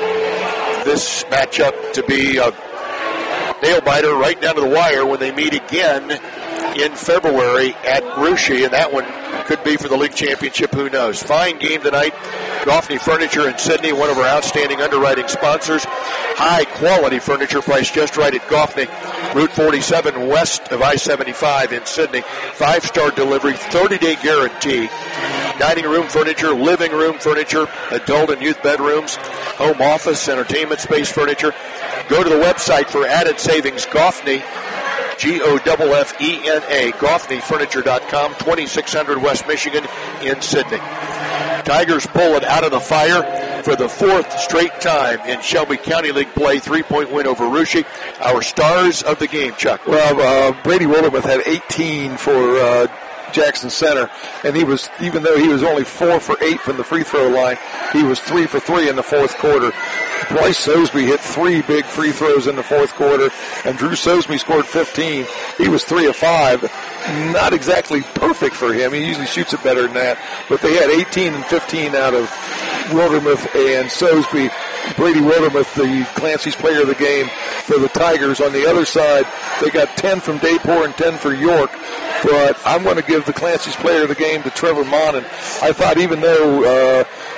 Speaker 11: this matchup to be a nail-biter right down to the wire when they meet again in February at Russia, and that one could be for the league championship, who knows. Fine game tonight. Goffney Furniture in Sydney, one of our outstanding underwriting sponsors. High-quality furniture priced just right at Goffney, Route forty-seven west of I seventy-five in Sydney. Five-star delivery, thirty-day guarantee. Dining room furniture, living room furniture, adult and youth bedrooms, home office, entertainment space furniture. Go to the website for added savings. Goffney, G O F F E N A, Goffney Furniture dot com, twenty-six hundred West Michigan in Sydney. Tigers pull it out of the fire for the fourth straight time in Shelby County League play. Three-point win over Russia. Our stars of the game, Chuck.
Speaker 12: Well, uh, Brady Wildermuth had eighteen for uh, Jackson Center, and he was, even though he was only four for eight from the free throw line, he was three for three in the fourth quarter. Bryce Sosby hit three big free throws in the fourth quarter, and Drew Sosby scored fifteen. He was three of five. Not exactly perfect for him. He usually shoots it better than that, but they had eighteen and fifteen out of Wildermuth and Sosby. Brady Wildermuth, the Clancy's player of the game for the Tigers. On the other side, they got ten from Daypor and ten for York. But I'm going to give the Clancy's player of the game to Trevor Monin. I thought even though uh,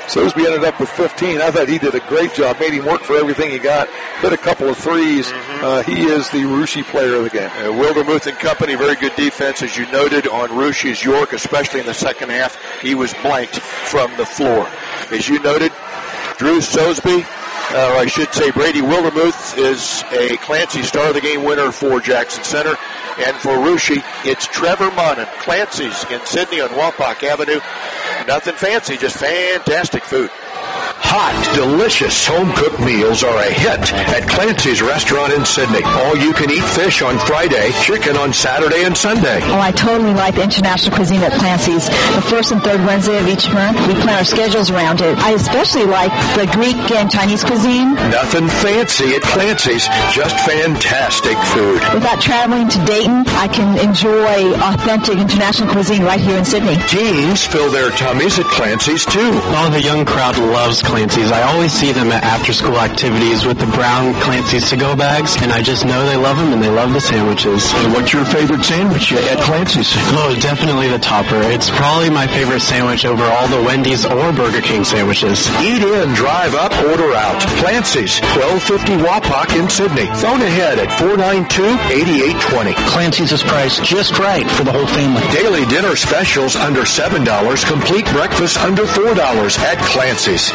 Speaker 12: Sosby ended up with fifteen. I thought he did a great job. Made him work for everything he got. Hit a couple of threes. Mm-hmm. Uh, he is the Russia player of the game.
Speaker 11: Uh, Wildermuth and company, very good defense, as you noted, on Russia's York, especially in the second half. He was blanked from the floor. As you noted, Drew Sosby, uh, or I should say Brady Wildermuth, is a Clancy Star of the Game winner for Jackson Center. And for Russia, it's Trevor Monin. Clancy's in Sydney on Wapak Avenue. Nothing fancy, just fantastic food.
Speaker 2: Hot, delicious home-cooked meals are a hit at Clancy's Restaurant in Sydney. All-you-can-eat fish on Friday, chicken on Saturday and Sunday.
Speaker 1: Oh, I totally like the international cuisine at Clancy's. The first and third Wednesday of each month, we plan our schedules around it. I especially like the Greek and Chinese cuisine.
Speaker 2: Nothing fancy at Clancy's, just fantastic food.
Speaker 1: Without traveling to Dayton, I can enjoy authentic international cuisine right here in Sydney.
Speaker 2: Teens fill their tummies at Clancy's, too.
Speaker 3: Oh, the young crowd loves Clancy's. I always see them at after-school activities with the brown Clancy's to-go bags, and I just know they love them, and they love the sandwiches.
Speaker 2: And what's your favorite sandwich at Clancy's?
Speaker 3: Oh, definitely the topper. It's probably my favorite sandwich over all the Wendy's or Burger King sandwiches.
Speaker 2: Eat in, drive up, order out. Clancy's, twelve fifty Wapak in Sydney. Phone ahead at four nine two, eight eight two zero.
Speaker 3: Clancy's is priced just right for the whole family.
Speaker 2: Daily dinner specials under seven dollars. Complete breakfast under four dollars at Clancy's.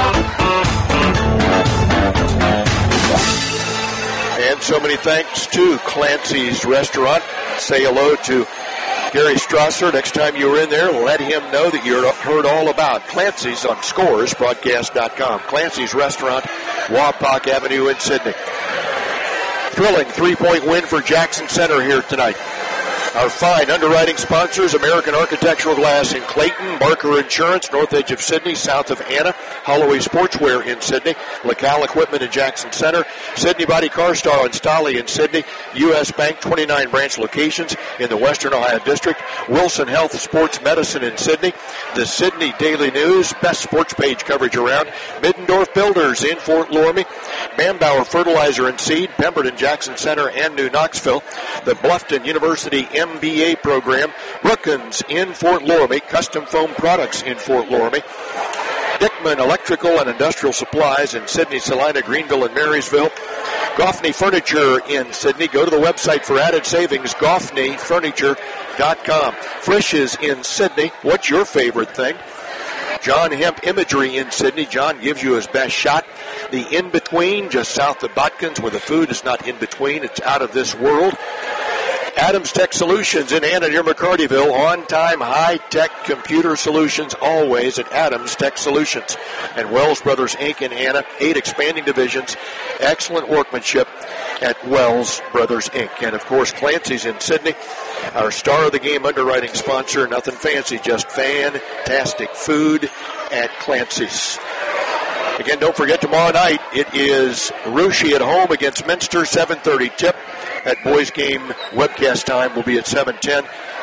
Speaker 11: And so many thanks to Clancy's Restaurant. Say hello to Gary Strasser. Next time you're in there, let him know that you heard all about Clancy's on Scores Broadcast dot com. Clancy's Restaurant, Wapak Avenue in Sydney. Thrilling three-point win for Jackson Center here tonight. Our fine underwriting sponsors, American Architectural Glass in Clayton, Barker Insurance, north edge of Sydney, south of Anna, Holloway Sportswear in Sydney, LaCal Equipment in Jackson Center, Sydney Body Car Star and Stolly in Sydney, U S Bank, twenty-nine branch locations in the Western Ohio District, Wilson Health Sports Medicine in Sydney, the Sydney Daily News, best sports page coverage around, Middendorf Builders in Fort Loramie, Manbauer Fertilizer and Seed, Pemberton, Jackson Center, and New Knoxville, the Bluffton University M B A program, Brookins in Fort Loramie, Custom Foam Products in Fort Loramie, Dickman Electrical and Industrial Supplies in Sydney, Salina, Greenville, and Marysville, Goffney Furniture in Sydney. Go to the website for added savings, goffney furniture dot com. Frisch's in Sydney. What's your favorite thing? John Hemp Imagery in Sydney. John gives you his best shot. The In-Between, just south of Botkins, where the food is not in-between. It's out of this world. Adams Tech Solutions in Anna near McCartyville. On-time, high-tech computer solutions always at Adams Tech Solutions. And Wells Brothers, Incorporated in Anna. Eight expanding divisions. Excellent workmanship at Wells Brothers, Incorporated. And, of course, Clancy's in Sydney. Our star of the game underwriting sponsor. Nothing fancy, just fantastic food at Clancy's. Again, don't forget tomorrow night, it is Russia at home against Minster, seven thirty tip. That boys game webcast time will be at seven ten.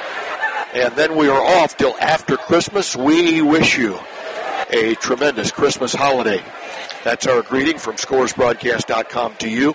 Speaker 11: And then we are off till after Christmas. We wish you a tremendous Christmas holiday. That's our greeting from Scores Broadcast dot com to you.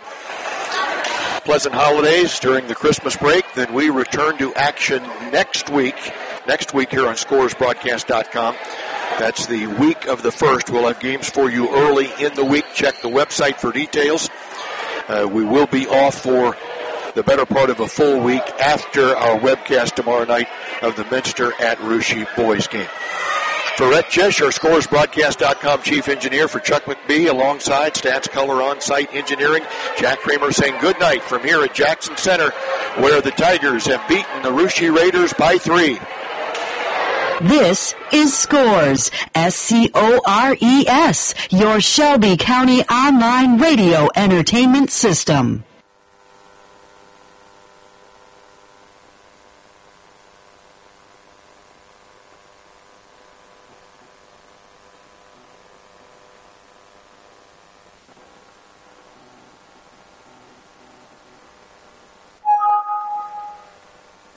Speaker 11: Pleasant holidays during the Christmas break. Then we return to action next week. Next week here on Scores Broadcast dot com. That's the week of the first. We'll have games for you early in the week. Check the website for details. Uh, we will be off for the better part of a full week after our webcast tomorrow night of the Minster at Russia boys game. For Rhett Jish, our Scores Broadcast dot com chief engineer, for Chuck McBee, alongside Stats Color On-Site Engineering, Jack Kramer saying good night from here at Jackson Center, where the Tigers have beaten the Russia Raiders by three.
Speaker 1: This is Scores, S C O R E S, your Shelby County online radio entertainment system.